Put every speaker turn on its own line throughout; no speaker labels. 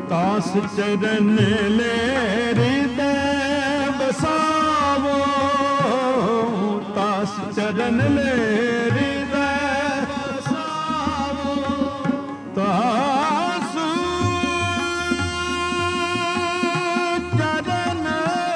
तास चरण ले हृदय बसावो, तास चरण ले हृदय बसावो, तास चरण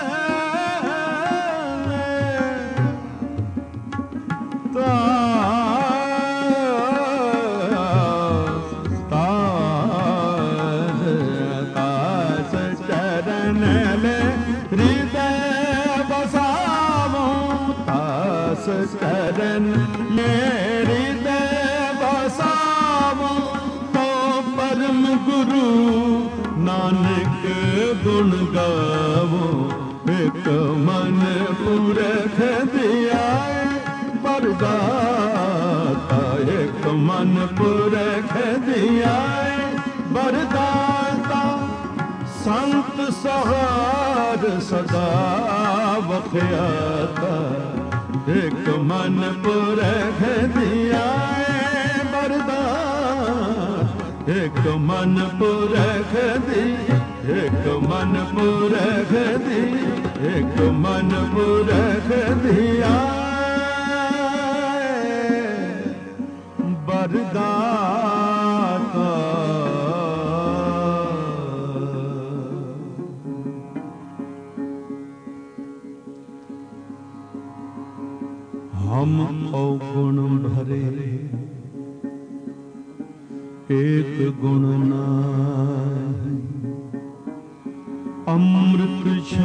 चरण मेरी दे बसावो, तो परम गुरु नानक गुण गावो, एक मन पुरख दिया बरदाता, एक मन पुरख दिया बरदाता, संत सहार सदा बख्याता, एक मन पुरख दिया बरदान, एक मन पुरख दी, एक मन पुरख दी, एक मन पुरख दिया बरदाता। हम अवगुण भरे एक गुण नाहि, अमृत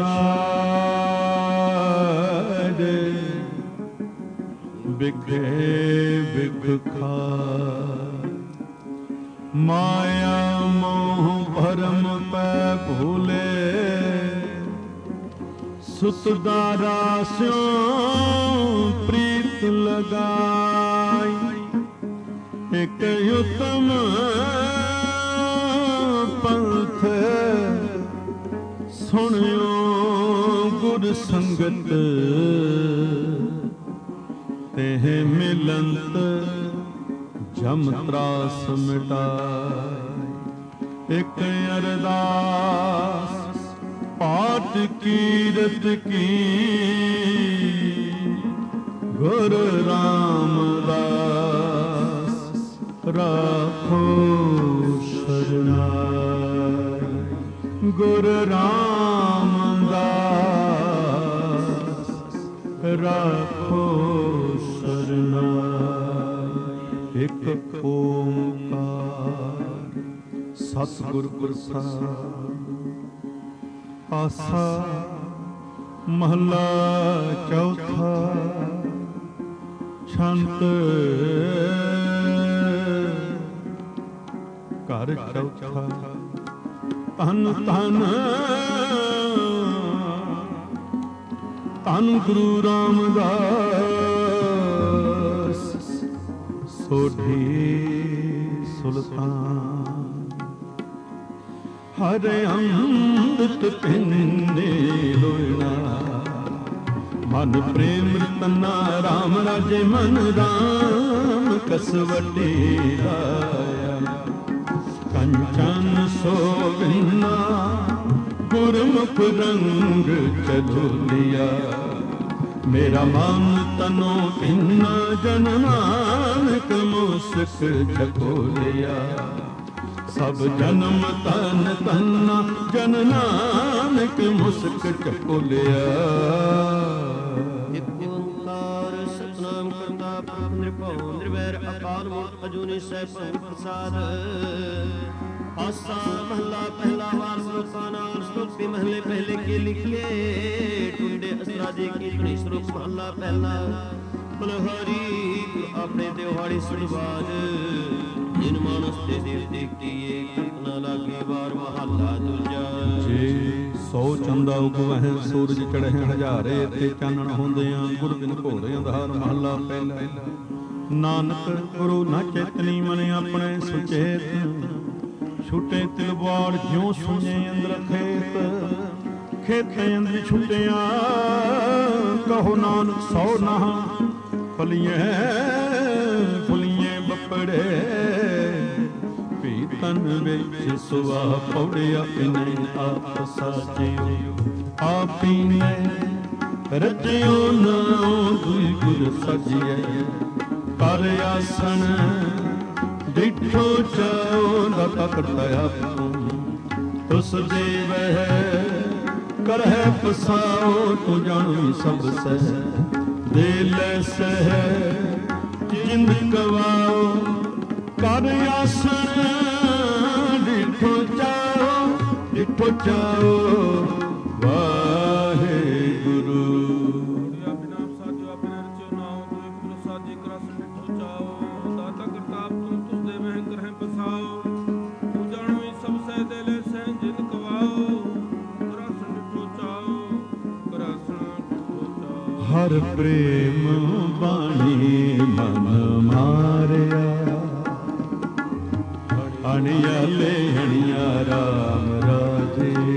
छाड़े बिखे बिख खाए, माया मोह भरम पै भूले, सुत दारा स्यों प्रीत लगाई, एक उत्तम पंथ सुनियो गुर संगत, तेह मिलंत जम त्रास मिटाई, एक अरदास पाठ कीरत की, गुरु रामदास राखो शरणाई, गुरु रामदास राखो शरणाई। एक ओंकार सतगुर प्रसाद, आसा महला चौथा, छंत घर चौथा, तन तन तन गुरु रामदास सोढ़ी सुल्तान, हर अमृत पिंडे लोना, मन प्रेम रतना राम राजे मन राम कसवटी लाया, कंचन सोविना गुरमुख रंग चलोलिया, मेरा मन तनो पिन्ना जन नानक मुस्क झकोलिया, सब जन्म तन तन्ना जन नानक मुस्क झकोलिया।
ओंकार सतनाम करता पुरख निरभਉ निर्वैर अकाल मूर्त अजूनी सैभੰ प्रसाद। आसा महला पहला वार श्लोका नाल श्लोक भी महले पहले के लिखिए, टुंडे असराजे की गणी श्लोक महला पहला। बलहारी गुरु अपने देवहाड़ी सुनबाज, जिन मानस ते देव देखिए कल्पना लागे वार महला दूजा।
जे सौ चंदा उगवਹਿ सूरज चढ़े हजारे, ते चानਣ ਹੁੰਦਿਆਂ ਗੁਰ ਬਿਨ ਘੋਰ ਅੰਧਾਰ महला पहला। नानक गुरु न चेतनी मन अपने सुचेत, छुटे तिलवाड़ ज्यों सुने अंदर खेत, खेते अंदर छुटिया कहो नानक सौ नहा, फलिए फुलिए बपड़े पीत ਤਨ ਵਿੱਚ ਸੁਆ ਪੌੜਿਆ ਇਨੇ ਆਪ ਸਾਜਿਓ ਆਪੀ ਨੇ ਰਚਿਓ ਨਾਉ ਦੁਇ ਗੁਰ ਸਜਿਐ ਕਰ ਆਸਣ ਡਿਠੋ ਚਾਉ ਦਾਤਾ ਕਰਤਾ ਆਪੂ ਤੁਸ ਦੇਵਹਿ ਕਰਹਿ ਪਸਾਉ ਤੂੰ ਜਾਣੂ ਸਭ ਸਹਿ ਦੇ ਲੈ ਸਹਿ ਜਿੰਦ ਗਵਾਓ ਕਰ ਆਸਣ ਡਿਠੋ ਚਾਉ ਵਾਹਿਗੁਰੂ
ਬਿਨਾ ਸਾਜੋ ਆਪਣੇ ਰਚਿਓ ਨਾਉ ਤੁਇ ਗੁਰ ਸਾਜੇ ਕਰ ਆਸਣ ਡਿਠੋ ਚਾਉ ਦਾਤਾ ਕਰਤਾ ਆਪੂ ਤੁਸ ਦੇਵਹਿ ਕਰਹਿ ਪਸਾਉ ਤੂੰ ਜਾਣੂ ਸਭ ਸਹਿ ਦੇ ਲੈ ਸਹਿ ਜਿੰਦ ਗਵਾਓ ਕਰ ਆਸਣ ਡਿਠੋ ਚਾਉ ਕਰ ਆਸਣ ਡਿਠੋ ਚਾਉ
ਹਰ ਪ੍ਰੇਮ ਬਾਣੀ ਮਨ ਮਾਰਿਆ ਅਣਿਆਲੇ ਅਣਿਆ ਰਾਮ ਰਾਜੇ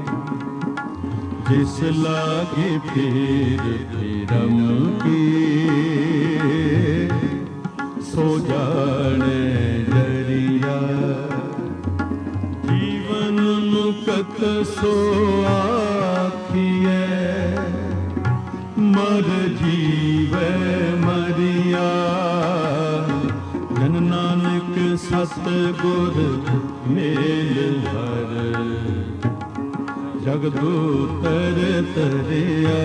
ਜਿਸ ਲਾਗੇ ਫੇਰ ਫਿਰਮ ਕੀ ਸੋ ਜਾਣੇ ਜਰੀਆ ਜੀਵਨ ਮੁਕਤ ਸੋ ਆਖੀਐ ਮਰ ਜੀਵੈ ਮਰਿਆ ਜਨ ਨਾਨਕ ਸਤ ਗੁਰ ਮੇਲ ਹਰ ਜਗਦੂਤਰ ਤਰਿਆ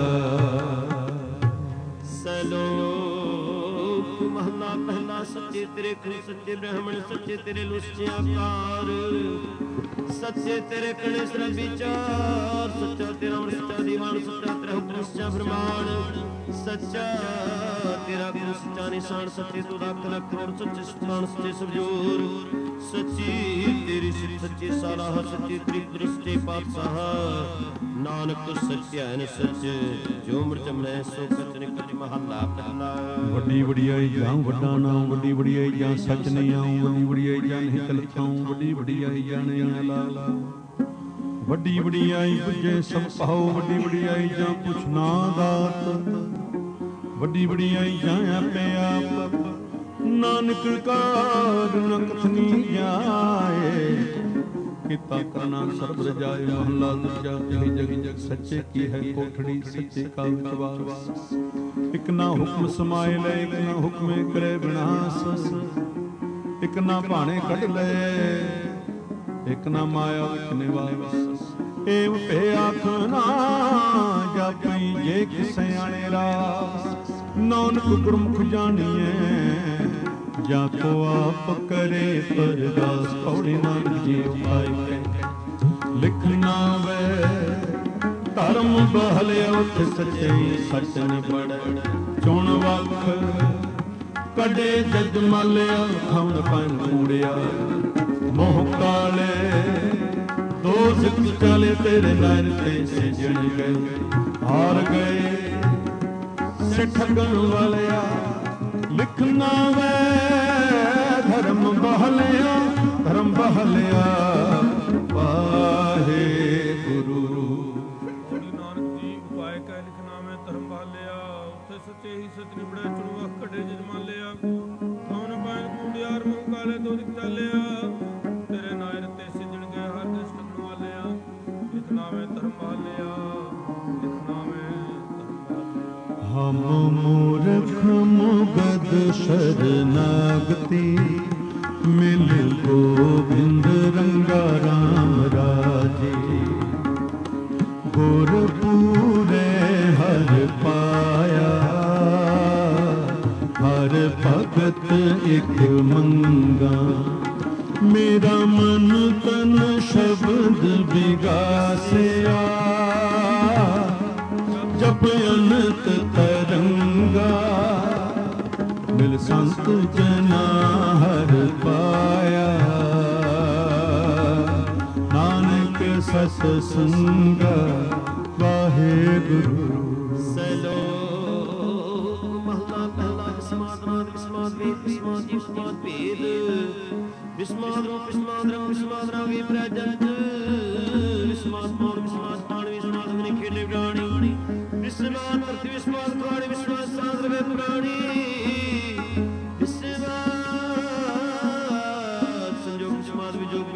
ਸਲੋਕ ਮਹਲਾ ਪਹਿਲਾ ਸੱਚੇ ਤੇਰੇ ਕਣ ਸੱਚੇ ਬ੍ਰਹਮਣ ਸੱਚੇ ਤੇਰੇ ਲੁਸਚੇ ਆਕਾਰ ਸੱਚੇ ਤੇਰੇ ਕਣੇ ਸਰ ਵਿਚਾਰ ਸੱਚਾ ਤੇਰਾ ਮਨ ਸੱਚਾ ਦੀਵਾਨ ਸੱਚਾ ਤੇਰਾ ਹੁਕਮ ਸੱਚਾ ਫਰਮਾਨ ਸੱਚਾ ਤੇਰਾ ਗੁਰੂ ਸੱਚਾ ਨਿਸ਼ਾਨ ਸੱਚੇ ਤੂੰ ਲੱਖ ਲੱਖ ਕਰੋੜ ਸੱਚੇ ਸਤਾਨ ਸੱਚੇ ਸਬਜੋਰ ਸੱਚੀ ਤੇਰੀ ਸਿੱਧ ਸੱਚੇ ਸਾਲਾਹ ਸੱਚੀ ਤੇਰੀ ਦ੍ਰਿਸ਼ਟੀ ਪਾਤਸ਼ਾਹ ਨਾਨਕ ਸੱਚਿਆ ਨ ਸੱਚ ਜੋ ਮਿਰਚ ਮਨੈ ਸੋ ਕਚ ਨਿਕਟ ਮਹੱਲਾ ਪਹਿਲਾ
ਵੱਡੀ ਵਡਿਆਈ ਜਾਂ ਵੱਡਾ ਨਾਮ ਵੱਡੀ ਵਡਿਆਈ ਜਾਂ ਸੱਚ ਨਹੀਂ ਆਉ ਵੱਡੀ ਵਡਿਆਈ ਜਾਂ ਨਹੀਂ ਕਲਤਾਉ ਵੱਡੀ ਵਡਿਆਈ ਜਾਂ ਨਹੀਂ ਲਾ ਵੱਡੀ ਵਡਿਆਈ ਬੁਝੇ ਸਭ ਪਾਉ ਵੱਡੀ ਵਡਿਆਈ ਜਾਂ ਪੁੱਛ ਨਾ ਦਾਤ ਵੱਡੀ ਵਡਿਆਈ ਜਾਂ ਆਪੇ ਆਪ ਨਾਨਕ ਕਾਰ ਨ ਕਥਨੀ ਜਾਏ ਕੀਤਾ ਕਰਨਾ ਸਰਬ ਰਜਾਏ ਮਹੱਲਾ ਦੂਜਾ ਇਹ ਜਗ ਜਗ ਸੱਚੇ ਕੀ ਹੈ ਕੋਠੜੀ ਸੱਚੇ ਕਾ ਵਿਚਵਾਸ ਇਕ ਨਾ ਹੁਕਮ ਸਮਾਏ ਲੈ ਇਕ ਨਾ ਹੁਕਮੇ ਕਰੇ ਵਿਨਾਸ਼ ਇਕ ਨਾ ਭਾਣੇ ਕੱਢ ਲੈ ਇਕ ਨਾ ਮਾਇਆ ਵਿਚ ਨਿਵਾਸ ਏਵ ਭੇ ਆਖਨਾ ਜਾਪੀ ਜੇ ਕਿਸ ਸਿਆਣੇ ਰਾਸ ਨਾਨਕ ਗੁਰਮੁਖ ਜਾਣੀਐ ਜਾਂ ਕੋ ਆਪ ਕਰੇ ਪਰਦਾਸ ਪੌੜੀ ਨਾਨਕ ਜੀ ਉਪਾਇ ਕੈ ਲਿਖਣਾ ਵੈ ਧਰਮ ਬਹਲਿਆ ਉਠ ਸੱਚੇ ਸੱਚ ਨਿਬੜ ਚੁਣ ਵਖ ਕਡੇ ਜਜ ਮਾਲਿਆ ਖਵਨ ਪੈਨ ਕੂੜਿਆ ਮੋਹ ਕਾਲੇ ਦੋਸਤ ਚਲੇ ਤੇਰੇ ਦਰ ਤੇ ਸਿਜਣ ਗਏ ਹਾਰ ਗਏ ਸਿੱਠਗਣ ਵਾਲਿਆ ਲਿਖਣਾ ਵੈ ਧਰਮ ਬਹਲਿਆ ਵਾਹਿਗੁਰੂ
ਨਾਨਕ ਜੀ ਉਪਾਇ ਕੈ ਲਿਖਣਾ ਮੈਂ ਧਰਮ ਭਾਲਿਆ ਉਥੇ ਸੱਚੇ ਹੀ ਸਚ ਨਿਬੜੈ ਚੁਣਵਾ ਘੜੇ ਜਿਜ ਮਾਲਿਆ ਕੌਣ ਪਾਇਨ ਕੂੜਿਆਰ ਮੂੰਹ ਕਾਲੇ ਤੋਂ ਦਿਖ ਚਾਲਿਆ ਤੇਰੇ ਨਾਇਰ ਤੇ ਸਿਜਣ ਗਏ ਹਰ ਦੇਸ ਟਕਣ ਵਾਲਿਆ ਲਿਖਣਾ ਮੈਂ ਧਰਮ ਭਾਲਿਆ ਲਿਖਣਾ ਮੈਂ ਧਰਮ ਭਾਲਿਆ
ਹਮ ਮੂਰਖ ਮੁਗਦ ਸ਼ਰਨਾਗਤੀ ਮਿਲ ਗੋਬਿੰਦ ਰੰਗਾ ਰਾਮ ਰਾਜੇ ਗੁਰ ਪੂਰੇ ਹਰ ਪਾਇਆ ਹਰ ਭਗਤ ਇਕ ਮੰਗਾ ਮੇਰਾ ਮਨ ਤਨ ਸ਼ਬਦ ਵਿਗਾਸਿਆ ਜਪ ਅਨੰਤ ਤਰੰਗਾ ਮਿਲ ਸੰਤ ਜਨਾ ਹਰ ਪਾਇਆ ਨਾਨਕ ਸਤ ਸੰਗਾ ਵਾਹਿਗੁਰੂ
ਸਲੋਕ ਮਹਲਾ ਪਹਿਲਾ ਵਿਸਮਾਦ ਨਾਦ ਵਿਸਮਾਦ ਵੇਦ ਵਿਸਮਾਦ ਜੀ ਵਿਸਮਾਦ ਭੇਦ ਵਿਸਮਾਦ ਰੂਪ ਵਿਸਮਾਦ ਰੰਗ ਵਿਸਮਾਦ ਰਾਗ ਵਿਪਰਜੰਤ ਵਿਸਮਾਦ ਮੋੜ ਵਿਸਮਾਦ ਪਾਣ ਵਿਸਮਾਦ ਅਗਨੀ ਖੇਡੇ ਪ੍ਰਾਣੀ ਵਿਸਮਾਦ ਪ੍ਰਤੀ ਵਿਸਮਾਦ ਪੁਰਾਣੀ ਵਿਸਮਾਦ ਸਾਦਰ ਵੇ ਪੁਰਾਣੀ ਵਿਸਮਾਦ ਸੰਜੋਗ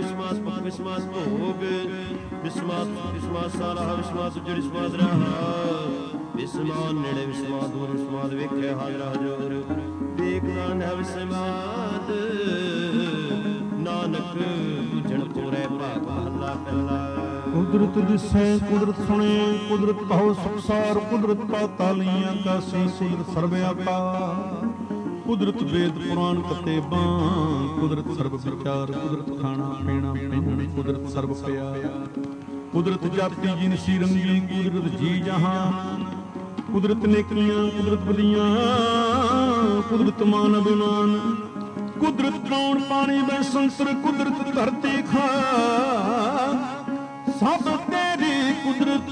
ਵਿਸਮਾਸ ਭੁਖ ਵਿਸਮਾਸ ਭੋਗ ਵਿਸਮਾਸ ਵਿਸਮਾਸ ਸਾਰਾ ਵਿਸਮਾਸ ਉਜੜ ਵਿਸਮਾਸ ਰਹਾ ਵਿਸਮਾਨ ਨੇੜੇ ਵਿਸਮਾਦ ਦੂਰ ਵਿਸਮਾਦ ਵੇਖਿਆ ਹਾਜ਼ਰ ਹਜੂਰ ਵੇਖਦਾ ਹੈ ਵਿਸਮਾਦ ਨਾਨਕ ਬੁਝਣ ਪੂਰੇ ਭਾਗ ਮਹੱਲਾ ਪਹਿਲਾ।
ਕੁਦਰਤ ਦਿਸੈ ਕੁਦਰਤ ਸੁਣੇ ਕੁਦਰਤ ਕਹੋ ਸੁਖਸਾਰ ਕੁਦਰਤ ਪਾਤਾਲੀਆਂ ਕਾਸੀ ਕੁਦਰਤ ਸਰਬ ਆਕਾਰ ਕੁਦਰਤ ਵੇਦ ਪੁਰਾਣ ਕਤੇਬਾਂ ਕੁਦਰਤ ਸਰਬ ਵਿਚਾਰ ਕੁਦਰਤ ਖਾਣਾ ਪੀਣਾ ਪਹਿਨਣ ਕੁਦਰਤ ਸਰਬ ਪਿਆਰ ਕੁਦਰਤ ਜਾਤੀ ਜਿਨਸੀ ਰੰਗੀ ਕੁਦਰਤ ਜੀ ਜਹਾਨ ਕੁਦਰਤ ਨੇਕੀਆਂ ਕੁਦਰਤ ਬਲੀਆਂ ਕੁਦਰਤ ਮਾਨ ਅਭਿਮਾਨ ਕੁਦਰਤ ਕੌਣ ਪਾਣੀ ਬੈ ਸੰਤਰ ਕੁਦਰਤ ਧਰਤੀ ਖਾ ਸਭ ਤੇਰੀ ਕੁਦਰਤ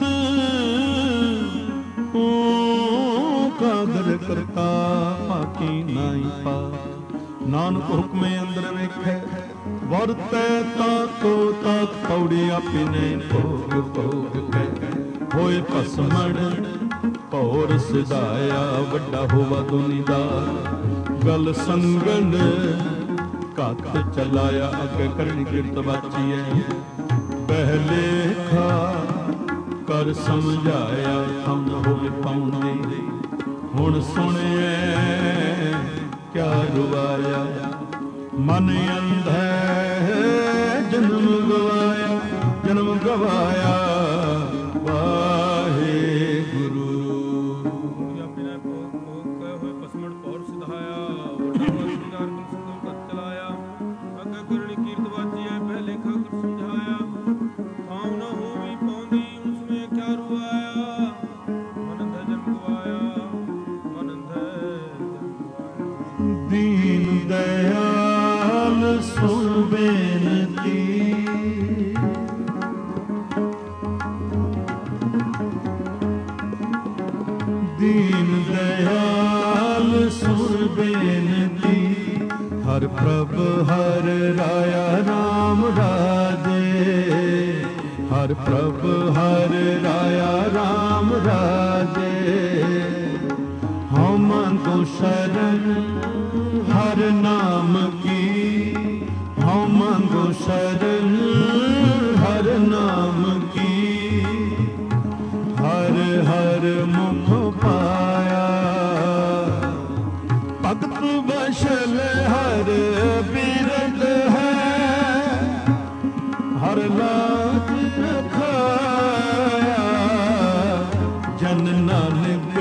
ਕਾਦਰ ਕਰਤਾ ਬਾਕੀ ਨਾਹੀ ਪਾ ਨਾਨਕ ਹੁਕਮੇ ਅੰਦਰ ਵੇਖੈ ਵਰਤੈ ਤਾਕੋ ਤਾਕ ਪੌੜੀ ਆਪਿਨੇ ਭੋਗ ਭੋਗ ਕੈ ਹੋਏ ਭਸਮੜ ਭੌਰ ਸਿਧਾਇਆ ਵੱਡਾ ਹੋਵਾ ਦੁਨੀ ਦਾ ਗਲ ਸੰਗਨ ਘੱਤ ਚਲਾਇਆ ਅੱਗੇ ਕਰਨੀ ਕਿਰਤ ਬਾਚੀਐ ਪਹਿਲੇ ਖਾ ਕਰ ਸਮਝਾਇਆ ਹਮ ਹੋਵੇ ਪਾਉਂਦੇ ਹੁਣ ਸੁਣਿਐ ਕਿਆ ਰੁਵਾਇਆ ਮਨ ਅੰਧੈ ਜਨਮ ਗਵਾਇਆ ਵਾਹਿਗੁਰੂ।
ਆਪਣੇ ਭੋਗ ਹੋਏ ਪਸਮੜ ਪੌਰ ਸਿਧਾਇਆ ਵੱਡਾ ਵਾਸਤੀਦਾਰ ਗੁਰ ਸੰਗਮ ਘੱਤ ਚਲਾਇਆ ਅੱਗੇ ਕਰਨੀ ਕੀਰਤ ਵਾਚੀਐ ਪਹਿਲੇ ਖਾ ਕਰ ਸਮਝਾਇਆ ਆਉ ਨਾ ਹੋਵੀ ਪਾਉਂਦੀ ਉਸਮੇ ਕਿਆ ਰੁਆਇਆ ਮਨ ਅੰਧੈ ਜਨਮ ਗਵਾਇਆ ਮਨ ਅੰਧੈ
ਦੀਨ ਦਇਆਲ ਸੁਣ ਬੇਨਤੀ ਦੀਨ ਦਇਆਲ ਸੁਣ ਬੇਨਤੀ ਹਰ ਪ੍ਰਭ ਹਰ ਰਾਇਆ ਰਾਮ ਰਾਜੇ ਹਰ ਪ੍ਰਭ ਹਰ ਰਾਇਆ ਰਾਮ ਰਾਜੇ ਹਉ ਮੰਗੋ ਸ਼ਰਨ ਹਰ ਨਾਮ ਕੀ ਹਉ ਮੰਗੋ ਸ਼ਰਨ ਹਰ ਨਾਮ ਕੀ ਹਰ ਹਰ ਮੁਖ ਪਾਇਆ ਭਗਤ ਬਸ਼ਲ ਹਰ ਬਿਰਦ ਹੈ ਹਰ ਲਾਜ ਰਖਾਇਆ ਜਨ ਨਾਨਕ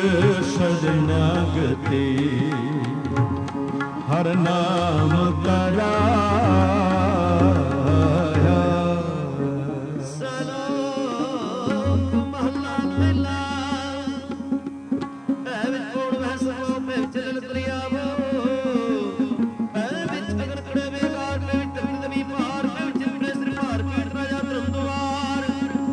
ਸਜਨਾਗਤੀ ਹਰ ਨਾਮ ਕਰਾਇਆ।
ਸਲੋਕ ਮਹਲਾ ਪਹਿਲਾ ਐ ਵਿੱਚ ਕੋੜ ਵਹਿ ਸਭੋ ਪੈ ਚਲਨ ਦਰਿਆਵੋ ਐ ਵਿੱਚ ਅਗਰ ਕੜੇ ਬੇਕਾਰ ਪੈ ਵਿੱਚ ਤਵਿੰਦ ਵੀ ਭਾਰ ਪੈ ਵਿੱਚ ਚਿੰਬੜੇ ਸਿਰ ਭਾਰ ਪੀਟ ਰਾਜਾ ਧਰਮ ਦੁਆਰ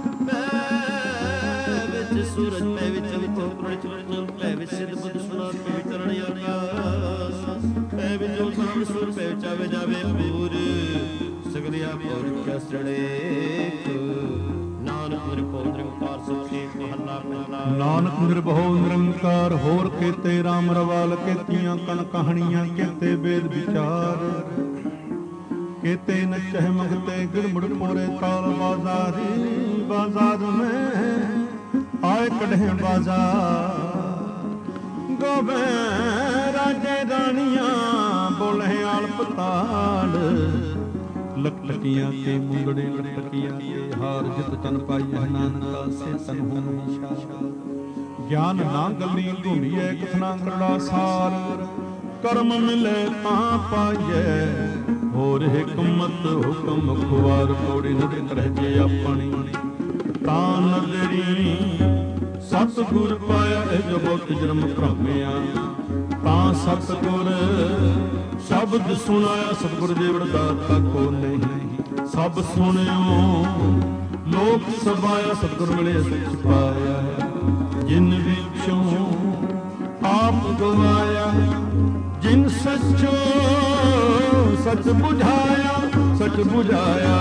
ਪੈ ਵਿੱਚ ਸੂਰਜ ਪੈ ਵਿੱਚ ਅਵਿਤੋ ਪੁਰਣ ਚਰਨ ਪੈ ਵਿੱਚ ਸਿੱਧ ਬੁੱਧ ਸੁਨਾਤ ਪੈ ਵਿੱਚ ਚਰਨ ਆਕਾਸ ਪੈ ਵਿੱਚ ਜੋ ਸਾਮ ਸੁਰ ਪੈ ਵਿੱਚ ਆਵੇ ਜਾਵੇ ਪੂਰ ਸਗਲਿਆ ਪੌਰ ਕਿਆ ਸੜੇਕ ਨਾਨਕ ਨਿਰਭਉ ਨਿਰੰਕਾਰ ਸੱਚੇ ਮਹੱਲਾ ਪਹਿਲਾ।
ਨਾਨਕ ਨਿਰਭਉ ਨਿਰੰਕਾਰ ਹੋਰ ਕੀਤੇ RAM ਰਵਾਲ ਕੀਤੀਆਂ ਕਨ ਕਹਾਣੀਆਂ ਕੀਤੇ ਵੇਦ ਵਿਚਾਰ ਕੀਤੇ ਨਚਹਿ ਮਗਤੇ ਗਿਰਮੁੜ ਮੋਰੇ ਤਾਲ ਬਾਜ਼ਾਰੀ ਬਾਜ਼ਾਰ ਮੈਂ ਆਏ ਕਢੇ ਬਾਜ਼ਾਰ ਗੋਬੇ ਰਾਜੇ ਰਾਣੀਆਂ ਬੋਲੇ ਆਲ ਪਤਾਲ ਲਕਟਕੀਆਂ ਕੇ ਮੁੰਦੜੇ ਲਟਕੀਆਂ ਕੇ ਹਾਰ ਜਿਤ ਤਨ ਪਾਈਐ ਨਾਨਕਾ ਸੇ ਤਨ ਹੋਣ ਨਿਸ਼ਾਨ ਗਿਆਨ ਨਾ ਗੱਲੀ ਘੁੰਮੀਐ ਕਥਨਾ ਕਰੜਾ ਸਾਰ ਕਰਮ ਮਿਲੇ ਤਾਂ ਪਾਈਐ ਹੋਰ ਹਕਮਤ ਹੁਕਮ ਖੁਆਰ ਪੌੜੀ ਨਦਰ ਰਹਿ ਆਪਣੀ ਤਾਂ ਨਦਰੀ ਸਤਿਗੁਰ ਪਾਇਆ ਇਹ ਬਹੁਤ ਜਨਮ ਭ੍ਰਮਿਆ ਤਾਂ ਸਤਿਗੁਰ ਸ਼ਬਦ ਸੁਣਾਇਆ ਸਤਿਗੁਰ ਦੇਵ ਦਾਤਾ ਕੋ ਨਹੀਂ ਸਭ ਸੁਣਿਓ ਲੋਕ ਸਭਾਇਆ ਸਤਿਗੁਰ ਮਿਲੇ ਸੁਖ ਪਾਇਆ ਜਿਨ ਵਿੱਚੋਂ ਆਪ ਗਵਾਇਆ ਜਿਨ ਸੱਚੋ ਸਚ ਬੁਝਾਇਆ ਸਚ ਬੁਝਾਇਆ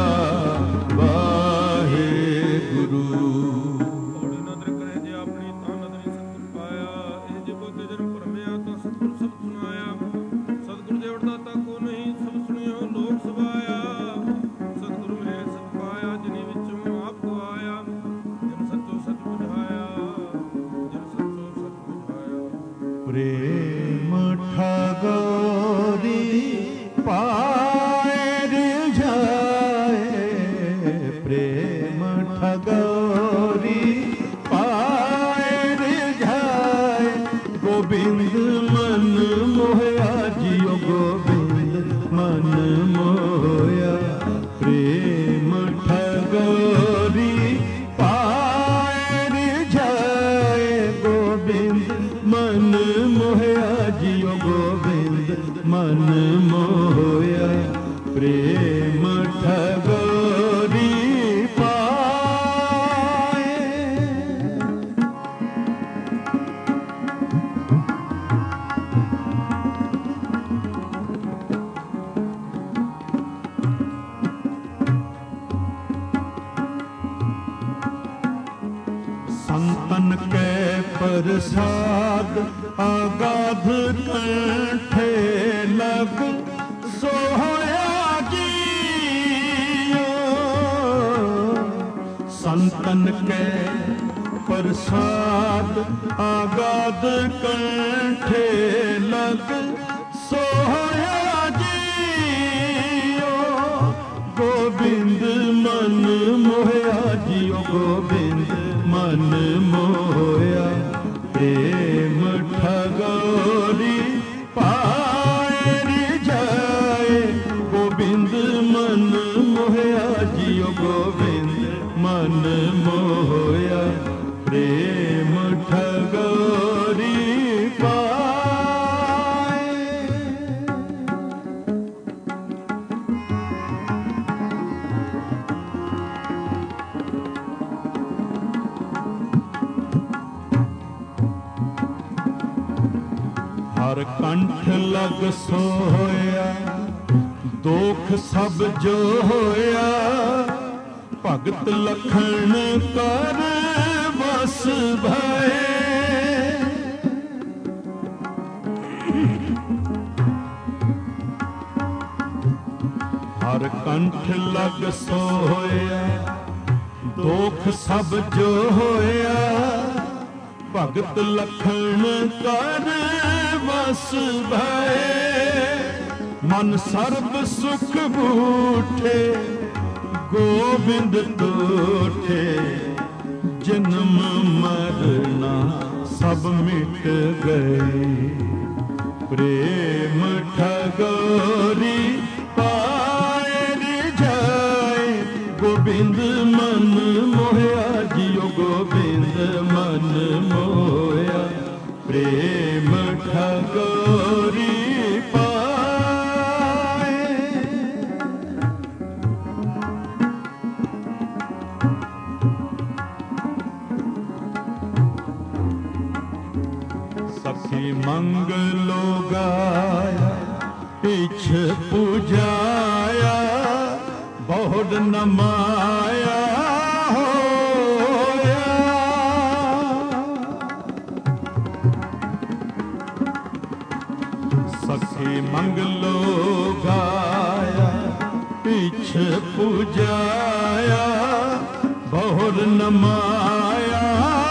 ਵਾਹਿਗੁਰੂ। ਠਗੋਰੀ ਪਾਏ ਰਿਝਾਏ ਗੋਬਿੰਦ ਮਨ ਮੋਹਿਆ ਜਿਉ ਗੋਬਿੰਦ ਮਨ ਮੋਹਿਆ ਪ੍ਰੇਮ ਠਗੋਰੀ ਪਾਏ ਰਿਝਾਏ ਗੋਬਿੰਦ ਮਨ ਮੋਹਿਆ ਜਿਉ ਗੋਬਿੰਦ ਮਨ ਮੋਹਿਆ ਪ੍ਰੇਮ ਠਗੋਰੀ ਪਾਏ। ਸੰਤਨ ਕੈ ਪ੍ਰਸਾਦ ਆਗਾਧ ਕੰਠੇ ਲਗ ਸੋਹਇਆ ਜੀਓ। ਸੰਤਨ ਕੈ ਪ੍ਰਸਾਦ ਆਗਾਧ ਕੰਠੇ ਲਗ ਸੋਹਇਆ ਜੀਓ। ਗੋਬਿੰਦ ਮਨ ਮੋਹਿਆ ਜਿਉ ਗੋਬਿੰਦ ਮਨ ਮੋਹਿਆ ਪ੍ਰੇਮ ਠਗੋਰੀ ਪਾਏ ਰਿਝਾਏ ਗੋਬਿੰਦ ਮਨ ਮੋਹਿਆ ਜਿਉ ਗੋਬਿੰਦ ਮਨ ਮੋਹਿਆ ਪ੍ਰੇਮ ਠਗੋਰੀ ਪਾਏ। ਹਰ ਕੰਠ ਲਗ ਸੋਇਆ ਦੋਖ ਸਭ ਜੋ ਹੋਇਆ। ਭਗਤ ਲਖਣ ਕਰ ਵਸ ਭਏ ਹਰ ਕੰਠ ਲਗ ਸੋਇਆ ਦੋਖ ਸਭ ਜੋ ਹੋਇਆ। ਭਗਤ ਲਖਣ ਕਰ ਵਸ ਭਏ ਮਨ ਸਰਬ ਸੁਖ ਬੂਠੇ ਗੋਬਿੰਦ ਤੋਠੇ। ਜਨਮ ਮਰਨਾ ਸਭ ਮਿਟ ਗਏ ਪ੍ਰੇਮ ਠਗੋਰੀ ਪਾਏ ਰਿਝਾਏ ਗੋਬਿੰਦ ਮਨ ਮੋਹਿਆ ਜਿਉ ਗੋਬਿੰਦ ਮਨ ਮੋਹਿਆ ਪ੍ਰੇਮ ਠਗੋਰੀ ਪਾਏ। ਸਖੀ ਮੰਗਲੋ ਗਾਇਆ ਪਿਛ ਪੂਜਾਇਆ ਬਹੁੜ ਨਮਾਇਆ ਹੋਇਆ। ਸਖੀ ਮੰਗਲੋ ਗਾਇਆ ਪਿਛ ਪੂਜਾਇਆ ਬਹੁੜ ਨਮਾਇਆ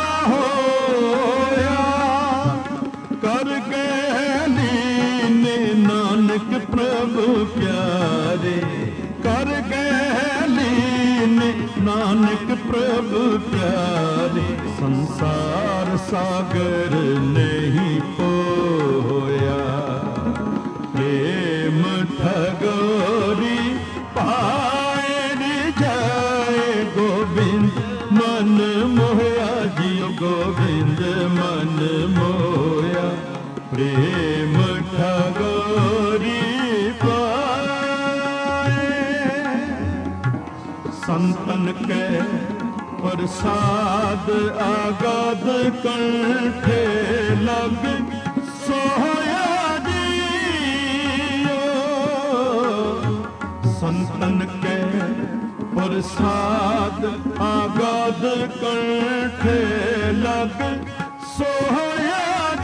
ਹੋਇਆ। ਕਰ ਗਏ ਲੀਨੇ ਨਾਨਕ ਪ੍ਰਭ ਪਿਆਰੇ ਕਰ ਗਏ ਲੀਨੇ ਨਾਨਕ ਪ੍ਰਭ ਪਿਆਰੇ। ਸੰਸਾਰ ਸਾਗਰ ਨਹੀਂ ਪੋਇਆ ਪ੍ਰੇਮ ਠਗੋਰੀ ਪਾਏ ਰਿਝਾਏ ਗੋਬਿੰਦ ਮਨ ਮੋਹਿਆ ਜਿਉ ਗੋਬਿੰਦ ਮਨ ਮੋਹਿਆ ਪ੍ਰੇਮ ਠਗੋਰੀ ਪਾਏ। ਸੰਤਨ ਕੈ ਪ੍ਰਸਾਦ ਆਗਾਧ ਕੰਠੇ ਲਗ ਸੋਹਇਆ ਜੀਓ। ਸੰਤਨ ਕੈ ਪ੍ਰਸਾਦ ਆਗਾਧ ਕੰਠੇ ਲਗ ਸੋਹਇਆ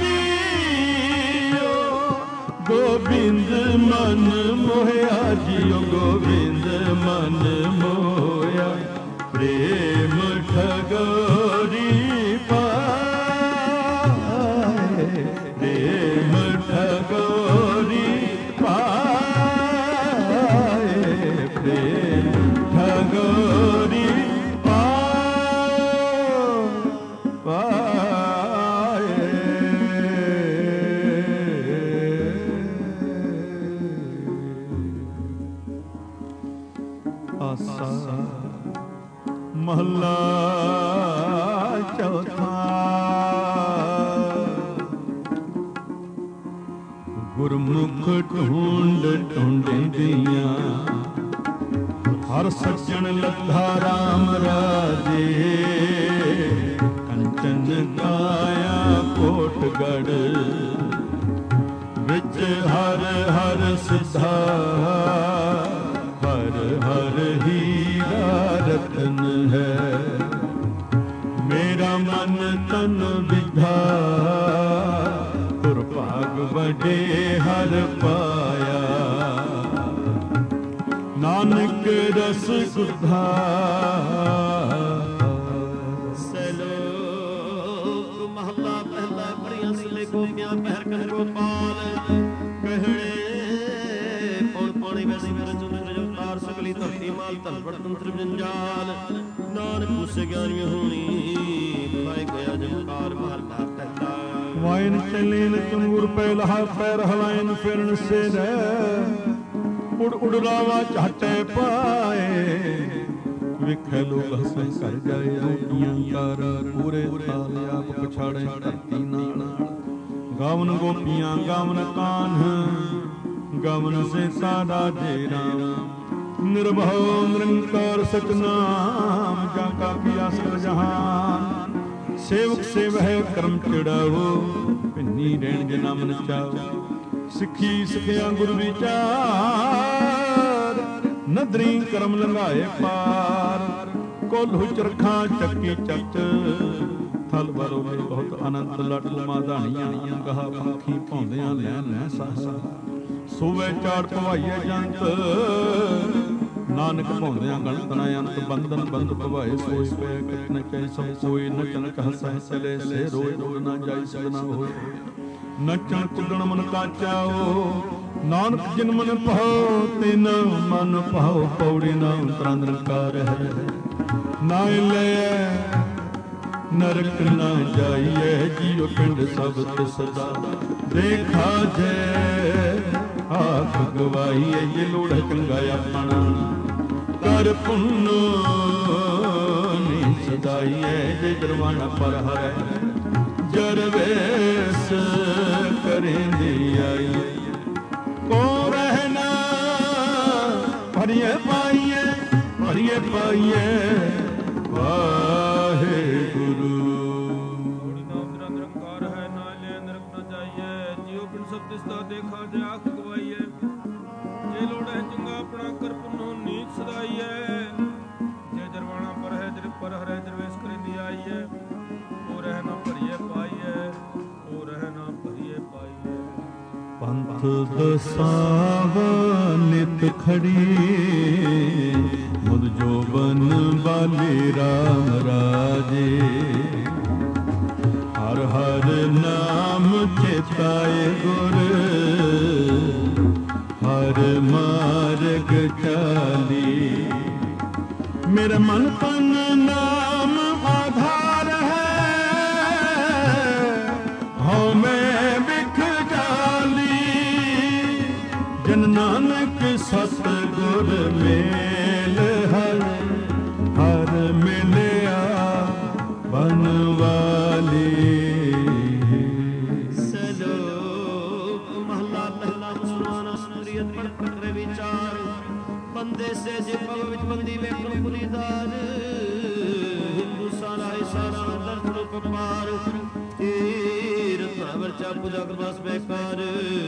ਜੀਓ। ਗੋਬਿੰਦ ਮਨ ਮੋਹਿਆ ਜਿਉ ਗੋਬਿੰਦ ਮਨ ਮੋਹਿਆ ਪ੍ਰੇਮ ਠਗੋਰੀ ਪਾਏ ਪ੍ਰੇਮ ਠਗੋਰੀ ਪਾਏ ਪ੍ਰੇਮ ਠਗੋਰੀ ਪਾਏ। ਮਹੱਲਾ ਚੌਥਾ। ਗੁਰਮੁਖ ਢੂੰਡ ਢੂੰਡਿੰਦੀਆਂ ਹਰ ਸੱਜਣ ਲੱਥਾ ਰਾਮ ਰਾਜੇ। ਕੰਚਨ ਕਾਇਆ ਕੋਟਗੜ ਵਿੱਚ ਹਰ ਹਰ ਸਿੱਧਾ। ਹਰ ਹਰ ਹੀਰਾ ਰਤਨ ਹੈ ਮੇਰਾ ਮਨ ਤਨ ਵਿਧਾ। ਭਾਗ ਵਡੇ ਹਰ ਪਾਇਆ ਨਾਨਕ ਰਸ ਸੁਧਾ।
ਸਲੋਕ ਮਹਲਾ ਪਹਿਲਾ। ਬੜੀਆਂ ਸਲੇ ਗੋਪੀਆਂ ਪਹਿਰ ਕਰ ਗੋਪਾਲ ਕਹਿਣੇ। ਪੌਣ ਪਾਣੀ ਵੈਸੀ ਮੇਰੇ ਚੁੰਦਰ ਜਵਤਾਰ ਸਕਲੀ ਧਰਤੀ ਮਾਲ ਧਨ ਬੜ ਤੰਤਰ ਜੰਜਾਲ। ਨਾਨਕ ਪੁੱਛ ਗਿਆਨੀ ਹੋਣੀ ਪਾਏ ਗਿਆ ਜਮਕਾਰ। ਮਹਲਾ ਪਹਿਲਾ।
ਵਾਇਨ ਚਲੇਨ ਚੰਗੁਰ ਪੈ ਲਹਾ ਪੈਰ ਹਲਾਇਨ ਫਿਰਨ ਸੇ ਰਹਿ। ਉੜ ਉੜ ਰਾਵਾ ਝਾਟੇ ਪਾਏ ਵੇਖੇ ਲੋਕ ਹਸਨ ਕਰ ਜਾਏ। ਰੋਟੀਆਂ ਕਰ ਪੂਰੇ ਥਾਲ ਆਪ ਪਛਾੜੇ ਧਰਤੀ ਨਾਲ। ਗਾਵਨ ਗੋਪੀਆਂ ਗਾਵਨ ਕਾਨ੍ਹ ਗਾਵਨ ਸੇ ਸਾਡਾ ਜੇ ਰਾਮ। ਨਿਰਭਉ ਨਿਰੰਕਾਰ ਸਤਨਾਮ ਜਾ ਕਾ ਕੀਆ ਸਰ ਜਹਾਨ। ਸੇਵਕ ਸੇਵਹਿ ਕਰਮ ਚੜਾਵੋ ਭਿੰਨੀ ਰਹਿਣ ਜਨਾ ਮਨ ਚਾਓ। ਸਿੱਖੀ ਸਿਖਿਆ ਗੁਰ ਵਿਚਾਰ ਨਦਰੀ ਕਰਮ ਲੰਘਾਏ ਪਾਰ। ਕੋਲਹੁ ਚਰਖਾਂ ਚੱਕੀ ਚੱਟ ਥਲ ਬਰੋਲੇ ਬਹੁਤ ਅਨੰਤ ਲਟ ਮਾਧਾਣੀਆਂ। ਗਾਹ ਪੰਖੀ ਭੌਂਦਿਆਂ ਲੈਣ ਲੈ ਸਾਸਾ। ਸੋਵੇ ਚਾੜ ਭਵਾਈਏ ਜੰਤ ਨਾਨਕ ਭੌਂਦਿਆਂ ਗਣਤ ਨ ਅੰਤ। ਬੰਧਨ ਬੰਧ ਭਵਾਏ ਸੋਈ ਪੈ ਕਿਤਨ ਕੈ ਸਭ ਕੋਈ। ਨਚਨ ਕਹ ਸਹਿ ਚਲੇ ਸੇ ਰੋਏ ਰੋੜ ਨਾ ਜਾਈ ਸਦਨਾ ਹੋਏ। ਨਚਣ ਕੁੱਦਣ ਮਨ ਕਾਚਾਓ ਨਾਨਕ ਜਿਨ ਮਨ ਭਾਉ ਤਿਨ ਮਨ ਭਾਉ। ਪੌੜੀ ਨਾਮ ਤਰੰਦ ਨਿਰੰਕਾਰ ਹੈ ਨਾ ਲੈ ਨਰਕ ਨਾ ਜਾਈਏ। ਜੀਉ ਪਿੰਡ ਸਭ ਤਿਸ ਦਾ ਦੇਖਾ ਜੈ। ਆਖ ਗਵਾਈਏ ਜੇ ਲੋੜ ਚੰਗਾ ਆਪਣਾ। ਕਰ ਪੁੰਨ ਨੀ ਸਦਾਈਏ ਜੇ ਜਰਵਾਣਾ ਪਰ ਹਰੈ। ਜਰਵੇਸ ਕਰੇਂਦੀ ਆਈਏ ਕੋ ਰਹਿਣਾ। ਭਰੀਏ ਪਾਈਏ ਭਰੀਏ ਪਾਈਏ ਵਾਹਿਗੁਰੂ।
ਨਿਰੰਕਾਰ ਹੈ ਨਾ ਲੈ ਨਰਕ ਨਾ ਜਾਈਏ। ਜੀਉ ਪਿੰਡ ਸਭ ਤਿਸ ਦਾ ਦੇਖਾ ਜੇ। ਆਖ ਗਵਾਈਏ ਜੇ ਲੋੜ ਹੈ ਚੰਗਾ ਆਪਣਾ। ਕਰ ਪੁੰਨੋ ਨੀਚ ਸਦਾਈਏ ਜੇ ਜਰਵਾਣਾ ਪਰ ਹੈ। ਜਰ ਪਰ ਹਰੈ ਜਰਵੇਸ ਕਰਿੰਦੀ ਆਈਏ। ਉਹ ਰਹਿ ਨਾ ਭਰੀਏ ਪਾਈਏ ਉਹ ਰਹਿ ਨਾ ਭਰੀਏ ਪਾਈਏ।
ਪੰਥ ਦਸਾਵਾ ਨਿਤ ਖੜੀ ਮੁਦ ਜੋਬਨ ਬਾਲੇ ਰਾਮ ਰਾਜੇ। ਹਰ ਹਰ ਨਾਮ ਚੇਤਾਏ ਗੁਰ ਹਰ ਮਾਰਗ ਚਾਲੀ। ਮੇਰੇ ਮਨ ਤਨ ਨਾਮ ਆਧਾਰ ਹੈ ਹਉ ਮੈਂ ਬਿਖ ਜਾਲੀ। ਜਨ ਨਾਨਕ ਸਤ ਗੁਰ ਮੇਲ ਹਰ ਹਰ ਮਿਲਿਆ ਬਨਵਾਲੀ।
ਸਲੋਕ ਮਹਲਾ ਪਹਿਲਾ। ਮੁਸਲਮਾਨ ਅਸਤਰੀਅਤ ਪੜ ਪਕਰੇ ਵਿਚਾਰ। ਬੰਦੇ ਸੇ ਜੇ ਪਵ ਵਿੱਚ ਬੰਦੀ ਵੇਖਣ ਪੁਰੀਦਾਰ। ਹਿੰਦੁਸਤਾਨ ਆਏ ਸਾਰਾ ਦਰਸ਼ਨ ਉਪਮਾਰ। ਤੀਰਥ ਵਰਚਾ ਪੂਜਾ ਕਰਵਾਸ ਬੇਕਾਰ।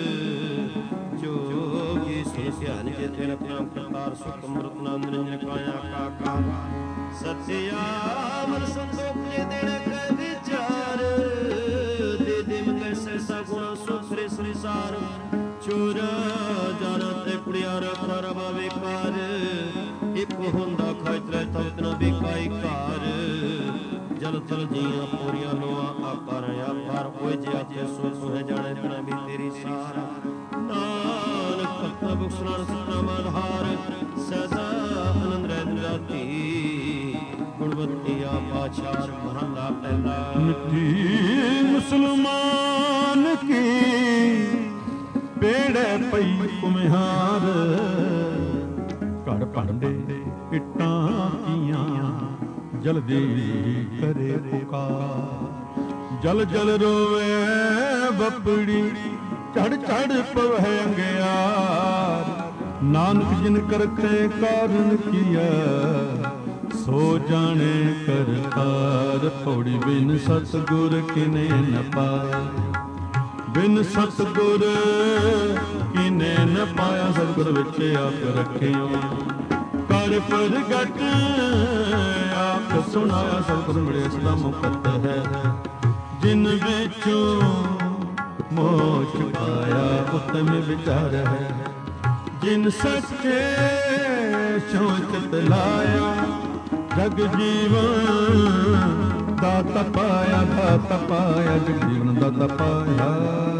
ਜੋਗੀ ਸੁਨ ਧਿਆਨ ਜੇ ਤੇਰਾ ਨਾਮ ਕਰਤਾਰ। ਸੁਖ ਅੰਮ੍ਰਿਤ ਨਾਮ ਨਿਰੰਜਨ ਕਾਇਆ ਕਾਕਾ। ਸਤਿਆ ਮਨ ਸੰਤੋਖ ਜੇ ਦੇਣ ਕੈ ਵਿਚਾਰ। ਦੇ ਦੇ ਮਗਰ ਸੈਸਾ ਗੁਣਾ ਸੁਖਰੇ ਸੰਸਾਰ। ਚੋਰ ਜਾਣਾ ਤੇ ਕੁੜਿਆਰਾ ਖਾਰਾ ਬਾਵੇ ਕਾਰ। ਇੱਕ ਹੁੰਦਾ ਖਾਇ ਤਰੇ ਤਵਤ ਨ ਬੇਕਾਈ ਘਰ। ਜਲ ਥਲ ਜੀਆਂ ਪੂਰੀਆਂ ਲੋਆ ਆਕਾਰ ਆਪਾਰ। ਹੋਏ ਜੇ ਆਖੇ ਸੋ ਸੁਨੇ ਜਾਣੇ ਤਣਾ ਵੀ ਤੇਰੀ ਸਾਰ। ਨਾਨਕ ਭਗਤ ਬਖਸ਼ਣ ਸਤਨਾਮ ਆਧਾਰ। ਸਦਾ ਆਨੰਦ ਰਹਿ ਰਾਤੀ ਗੁਣਵਤੀ ਆਪਾਚਾਰ। ਮਹਲਾ ਪਹਿਲਾ।
ਮਿੱਠੀ ਮੁਸਲਮਾਨ ਕੀ ਬੇੜੇ ਪਈ ਕੁਮਿਹਾਰ। ਘੜ ਭਾਂਡੇ ਇੱਟਾਂ ਕੀਆਂ ਜਲਦੀ ਕਰੇ ਪੁਕਾਰ। ਜਲ ਜਲ ਰੋਵੇ ਬੱਪੜੀ ਚੜ ਚੜ ਪਵੈ ਅੰਗਿਆਰ। ਨਾਨਕ ਜਿਨ ਕਰਤੇ ਕਾਰਨ ਕੀਆ ਸੋ ਜਾਣੇ ਕਰਤਾਰ। ਪੌੜੀ ਬਿਨ ਸਤਿਗੁਰ ਕਿਨੇ ਨ ਪਾਇਆ, ਬਿਨ ਸਤਿਗੁਰ ਕਿਨੇ ਨ ਪਾਇਆ। ਸਤਿਗੁਰ ਵਿੱਚ ਆਪ ਰੱਖਿਓ ਕਰ ਪ੍ਰਗਟ ਆਪ ਸੁਣਾਇਆ। ਸਤਿਗੁਰ ਮਿਲੇ ਸਦਾ ਮੁਕਤ ਹੈ ਜਿਨ ਵਿੱਚੋਂ ਮੋਖ ਪਾਇਆ। ਉਤਮ ਵਿਚਾਰ ਹੈ ਜਿਨ ਸੱਚੇ ਸੋਚਤ ਲਾਇਆ। ਜਗ ਜੀਵਨ ਦਾਤਾ ਪਾਇਆ, ਦਾਤਾ ਪਾਇਆ, ਜਗ ਜੀਵਨ ਦਾਤਾ ਪਾਇਆ।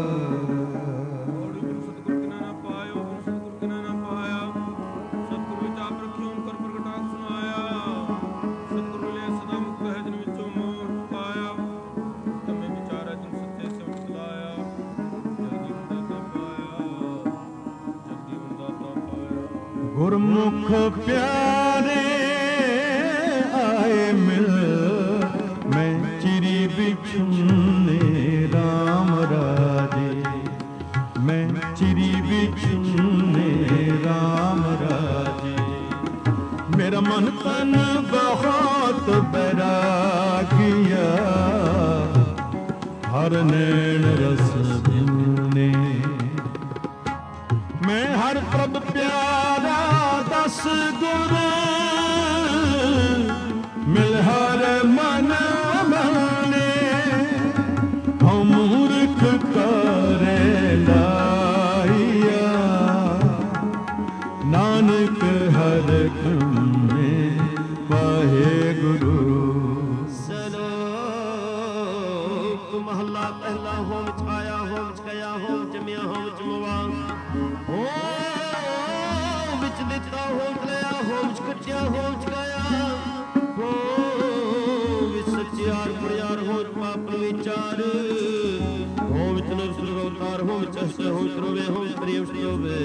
ਗੁਰਮੁਖ ਪਿਆਰੇ ਆਏ ਮਿਲ, ਮੈਂ ਚਿਰੀ ਬਿਛੁਨੇ ਰਾਮ ਰਾਜੇ। ਮੈਂ ਚਿਰੀ ਬਿਛੁਨੇ ਰਾਮ ਰਾਜੇ। ਮੇਰਾ ਮਨ ਤਨ ਬਹੁਤ ਬੈਰਾਗੀਆ, ਹਰ ਨੈਣ ਰਸ ਬਿਨੇ। ਮੈਂ ਹਰ ਪ੍ਰਭ ਪਿਆਰਾ ਦਸ ਗੁਰ, ਮਿਲ ਹਰ ਮਨ ਮਾਨੇ। ਹਉ ਮੂਰਖ ਕਰੇ ਲਾਈਆ, ਨਾਨਕ ਹਰ ਗੁਣੇ ਵਾਹਿਗੁਰੂ।
ਸਲੋਕ ਮਹਲਾ ਪਹਿਲਾ। ਹੋਮ ਛਾਇਆ ਹੋਮ ਛਕਾਇਆ ਹੋਮ ਜਮਿਆ ਹੋਮ ਜਮਵਾ। ਹੋਮ ਵਿੱਚ ਦਿੱਤਾ ਹੋਮ ਲਿਆ ਹੋਮ ਛਕਟਿਆ ਹੋਮ ਛਕਾਇਆ। ਹੋਮ ਵਿੱਚ ਸੱਚਿਆਰ ਬੁੜਿਆਰ ਹੋਮ ਪਾਪ ਵਿਚਾਰ। ਹੋਮ ਵਿੱਚ ਨਰਸਰ ਅਵਤਾਰ ਹੋਮ ਵਿੱਚ ਹਸੇ ਹੋਮ ਤਰੋਵੇ ਹੋਮ ਪ੍ਰੇਮ ਸਤੋਵੇ।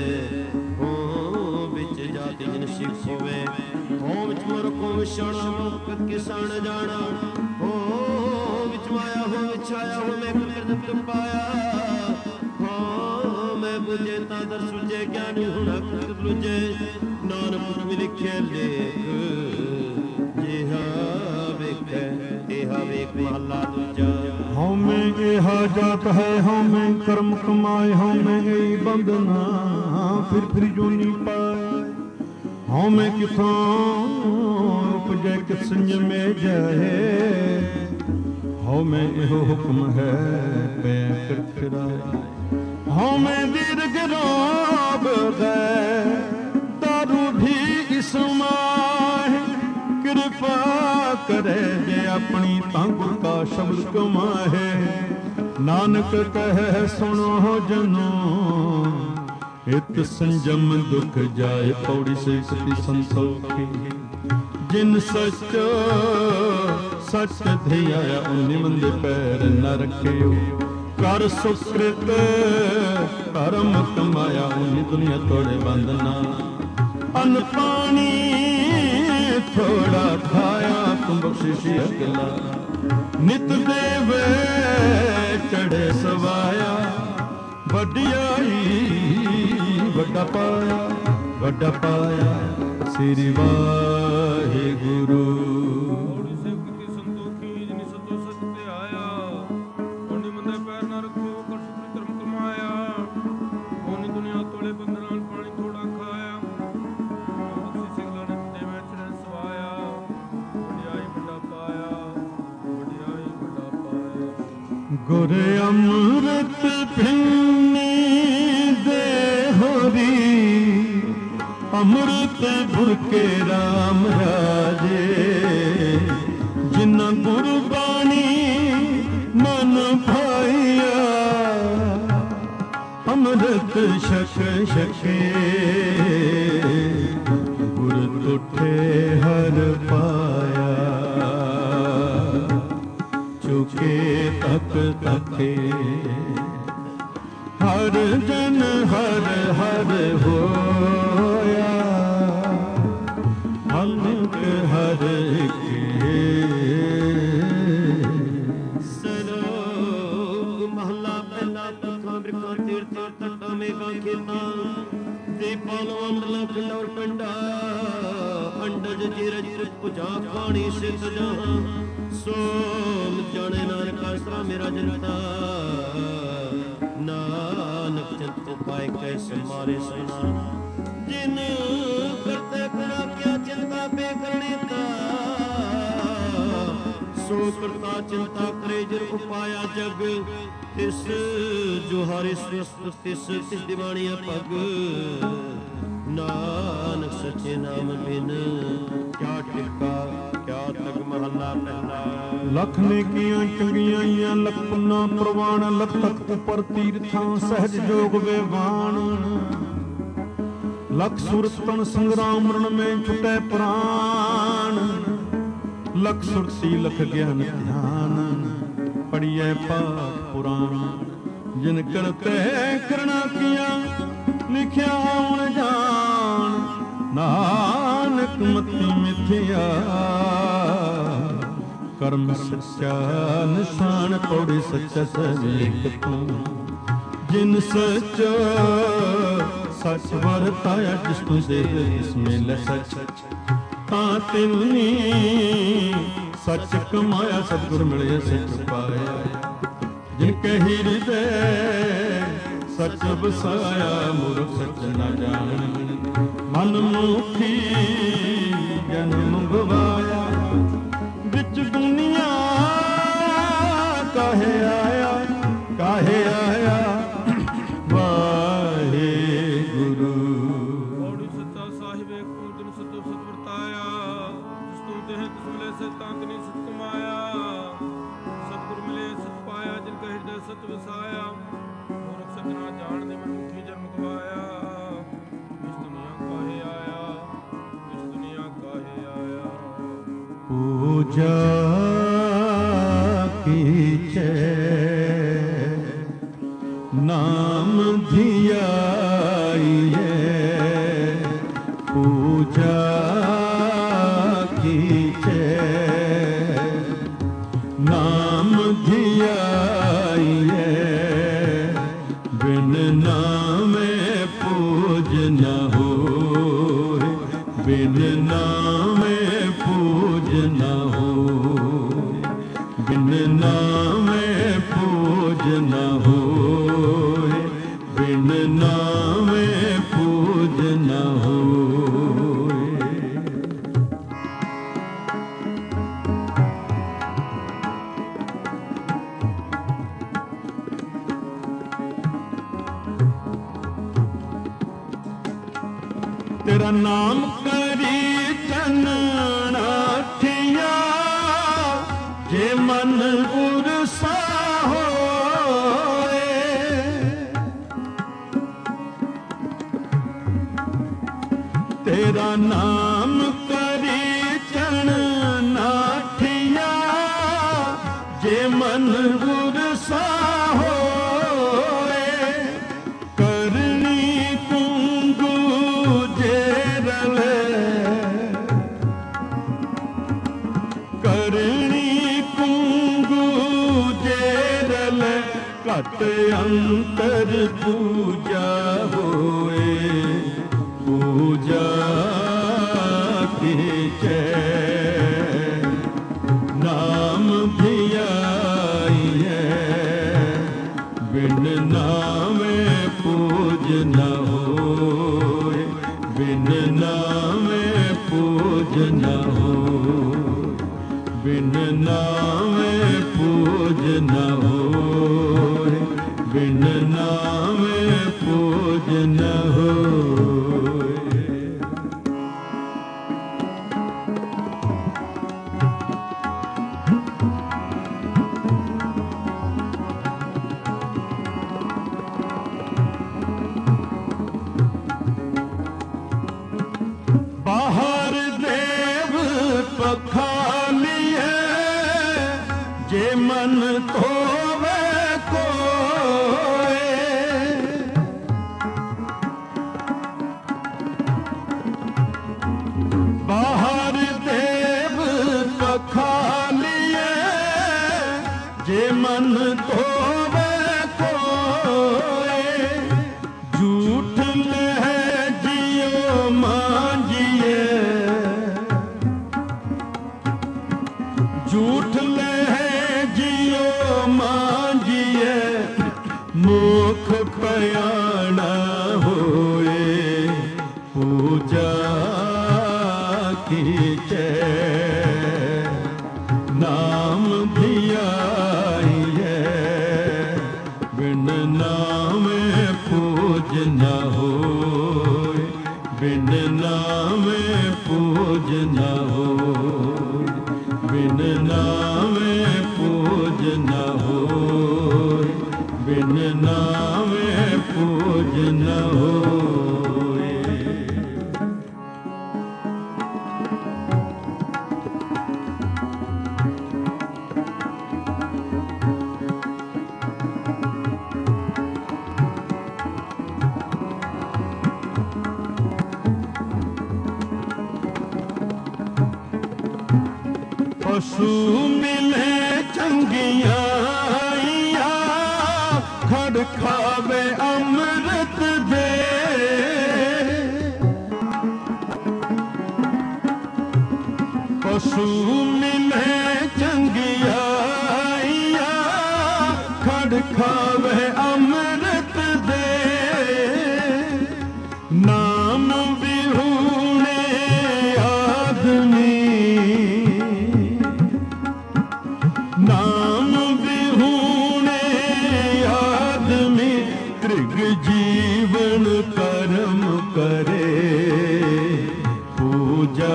ਹੋਮ ਵਿੱਚ ਜਾਤੀ ਜਨ ਸਿੱਖ ਹੋਵੇ। ਹੋਮ ਵਿੱਚ ਮਰ ਕੋ ਵਿਛਾਣਾ ਮੁਕਤ ਕਿਸਾਨ ਜਾਣਾ। ਹੋਮ ਵਿੱਚ ਮਾਇਆ ਹੋਮ ਵਿੱਚ ਛਾਇਆ ਹੋਮ ਇੱਕ ਕਿਰਤ ਪਾਇਆ। ਮੈਂ ਬੁਝੇ ਤਾਂ ਦਰ ਸੁਝੇ ਗਿਆਨੀ ਹੁਣਾ ਕੁਤ ਬੁਝੇ। ਨਾਨਕ ਵੀ ਲਿਖੇ ਲੇਖ ਜਿਹਾ ਵੇਖੈ ਇਹਾ ਵੇਖ ਮਹਲਾ ਦੂਜਾ।
ਹਉਮੈ ਇਹਾ ਜਾਤ ਹੈ ਹਉਮੈ ਕਰਮ ਕਮਾਏ। ਹਉਮੈ ਇਹੀ ਬੰਧਨਾ ਫਿਰ ਜੋਨੀ ਪਾਏ। ਹਉਮੈ ਕਿਥੋਂ ਉਪਜੈ ਕਿਤ ਸੰਜਮੇ ਜਾਏ। ਹਉਮੈ ਇਹੋ ਹੁਕਮ ਹੈ ਪੈ ਕਿਰਕਿਰਾਏ। ਹਉਮੈ ਦੀਰਘ ਰੋਗ ਗਏ ਦਾਰੂ ਵੀ ਇਸ ਮਾਹਿ। ਕਿਰਪਾ ਕਰੇ ਜੇ ਆਪਣੀ ਤਾਂ ਗੁਰ ਕਾ ਸ਼ਬਦ ਕਮਾਹੇ। ਨਾਨਕ ਕਹੈ ਸੁਣੋ ਜਨੋ ਇਤ ਸੰਜਮ ਦੁਖ ਜਾਏ। ਪੌੜੀ ਸਿਫਤੀ ਸੰਤੋਖੀ ਜਿਨ ਸੱਚ ਸੱਚ ਧਿਆਇਆ। ਉਨੀ ਮੰਦੇ ਪੈਰ ਨ ਰੱਖਿਓ ਕਰ ਸੁਕ੍ਰਿਤ ਧਰਮ ਕਮਾਇਆ। ਉਨੀ ਦੁਨੀਆ ਤੋੜੇ ਬੰਧਨਾ। ਅੰਨ ਪਾਣੀ ਥੋੜਾ ਖਾਇਆ ਤੁਮ ਬਖਸ਼ਿਸ਼ੀ ਅਕਲਾ। ਨਿਤ ਦੇਵੇ ਚੜੇ ਸਵਾਇਆ। ਵਡਿਆਈ ਵੱਡਾ ਪਾਇਆ, ਵੱਡਾ ਪਾਇਆ ਸ੍ਰੀ ਵਾਹਿਗੁਰੂ। ਗੁਰ ਅੰਮ੍ਰਿਤ ਪਿੰਨੀ ਦੇ ਹੋਰੀ। ਅੰਮ੍ਰਿਤ ਬੁਰਕੇ ਰਾਮ ਰਾਜੇ। ਜਿਨ੍ਹਾਂ ਗੁਰਬਾਣੀ ਮਨ ਭਾਈਆ। ਅੰਮ੍ਰਿਤ ਛਕ ਛਕੇ ਗੁਰ ਤੁਠੇ ਹਰ ਪਾਇਆ। ਚੁਕੇ ਤਕ ਤਕੇ ਹਰ ਜਨ ਹਰ ਹਰ ਹੋਇਆ। ਹਰ ਕੇ।
ਸਲੋਕ ਮਹਲਾ ਪਹਿਲਾ। ਪੁਰਖਾਂ ਬਿਰਖਾਂ ਤੀਰਥਾਂ ਤਟਾਂ ਮੇਘਾਂ ਖੇਤਾਂ ਦੇ ਪਾਲਵਾਂ ਮੰਡਲਾਂ ਖੰਡੌਰ ਪਿੰਡਾ ਅੰਡਜ ਜਿਰਜ ਪੁਜਾ ਪਾਣੀ ਸਿੱਧ ਜਹਾਂ ਸੋ ਜਾਣੇ ਨਾਨਕ ਆਸਰਾ ਮੇਰਾ ਜਨਤਾ ਨਾਨਕ ਚਿੰਤ ਉਪਾਇ ਕੈਸੇ ਮਾਰੇ ਸਨਾ ਜਿਨ ਕਰਤੇ ਗੁਨਾ ਕਿਆ ਚਿੰਤਾ ਬੇਕਰਣੇ ਤਾ ਸੋ ਕਰਤਾ ਚਿੰਤਾ ਕਰੇ ਜਿਨ ਉਪਾਇਆ ਜਗ ਤਿਸ ਜੋ ਹਰਿ ਸ੍ਰਿਸ਼ਟ ਤਿਸ ਦਿਵਾਣੀਆ ਪਗ ਨਾਨਕ ਸੱਚੇ ਨਾਮ ਬਿਨ ਕਿਆ ਟਿਕਾ ਕਿਆ ਤਗ। ਮਹਲਾ ਪਹਿਲਾ।
ਲਖ ਨੇਕੀਆਂ ਚੰਗੀਆਂ ਆਈਆਂ ਲਖਨਾ ਪ੍ਰਵਾਨ ਲਖਤ ਉਪਰ ਤੀਰਥਾਂ ਸਹਿਜ ਜੋਗ ਵਿਵਾਨ ਲਖ ਸੁਰਤਨ ਸੰਗਰਾਮ ਰਣ ਮੈਂ ਛੁਟੈ ਪ੍ਰਾਨ ਲਖ ਸੁਰਤੀ ਲਖ ਗਿਆਨ ਧਿਆਨ ਪੜੀਐ ਪਾਠ ਪੁਰਾਣ ਜਿਨ ਕਰਤੇ ਕਰਣਾ ਕੀਆਂ ਲਿਖਿਆ ਹੁਣ ਜਾਣ ਨਾਨਕ ਮਤੀ ਮਿਥਿਆ ਕਰਮ ਸੱਚਾ ਨਿਸ਼ਾਨ ਪੌੜੀ ਸੱਚਾ ਸਵੇਕ ਤੂੰ ਜਿਨ ਸੱਚ ਸੱਚ ਵਰਤਾਇਆ ਜਿਸ ਤੂੰ ਦੇ ਇਸ ਮੇਲੇ ਸੱਚ ਤਾਂ ਤਿਲਨੀ ਸੱਚ ਕਮਾਇਆ ਸਤਿਗੁਰ ਮਿਲਿਆ ਸੱਚ ਪਾਇਆ ਜਿਨ ਕਹਿ ਹਿਰਦੇ ਸੱਚ ਵਸਾਇਆ ਮੂਰਖ ਸੱਚ ਨਾ ਜਾਣ ਮਨ ਮੁਖੀ ਜਨਮ ਗਵਾਇਆ ਵਿੱਚ ਦੁਨੀਆ ਕਾਹੇ ਆਇਆ ਕਾਹੇ ਆਇਆ ਵਾਹਿਗੁਰੂ।
ਪੌੜੀ ਸੱਚਾ ਸਾਹਿਬ ਏਕ ਪੂਜਨ ਸਤਿ ਸਤ ਵਰਤਾਇਆ ਜਿਸ ਤੂੰ ਦੇਹ ਤਿਸ ਮਿਲੇ ਸਤਾਂਤ ਨੀ ਸਤ ਕਮਾਇਆ ਸਤਿਗੁਰ ਮਿਲੇ ਸਤ ਪਾਇਆ ਜਿਨ ਕਾ ਹਿਰਦੈ ਸਤ ਵਸਾਇਆ ਮੂਰਖ ਸੱਚ ਨਾ ਜਾਣਦੇ ਮਨ ਮੁਖੀ ਜਨਮ ਗਵਾਇਆ ਇਸ ਦੁਨੀਆ ਕਾਹੇ ਆਇਆ ਇਸ ਦੁਨੀਆ ਕਾਹੇ ਆਇਆ।
ਪੂਜਾ ਕੀਚੈ ਨਾਮ ਧਿਆਈਐ ਪੂਜਾ ਕੀਚੈ ਨਾਮ ਧਿਆਈਐ ਬਿਨ ਨਾਮੇ ਪੂਜ ਨ ਹੋਇ ਬਿਨ ਨਾਮੇ ਪੂਜ ਨ ਹੋਇ ਬਿਨ ਨਾਮੇ ਪੂਜ ਨ ਹੋਇ ਬਿਨ ਨਾਮੇ ਪੂਜ ਨ ਹੋਇ। ਤੇਰਾ ਨਾਮ ਕਰੀ ਚੰਨਣਾ ਠਿਆ ਜੇ ਮਨ ਉਰਸਾ ਹੋਏ ਤੇਰਾ ਨਾਮ ਕਰੀ ਚੰਨਣਾ ਠਿਆ ਜੇ ਮਨ ਉਰਸਾ ਹੋਏ ਕਰਨੀ ਤੁੰਗੂ ਕਰਨੀ ਕੁੰਗੂ ਜੇਰਲ ਘਟ ਅੰਤਰ ਪੂਜਾ ਹੋਏ ਪੂਜਾ ਕੀਚੈ ਨਾਮ ਧਿਆਈਐ ਬਿਨ ਨਾਮੇ ਪੂਜ ਨ ਹੋਇ ਬਿਨ ਨਾਮੇ ਪੂਜ ਨ ਹੋਇ ਬਿਨ ਨਾਮੇ ਪੂਜ ਨ ਹੋਇ ਬਿਨ ਨਾਮੇ ਪੂਜ ਨ ਹੋਇ। ਬਾਹਰ ਦੇਵ ਪਖਾਲੀਏ ਜੇ ਮਨ ਧੋਵੇ ਕੋਏ ਬਾਹਰ ਦੇਵ जे मन धोवे कोए झूठ लह जियो मांजिए झूठ लह जियो मांजिए मुख पयाना होए पूजा कीचे नाम धियाइए बिन नाम पूज न होए बिन नाम पूज न होए बिन नाम पूज न होए बिन नाम पूज न होए। पशु मिले चंगिया खड़ खावे अमृत दे पशु मिले चंगिया खड़ खावे अमृत दे नाम विहूणे आदमी नाम विहूणे आदमी त्रिग जीवन कर्म करे पूजा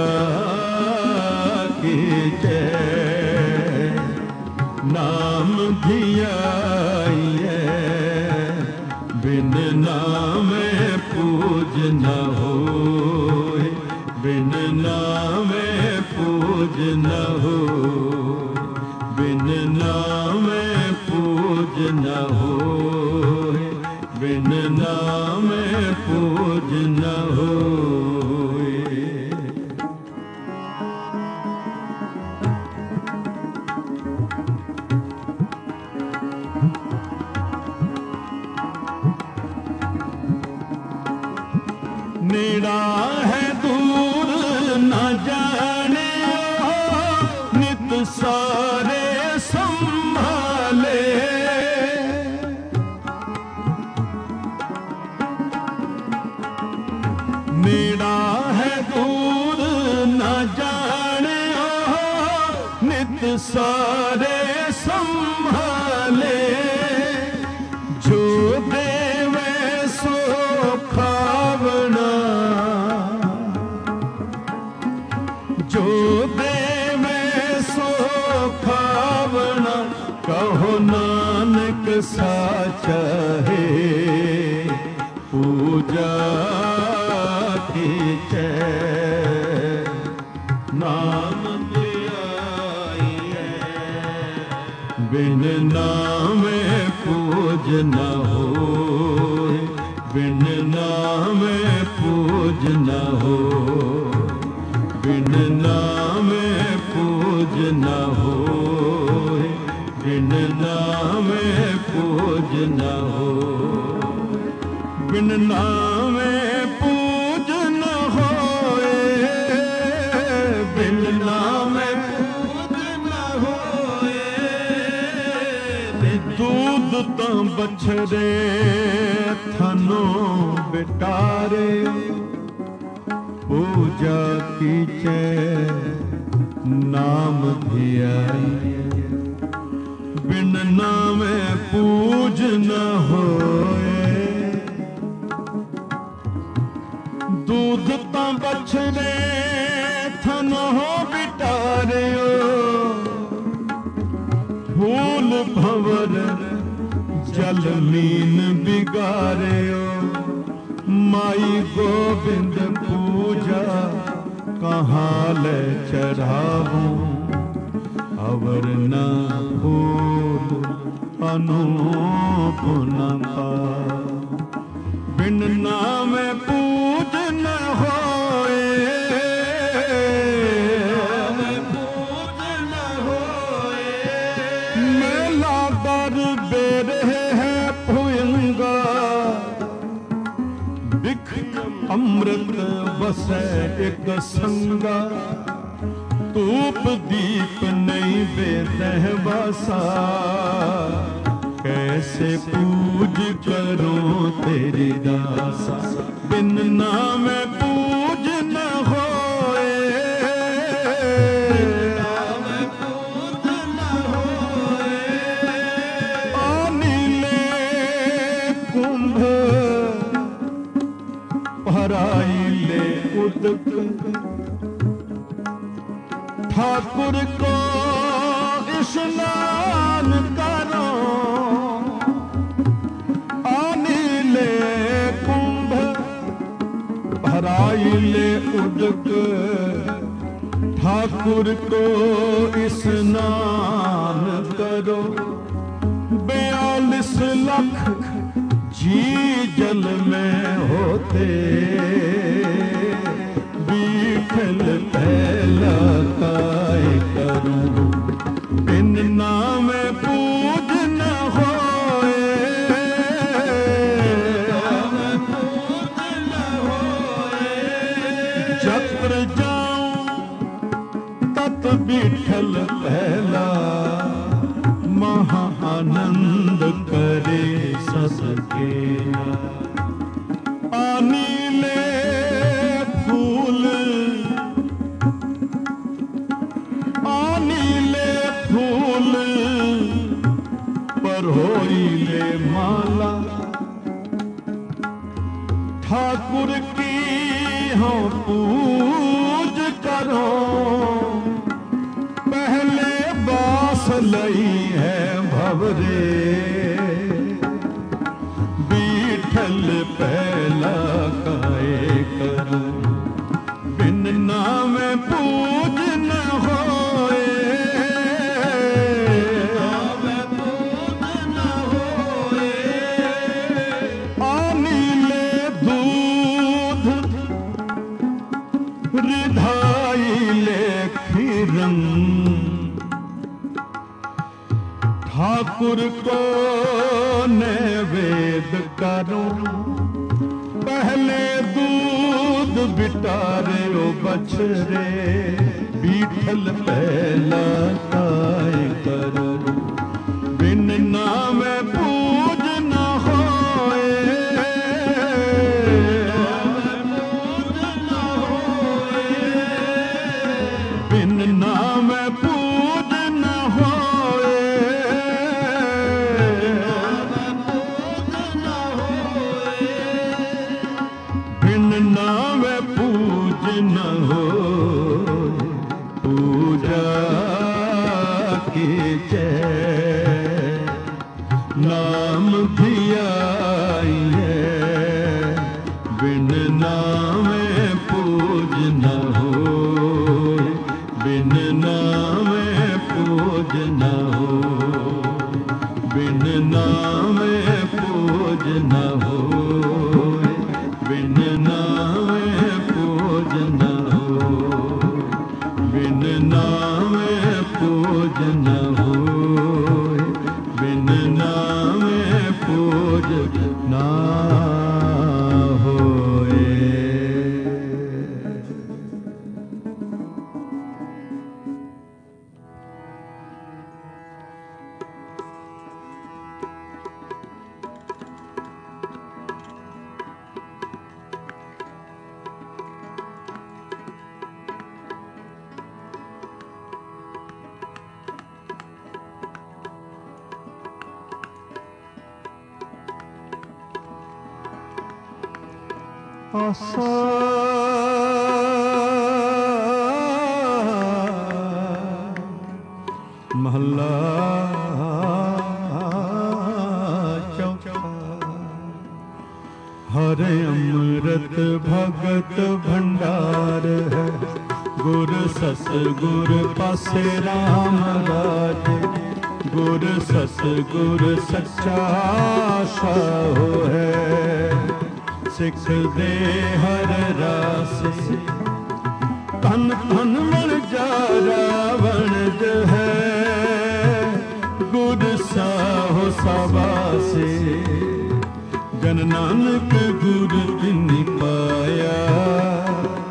कीजे नाम धियाइए बिन नाम पूज न होए बिन नाम पूज न होए बिन नाम पूज न होए बिन नाम पूज न होए। नेड़ा है दूर न जाने नित सारे संभाले नेड़ा है दूर न जाने नित सारे संभाले जो देवे सो खावना जो देवे सो खावना कहो नानक साचा है पूजा कीचे नाम धियाइए बिन नाम पूज न होए बिन नाम पूज न होए बिन नाम पूज न होए बिन नाम पूज न होए बिन नाम पूज न होए बिन नाम पूज न होए दूध तो बछड़े थनो बिटारे पूजा कीचे नाम धियाइए बिन नाम पूज न होए दूध तो बछड़े थनो बिटारियो फूल भंवर जल मीन बिगारियो माई गोविंद पूजा कहाँ ले चढ़ाऊं अवर न फूल अनूप न पाऊं बिन नाम पूज न होए पूज न होए मेला वसै एक संगा, धूप दीप नहीं बेदह वासा। कैसे पूज करूं तेरी दासा, बिन नाम पूज न होए, नाम पूज न होए। आनीले कुंभ भराइले उदक, ठाकुर को स्नान करो। आनीले कुंभ भराइले उदक, ठाकुर को स्नान करो। 42 लाख जी जल में होते, बीठल पहला काय करूं। बिन नाम पूज न होए, नाम पूज न होए। जत्र जाऊं तत बीठल पहला, महा आनंद करे ससकेला। आनीले फूल, आनीले फूल पर होइले माला। ठाकुर की हो पूज करो, पहले बास लई है भवरे। बीठल पहला काय करूं, बिन नाम पूज न होए, नाम पूज न होए। आनीले दूध रिधाइले खीरन, ठाकुर को नैवेद्य करो। पहले दूध बिटारे ओ बछरे, बीठल पहला काय करो। बिन नाम पूज न होए, नाम पूज न होए। बिन नाम पूज न होए, बिन नाम पूज न होए। पूजा की जय नाम भी आई है, बिन नाम पूज न होए, बिन नाम पूज न होए, बिन नाम पूज न होए, बिन नाम पूज न होए, बिन नाम पूज न होए, बिन नाम पूज ना होए। आसा महला चौथा। हरे अमृत भगत भंडार है, गुर सतगुर पासे राम राज। गुर सतगुर सच्चा साहो है, सिख दे हर रासे। तन तन मर जा रावण जो है, गुर साहो सबासे। जन नानक गुर बिन पाया,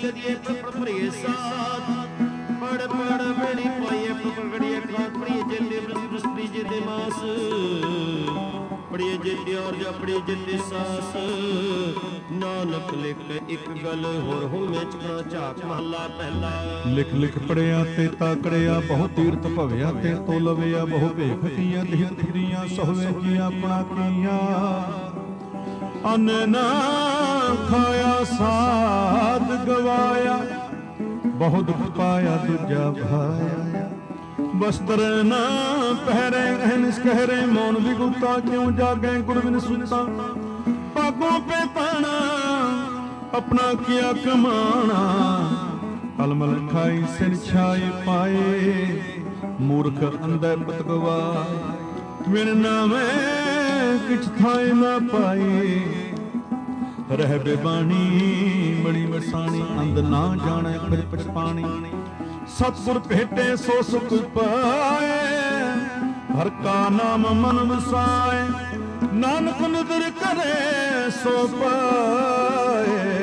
ਲਦੀਏ ਭਰੀਏ ਸਾਥ ਪੜ ਮੇਰੀ ਪਾਈਏ ਪਕੜੀਏ ਖਾਤ ਪੜੀਏ ਜਿੰਦੇ ਬ੍ਰਸਪਤੀ ਜੀ ਦੇ ਮਾਸ ਪੜੀਏ ਜਿੰਦੇ ਔਰ ਜਪੜੀ ਜਿੰਦੇ ਸਾਸ ਨਾਨਕ ਲਿਖ ਇੱਕ ਗੱਲ ਹੋਰ ਹੁਣ ਮੈਂ ਚਕਣਾ ਝਾਕ ਮਹੱਲਾ ਪਹਿਲਾ
ਲਿਖ ਲਿਖ ਪੜਿਆ ਤੇ ਤਾਕੜਿਆ ਬਹੁ ਤੀਰਥ ਭਵਿਆ ਤੇ ਤੋਲਵਿਆ ਬਹੁ ਭੇਖ ਕੀਆ ਦੇਹ ਦੀਆਂ ਸਹਵੇ ਕੀ ਆਪਣਾ ਕੀਆ ਅੰਨ ਨਾ ਖਾਇਆ ਸਾਧ ਗਵਾਇਆ ਬਹੁ ਦੁਖ ਪਾਇਆ ਦੂਜਾ ਭਾਇਆ ਬਸਤਰ ਨਾ ਪਹਿਰੇ ਰਹਿਨ ਕਹਿਰੇ ਮੌਨ ਵਿਗੁਤਾ ਕਿਉਂ ਜਾਗੇ ਗੁਰ ਬਿਨ ਸੁਤਾ ਪਾਗੋਂ ਪੇ ਪਾਣਾ ਆਪਣਾ ਕੀਆ ਕਮਾਣਾ ਕਲਮਲ ਖਾਈ ਸਿਰ ਛਾਏ ਪਾਏ ਮੂਰਖ ਅੰਦਰ ਬਤਗਵਾ ਬਿਨ ਨਾਮੇ ਕਿਛ ਥਾਏ ਨਾ ਪਾਏ ਰਹਿ ਬੇਬਾਣੀ ਬੜੀ ਵਸਾਣੀ ਅੰਧ ਨਾ ਜਾਣੈ ਫਿਰ ਪਛਤਾਣੀ ਸਤਿਗੁਰ ਭੇਟੇ ਸੋ ਸੁਖ ਪਾਏ ਹਰ ਕਾ ਨਾਮ ਮਨ ਵਸਾਏ ਨਾਨਕ ਨਦਰ ਕਰੇ ਸੋ ਪਾਏ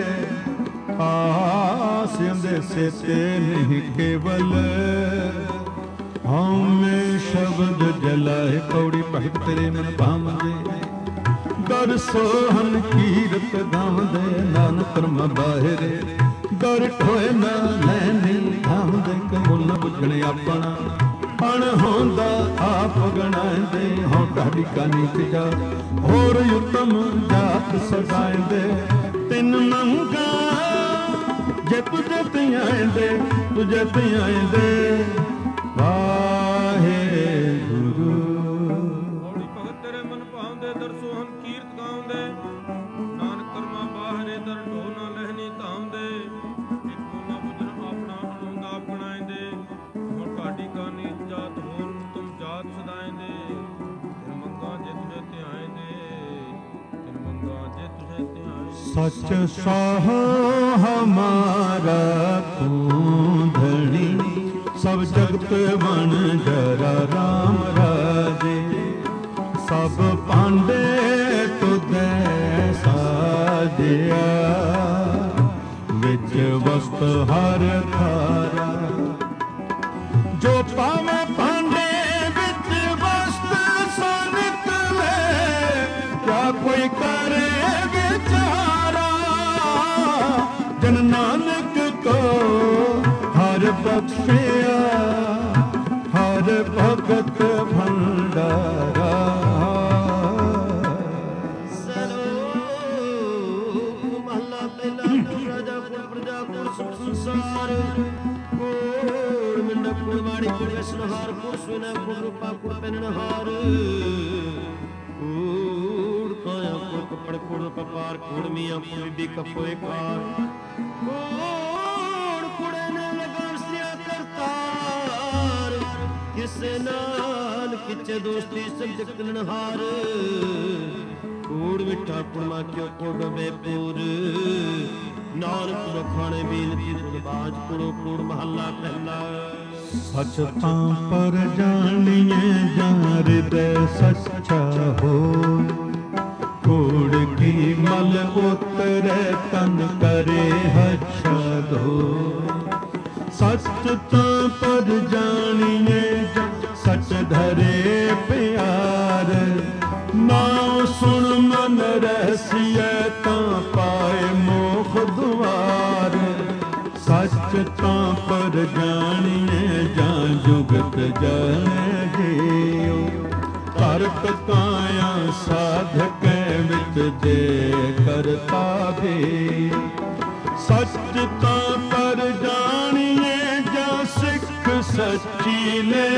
ਆਸ ਅੰਦੇਸੇ ਤੇ ਨਹੀਂ ਕੇਵਲ ਹਉਮੈ ਸ਼ਬਦ ਜਲਾਏ ਪੌੜੀ ਭਗਤ ਤੇਰੇ ਮਨ ਭਾਵਦੇ ਦਰ ਸੋਹਨ ਕੀਰਤ ਗਾਉਂਦੇ ਨਾਨਕ ਕਰਮ ਬਾਹਿਰੇ ਦਰ ਠੋਏ ਨਾ ਲੈਣੀ ਗਾਉਂਦੇ ਕਬੁਲ ਨ ਬੁੱਝਣ ਆਪਣਾ ਅਣ ਹੁੰਦਾ ਆਪ ਗਣਾਉਂਦੇ ਹਉ ਢਾਡੀ ਕਾਨੀ ਤਿਜਾ ਹੋਰ ਉਤਮ ਜਾਤ ਸਦਾਇਂਦੇ ਤਿੰਨ ਮੰਗਾ ਜੇ ਤੁਝੇ ਧਿਆਇਂਦੇ ਤੁਝੇ ਧਿਆਇਂਦੇ ਵਾਹਿਗੁਰੂ
ਹੌਲੀ ਭਗਤ ਤੇਰੇ ਮਨ ਭਾਉਂਦੇ ਦਰ ਸੋਹਨ ਕੀਰਤ ਗਾਉਂਦੇ ਨਾਨਕ ਕਰਮਾ ਬਾਹਰੇ ਦਰ ਢੋ ਨਾ ਲਹਿਨੀ ਧਾਉਂਦੇ ਇੱਕ ਨਾ ਬੁਝਨ ਆਪਣਾ ਆਨੰਦ ਆਪ ਬਣਾਇਂਦੇ ਹੁਣ ਢਾਡੀ ਕਾਨੀ ਜਾਤ ਹੋਨ ਤੁਮ ਜਾਤ ਸਦਾਇਂਦੇ ਤਿਨ ਮੰਗਾ ਜੇ ਤੁਝੇ ਧਿਆਇਂਦੇ ਤਿਨ ਮੰਗਾ ਜੇ ਤੁਝੇ ਧਿਆਇਂਦੇ
ਸਚ ਸਾਹ ਹਮਾਰਾ ਤੂੰ ਧਣੀ ਸਭ ਜਗਤ ਬਣ ਜਰਾ ਰਾਮ ਰਾਜੇ ਸਭ ਪਾਂਡੇ ਤੁਧੈ ਸਾਜਿਆ ਵਿੱਚ ਵਸਤ ਹਰ ਥਾਰਾ ਜੋ ਪਾਵੇਂ ਭਾਂਡੇ ਵਿੱਚ ਵਸਤ ਸੋ ਨਿਕਲੇ ਕਿਆ ਕੋਈ ਕਰੇ ਵਿਚਾਰਾ ਜਨ ਨਾਨਕ ਕੋ ਹਰ ਬਖਸ਼ਿਆ ਹਰ ਭਗਤ ਭੰਡਾਰਾ
ਮਹੱਲਾ ਪਹਿਲਾ ਰਾਜਾ ਕੁਲ ਪ੍ਰਜਾ ਕੁਲ ਸੁਖ ਸੰਸਾਰ ਕੋੜ ਮਿੰਡ ਕੁਲ ਮਾੜੀ ਕੁਲ ਵਿਸਨਹਾਰ ਕੁਲ ਸੁਨਾ ਕੁਲ ਰੂਪਾ ਕੁਲ ਪੈਨਹਾਰ ਕੋੜ ਕਾਇਆ ਕੁਲ ਕਪੜ ਕੁਲ ਕਪਾਰ ਕੁਲ ਮੀਆਂ ਕੁਲ ਬੀਬੀ ਕਪੋਏ ਕਾਰ ਕੋੜ ਕੁੜੇ ਨੇ ਲਗਾਉ ਸਿਆ ਕਰਤਾਰ ਕਿਸੇ ਨਾਲ ਕਿਚੇ ਦੋਸਤੀ ਸਭ ਜਗਤਨਹਾਰ ਕੂੜ ਮਿੱਠਾ ਕੁੜਮਾ ਕਿਉ ਕੋਡ ਬੇਪੂਰ ਨਾਨਕ ਰਖਾਣੇ ਬੇਨਤੀ ਤੁਧ ਬਾਜ ਕੁੜੋ ਕੂੜ ਮਹੱਲਾ ਪਹਿਲਾ
ਸਚ ਤਾਂ ਪਰ ਜਾਣੀਏ ਜਾਂ ਹਿਰਦੈ ਸੱਚਾ ਹੋਇ ਕੂੜ ਕੀ ਮਲ ਉਤਰੈ ਤਨ ਕਰੇ ਹਛਦ ਹੋਇ ਸਚ ਤਾਂ ਪਰ ਜਾਣੀਏ ਜਾਂ ਸਚ ਧਰੇ ਪਿਆਰ ਨਾਮ ਸੁਣ ਮਨ ਰਹਿਸੀਐ ਤਾਂ ਪਾਏ ਮੋਖ ਦੁਆਰ ਸੱਚ ਤਾਂ ਪਰ ਜਾਣੀਏ ਜਾਂ ਜੁਗਤ ਜਾਣੈ ਜੀਉ ਕਰਤ ਕਾਇਆ ਸਾਧਕੈ ਵਿੱਚ ਦੇ ਕਰਤਾ ਵੀ ਸੱਚ ਤਾਂ ਪਰ ਜਾਣੀਏ ਜਾਂ ਸਿੱਖ ਸੱਚੀ ਲੈ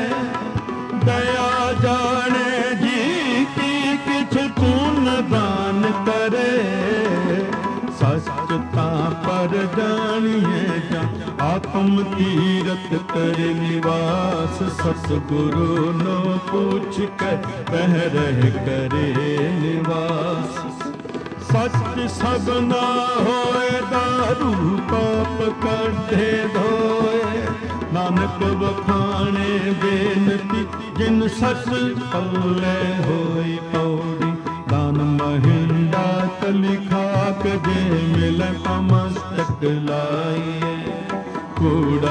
ਦਇਆ ਜਾਣੇ ਜੀ ਕੀ ਕਿਛ ਪੁੰਨ ਦਾਨ ਕਰੇ ਸੱਚ ਤਾਂ ਪਰ ਜਾਣੀਏ ਜਾਂ ਆਤਮ ਤੀਰਥ ਕਰੇ ਨਿਵਾਸ ਸਤਿਗੁਰੂ ਨੂੰ ਪੁੱਛ ਕੇ ਬਹਿ ਰਹਿ ਕਰੇ ਨਿਵਾਸ ਸੱਚ ਸਭਨਾ ਹੋਏ ਦਾਰੂ ਪਾਪ ਕੱਢੇ ਧੋਏ ਨਾਨਕ ਵਖਾਣੇ ਬੇਨਤੀ ਜਿਨ ਸੱਚ ਪੱਲੇ ਹੋਈ ਪੌੜੀ ਦਾਨ ਮਹਿੰਡਾ ਤਲੀ ਖਾਕ ਜੇ ਮਿਲ ਮਸਤਕ ਲਾਏ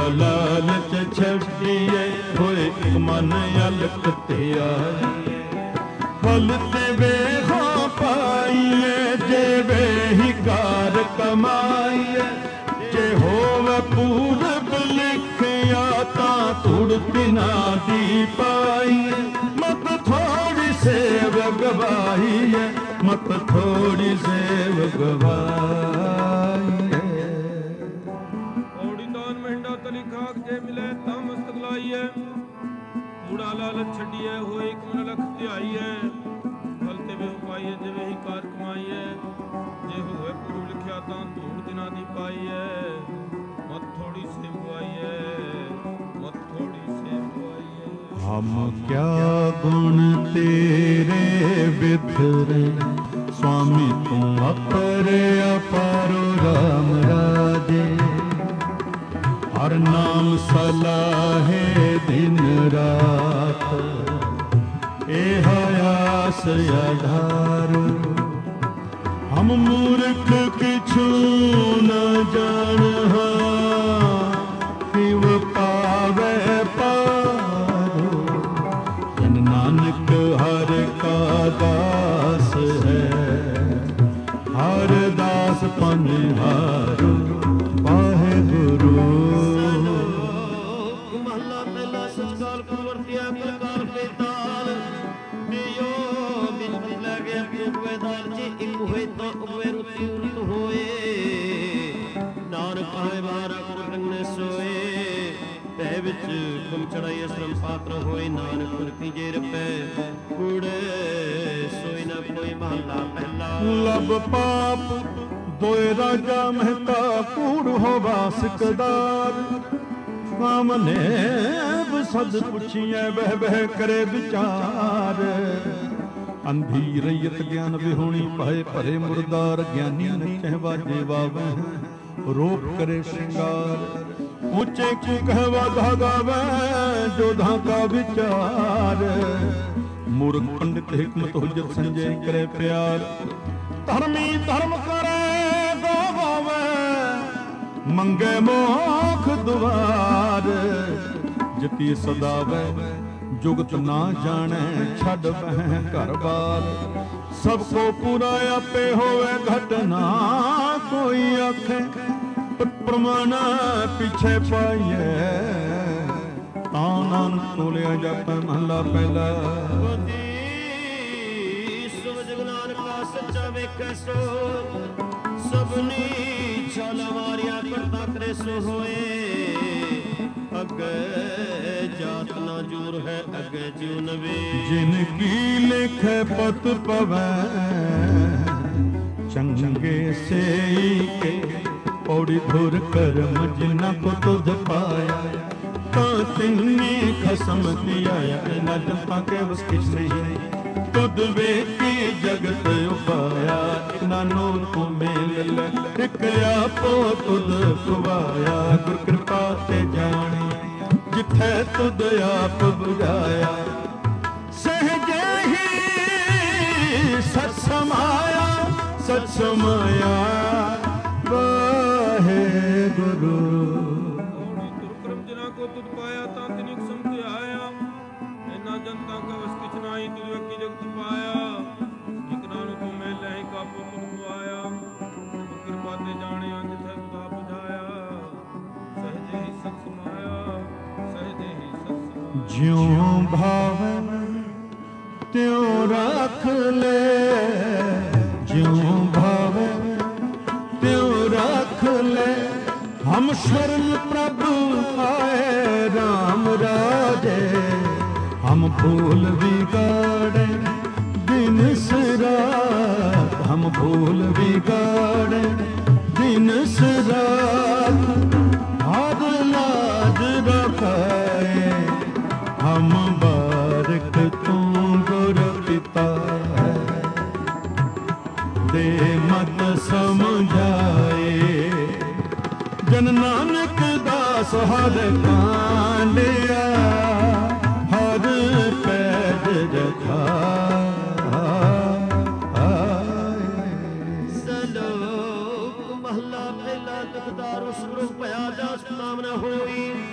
ਲਾਲਚ ਛੱਡੀਏ ਹੋਏ ਮਨ ਅਲਖ ਧਿਆਈਏ ਫਲ ਤੇ ਵੇਖਾਂ ਪਾਈਏ ਜੇ ਵੇਹੀ ਕਾਰ ਕਮਾਈਏ ਜੇ ਹੋਵੇ ਪੂਰਬ ਲਿਖਿਆ ਤਾਂ ਧੁੜ ਬਿਨਾ ਦੀ ਪਾਈਏ ਮਤ ਥੋੜੀ ਸੇਵ ਗਵਾਈਏ ਮਤ ਥੋੜੀ ਸੇਵ ਗਵਾਈਏ
ਔੜੀ ਦਾਨ ਮਹਿੰਡਾ ਤਲੀ ਖਾਕ ਜੇ ਮਿਲੇ ਤਾਂ ਮਸਤਕ ਲਾਈਏ ਕੂੜਾ ਲਾਲਚ ਛੱਡੀਏ ਹੋਏ ਇੱਕ ਮਨ ਲਖ ਧਿਆਈਏ ਫਲ ਤੇ ਵੇ ਪਾਈਏ ਜਿਵੇਂ ਹੀ ਕਾਰ ਕਮਾਈਏ ਜੇ ਹੋਵੇ ਪੂਰਬ ਲਿਖਿਆ ਤਾਂ ਧੂੜ ਦਿਨਾਂ ਦੀ ਪਾਈਏ ਮਤ ਥੋੜੀ ਸੇਵ ਗਵਾਈਏ ਮਤ ਥੋੜੀ ਸੇਵ ਗਵਾਈਏ
ਹਮ ਕਿਆ ਗੁਣ ਤੇਰੇ ਬਿਥਰੇ स्वामी तू अपर अपारो राम राजे हर नाम सलाहे दिन रात एह आस आधार हम मूर्ख किछु न जानहा किव पावे पारो जन नानक हर का दास है हर दास पनिहारो वाहेगुरु
ਮਹਲਾ ਪਹਿਲਾ ਸਚਕਾਲ ਕੁਰਵਰਤਿਆ ਕਲਕਾਲ ਬੇਤਾਲ ਦਿਓ ਬਿਨ ਬਿਨ ਲਗੇ ਉਗਵੇ ਦਾਲ ਜੇ ਇੱਕ ਹੋਏ ਤਾਂ ਉਗਵੇ ਰੁਤੀ ਉਰਤ ਹੋਏ ਨਾਨਕ ਕਹੇ ਬਾਰਾ ਗੁਰ ਰੰਗਨੇ ਸੋਏ ਪੈ ਵਿੱਚ ਕੁਮ ਚੜਾਈ ਅਸਰਮ ਪਾਤਰ ਹੋਏ ਨਾਨਕ ਗੁਰਤੀ ਜੇ ਰਪੈ ਕੂੜੇ ਸੋਈ ਨਾ ਕੋਈ ਮਹਲਾ ਪਹਿਲਾ
ਲਬ ਪਾਪ ਦੋਏ ਰਾਜਾ ਮਹਿਤਾ ਕੂੜ ਹੋਵਾ ਸਿਕਦਾਰ ਸਾਮਨੇ ਬਸਦ ਪੁੱਛੀਐ ਬਹਿ ਬਹਿ ਕਰੇ ਵਿਚਾਰ ਅੰਧੀ ਰਈਤ ਗਿਆਨ ਵਿਹੂਣੀ ਪਾਏ ਭਰੇ ਮੁਰਦਾਰ ਗਿਆਨੀ ਨਚਹਿ ਵਾਜੇ ਵਾਵੈ ਰੂਪ ਕਰੇ ਸ਼ਿੰਗਾਰ ਉੱਚੇ ਕੀ ਕਹਿਵਾ ਧਾਗਾ ਵੈ ਜੋਧਾ ਕਾ ਵਿਚਾਰ ਮੂਰਖ ਪੰਡਿਤ ਹਿਕਮਤ ਹੁਜਤ ਸੰਜੇ ਕਰੇ ਪਿਆਰ ਧਰਮੀ ਧਰਮ ਕਰੇ ਗਵਾਵੇ ਮੰਗੇ ਮੋਖ ਦੁਆਰ ਜਤੀ ਸਦਾਵੇ ਜੁਗਤ ਨਾ ਜਾਣੈ ਛੱਡ ਬਹਿ ਘਰ ਬਾਰ ਸਭ ਕੋ ਪੂਰਾ ਆਪੇ ਹੋਵੇ ਘਟਨਾ ਕੋਈ ਆਖੇ ਪ੍ਰਮਾਣ ਪਿਛੇ ਪਾਈਏ ਤਾਂ ਨਾਨਕ ਤੋਲਿਆ ਜਾਪੈ ਮਹਲਾ ਪਹਿਲਾ
ਸੱਚਾ ਵੇਖੈ ਸੋ ਸਭਨੀ ਛਲ ਮਾਰਿਆ ਕਰਤਾ ਕਰੇ ਸੋ ਹੋਏ ਅੱਗੇ ਜਾਤ ਨਾ ਜੂਰ ਹੈ ਅੱਗੇ ਜਿਉ ਨਵੇ
ਜਿਨ ਕੀ ਲਿਖੈ ਪਤ ਪਵੈ ਚੰਗੇ ਸੇਈ ਕੇ ਪੌੜੀ ਧੁਰ ਕਰਮ ਜਿਨਾ ਕੋ ਤੁਧ ਪਾਇਆ ਤਾਂ ਤਿੰਨੇ ਖਸਮ ਧਿਆਇਆ ਨਾ ਜਨਤਾ ਕੇ ਵਸ ਕਿਛ ਨਹੀਂ ਤੁਧ ਵੇਖੀ ਜਗਤ ਉਪਾਇਆ ਨਾਨੋ ਕੋ ਮੇਲ ਲੈ ਇਕ ਆਪੋ ਤੁਧ ਖਵਾਇਆ ਗੁਰ ਕਿਰਪਾ ਤੇ ਜਾਣੀ ਜਿੱਥੇ ਤੁਧ ਆਪ ਬੁਝਾਇਆ ਸਹਿਜੇ ਹੀ ਸਤ ਸਮਾਇਆ ਸਤ ਸਮਾਇਆ ਵਾਹਿਗੁਰੂ
ਔੜੀ ਤੁਰਕਰਮ ਜਿਨਾ ਕੋ ਤੁਧ ਪਾਇਆ ਤਾਂ ਤਿਨਿਕ ਸਮਝ ਆਇਆ ਇਨਾ ਜਨਤਾ ਕਾ ਵਸ ਕਿਛ ਨਾਹੀ ਤੁਧ ਵੇਖੀ ਜਗਤ ਪਾਇਆ ਇਕ ਨਾਨਕ ਕੋ ਮੇਲ ਲੈ ਕਾਪੋ ਤੁਧ ਖਵਾਇਆ ਕਿਰਪਾ ਤੇ ਜਾਣਿਆ ਜਿਥੇ ਤੁਧਾ ਬੁਝਾਇਆ ਸਹਜੇ ਹੀ ਸਤ ਸਮਾਇਆ ਸਹਜੇ ਹੀ ਸਤ ਸਮਾਇਆ
ਜਿਉ ਭਾਵੈ ਤਿਉ ਰੱਖ ਲੈ ਜਿਉ ਭਾਵੈ ਤਿਉ ਰੱਖ ਲੈ ਹਮ ਸ਼ਰਨ ਪ੍ਰਭ ਆਏ ਰਾਮ ਰਾਜੇ ਹਮ ਭੂਲ ਵਿਗਾੜੇ ਦਿਨ ਸਰਾਤ ਹਮ ਭੂਲ ਵਿਗਾੜੇ ਦਿਨ ਸਰਾਤ ਹਰ ਲਾਜ ਰਖਾਏ ਹਮ ਬਾਰਕ ਤੂੰ ਗੁਰ ਪਿਤਾ ਦੇ ਮਤ ਸਮਝਾਏ ਜਨ ਨਾਨਕ ਦਾਸ ਹਰ ਕਾਂਡਿਆ ਹਰ ਪੈਜ ਰਖਾ
ਸਲੋਕ ਮਹਲਾ ਪਹਿਲਾ ਦੁਖਦਾਰ ਉਸ ਗੁਰੂ ਭਇਆ ਜਸ ਨਾਮ ਨਾ ਹੋਈ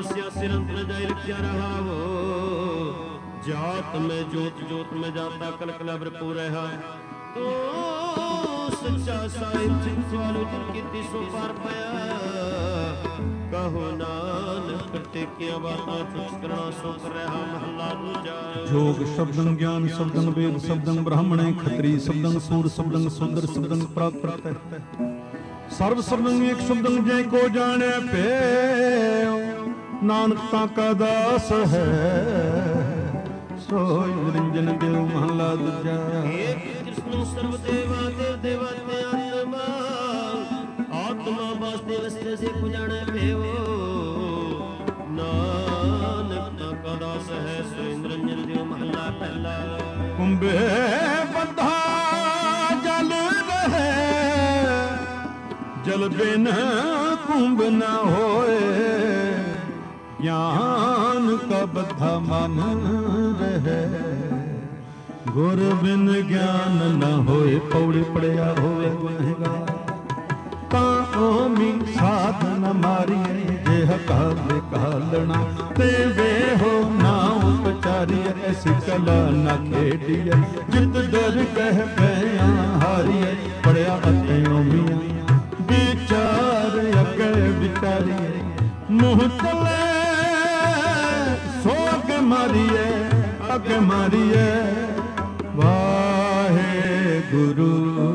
बसिया सिरंत न जाय रखिया रहावो जात में जोत जोत में जाता कल कला भरपूर रहा तो सच्चा साहिब चित वालो जिनकी सो पार पाया कहो नानक टेकिया बाता चुप करना सो कर रहा महला दूजा
जोग शब्दं ज्ञान शब्दं वेद शब्दं ब्राह्मणे खत्री शब्दं सूर शब्दं सुंदर शब्दं प्राकृत सर्व शब्दं एक शब्दं जय को जाने पे नानक ताका दास है सोई निरंजन देव महला दूजा
एक कृष्ण सर्व देवा देव देवते आत्मा आत्मा वास्ते वस्ते से पुजाने भेवो नानक ताका दास है सोई निरंजन देव महला पहला
कुंभे बंधा जल रहे जल बिन कुंभ न होए ज्ञान का बद्धा मन रहे गुर बिन ज्ञान न होए पौड़ी पड़िया होए गुनहगार तामी साधन मारिए जेह काले कालना ते वे हो ना उपचारिय ऐसी कला न खेडिए जित डर कह पया हारिए पड़िया अत्यों मिया विचार अगे विचारिए मुँह चले सो अगे मारिए अगे मारिए वाहे गुरु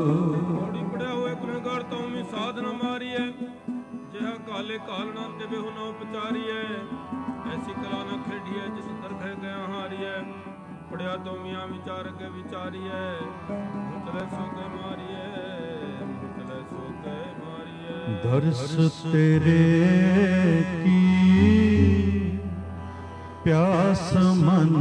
साधन मारिए जेहा काले कालना ते बेहु न उपचारिए ऐसी कला न खेडिए जिस दरख गया हारिए पढ़िया तो मियाँ विचार के विचारिए चले सो के मारिए चले सो के मारिए
दर्श तेरे की प्यास मन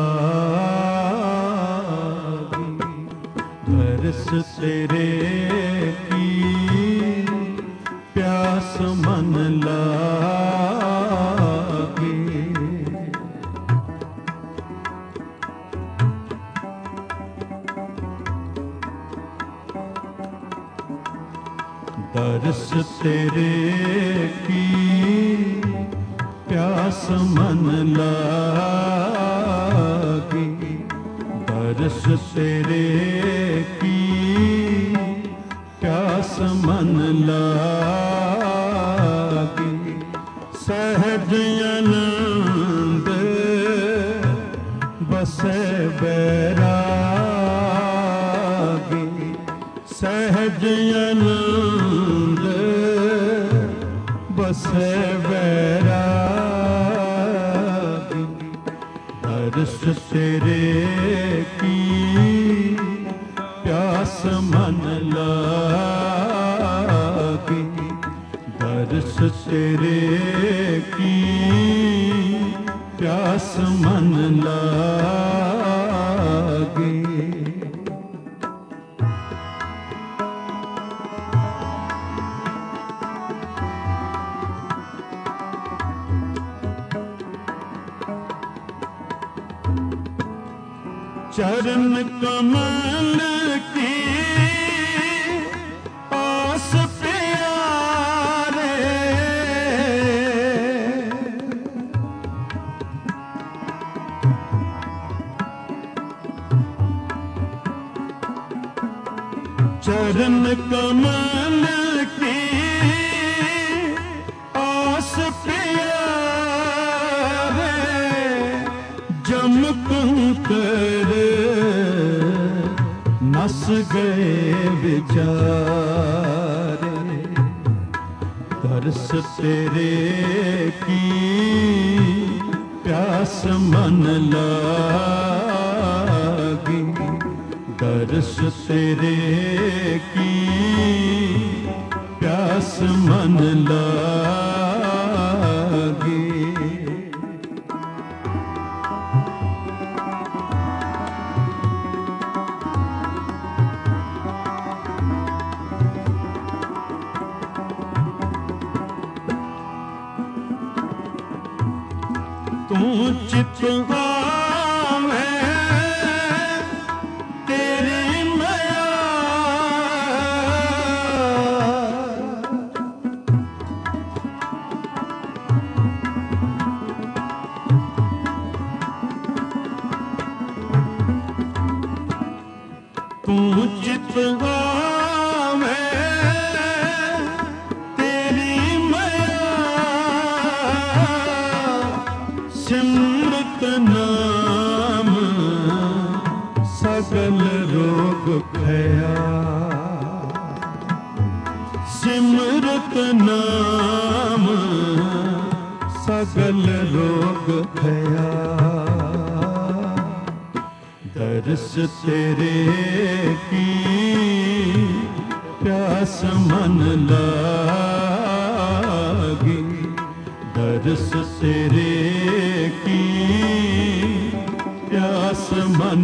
लागी दर्श तेरे की प्यास मन लागी दर्श तेरे की प्यास मन लागी दर्श तेरे की प्यास मन लागी सहज आनंद बसे बैरागी सहज आनंद बसे बैरागी दर्श तेरे की प्यास मन लागी दर्श तेरे की प्यास मन लागी चरण कमल की आस प्यारे चरण कमल की आस प्यारे जम कंकर नस गए विचारे दर्श तेरे की प्यास मन लागी दर्श तेरे की प्यास मन लागी तू चित आवे तेरी माया आवे तेरी माया सिमरत नाम सगल रोग भया सिमरत नाम सगल रोग भया दर्श तेरे की प्यास मन लागी दर्श तेरे की प्यास मन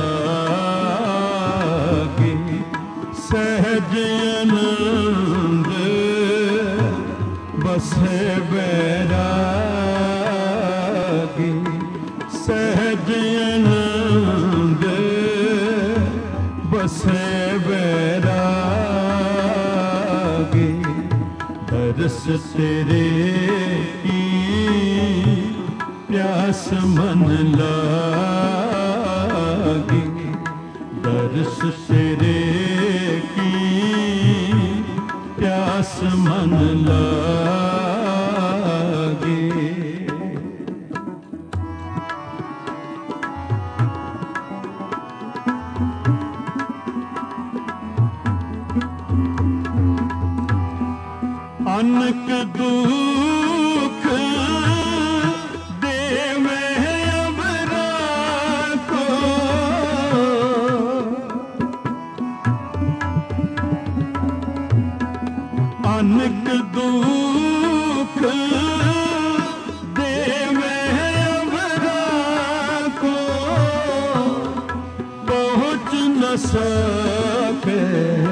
लागी सहज आनंद बसे बैरागी सहज आनंद बसे बैरागी दर्श तेरे की प्यास मन लागी दर्श तेरे की प्यास मन लागी अनक दुख देवे अबरा को अनक दुख देवे अबरा को पहुँच न सके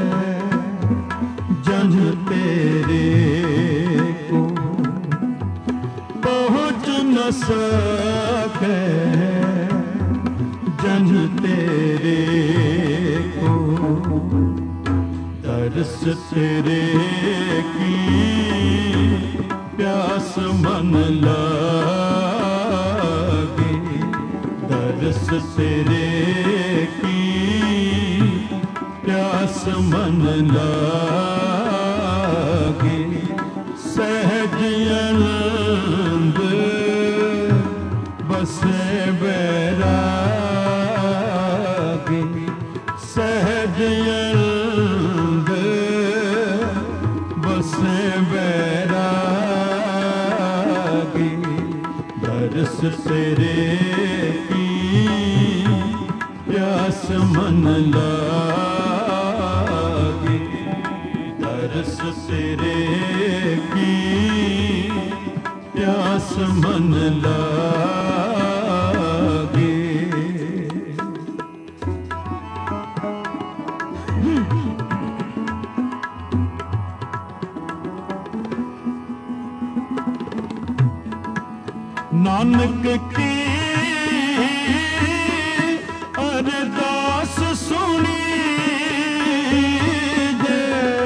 जन तेरे को पहुँच न सके जन तेरे को दर्श तेरे की प्यास मन लागी दर्श तेरे की प्यास मन लागी सहज आनंद बसे बैरागी सहज आनंद बसे बैरागी दर्श तेरे की प्यास मन लागी दर्श तेरे की प्यास मन लागी नानक की अरदास सुनी जे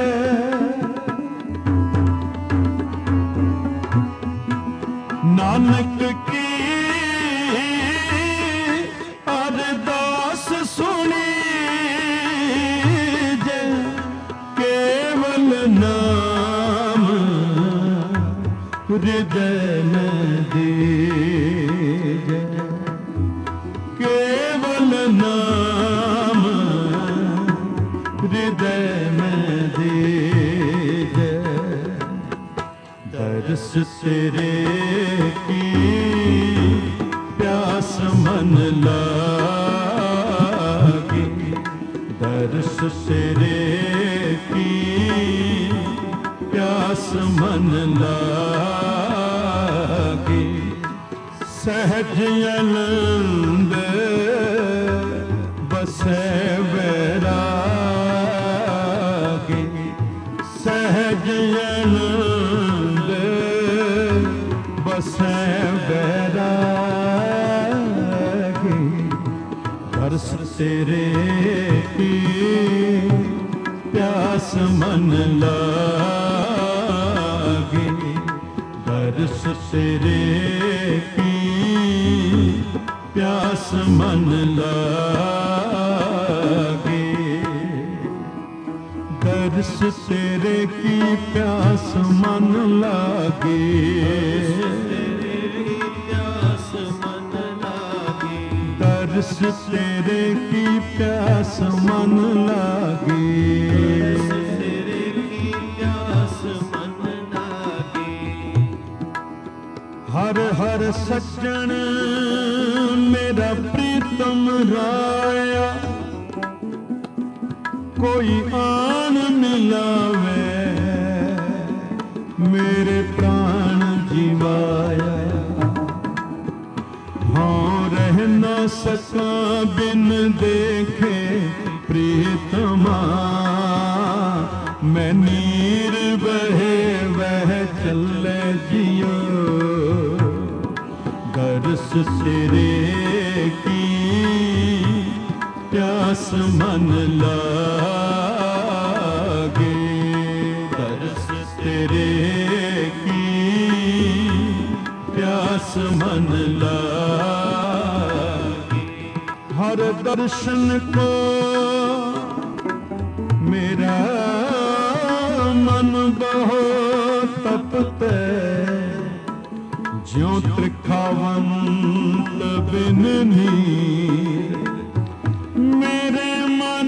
नानक की अरदास सुनी जे केवल नाम हृदय में दीजे केवल नाम हृदय में दीजे दर्श तेरे की प्यास मन लागी दर्श तेरे की प्यास मन लागी सहज आनंद बसे बैरागी सहज आनंद बसे बैरागी दर्श तेरे की प्यास मन लागी दर्श तेरे की प्यास मन लागी दर्श तेरे की प्यास मन लागे,
प्यास मन लागे,
दर्श तेरे की प्यास मन लागे,
तेरे की प्यास मन लागे।
हर हर सज्जन मेरा प्रीतम राया, कोई आन मिलावे मेरे प्राण जीवाया। हाँ रह न सका बिन देखे प्रीतमा, मैं नीर बहे वह चले जियो, दर्श तेरे की प्यास मन लागे, दर्श तेरे की प्यास मन लागे। हर दर्शन को मेरा मन बहुत तपते, ज्यों त्रिखावंत बिन नीर, मेरे मन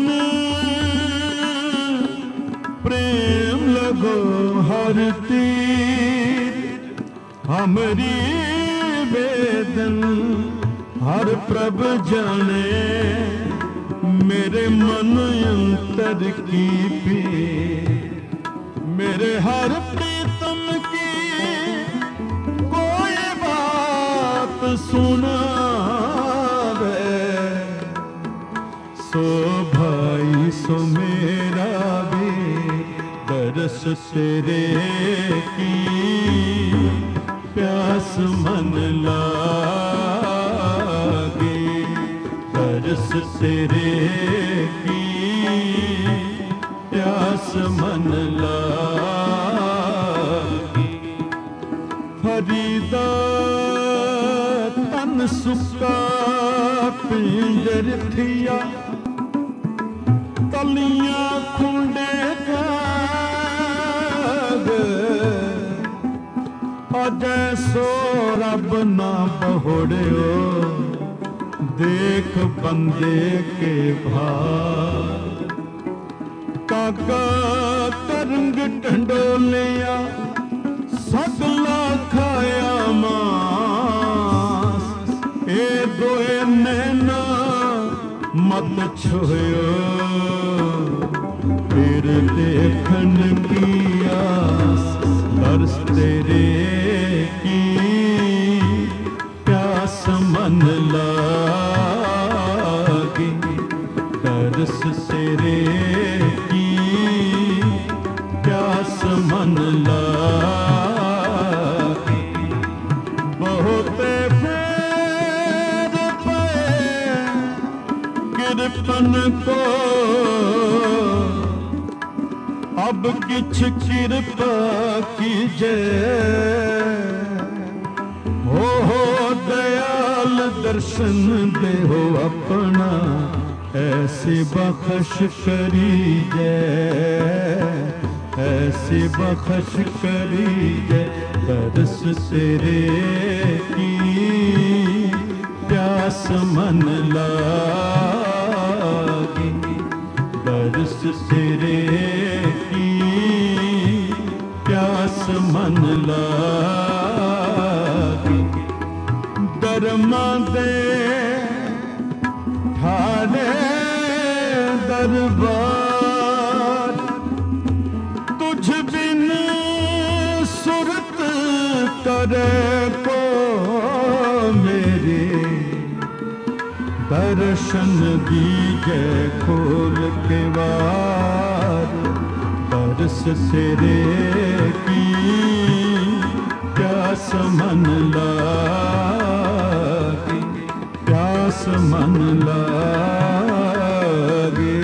प्रेम लगो हर तीर, हमरी वेदन हर प्रभ जाने, मेरे मन अंतर की पीर, मेरे हर प्रीतम की कोई बात सुनावे, सो भाई सो मेरा भी दर्श तेरे की प्यास मन लागे, दर्श तेरे की प्यास मन लागे। फरीदा तन सुका पिंजर थिया, तलियां खुंडे जाग, अजै सो रब ना बहुड़ियो, देख बंदे के भाग। काका तरंग ढंडोलिया, सगला खाया मांस, ए दोए नैना मत छोयो, फिर देखन की आस, दर्श तेरे की प्यास मन लागे, दर्श तेरे की प्यास मन लागे। बहुत फेर पे कृपन को, अब किछ कृपा कीजे, हो दयाल दर्शन दे हो अपना, ऐसी बख्श करीजे, ऐसी बख्श करीजे, दर्श तेरे की प्यास मन लागे, दर्श तेरे की प्यास मन लागे। दरमा दे ठाणे दरबार, तुझ बिन सुरत करे को मेरे, दर्शन दीजे खोल के वार, दर्श तेरे की प्यास मन लागे, प्यास मन लागे।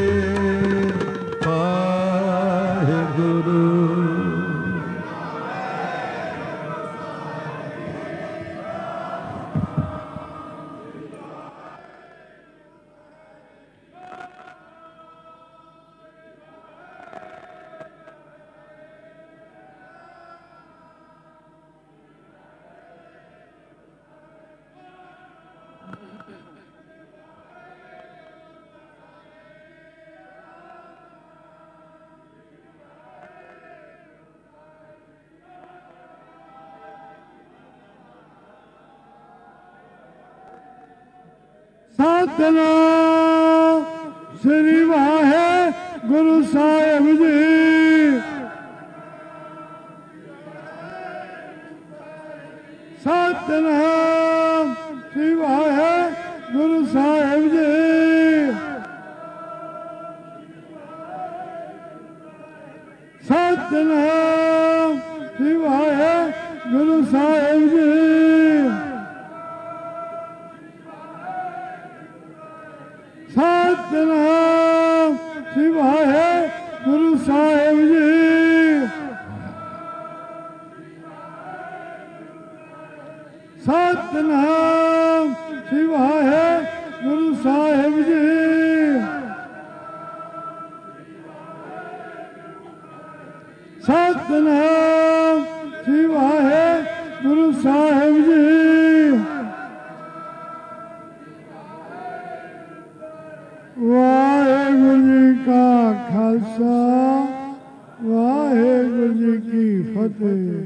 वाहेगुरु।
ਸਤਿਨਾਮ ਸ੍ਰੀ ਵਾਹਿਗੁਰੂ ਸਾਹਿਬ ਜੀ। ਸਤਿਨਾਮ ਸ੍ਰੀ ਵਾਹਿਗੁਰੂ ਸਾਹਿਬ ਜੀ। ਸਤਿਨਾਮ ਸ੍ਰੀ ਵਾਹਿਗੁਰੂ ਸਾਹਿਬ ਜੀ। ਸਤਿਨਾਮ ਸ੍ਰੀ ਵਾਹਿਗੁਰੂ ਸਾਹਿਬ ਜੀ। ਸਤਿਨਾਮ ਸ੍ਰੀ ਵਾਹਿਗੁਰੂ ਸਾਹਿਬ ਜੀ। ਸਤਿਨਾਮ ਸ੍ਰੀ ਵਾਹਿਗੁਰੂ ਸਾਹਿਬ ਜੀ। ਵਾਹਿਗੁਰੂ ਜੀ ਕਾ ਖਾਲਸਾ ਵਾਹਿਗੁਰੂ ਜੀ ਕੀ ਫਤਿਹ।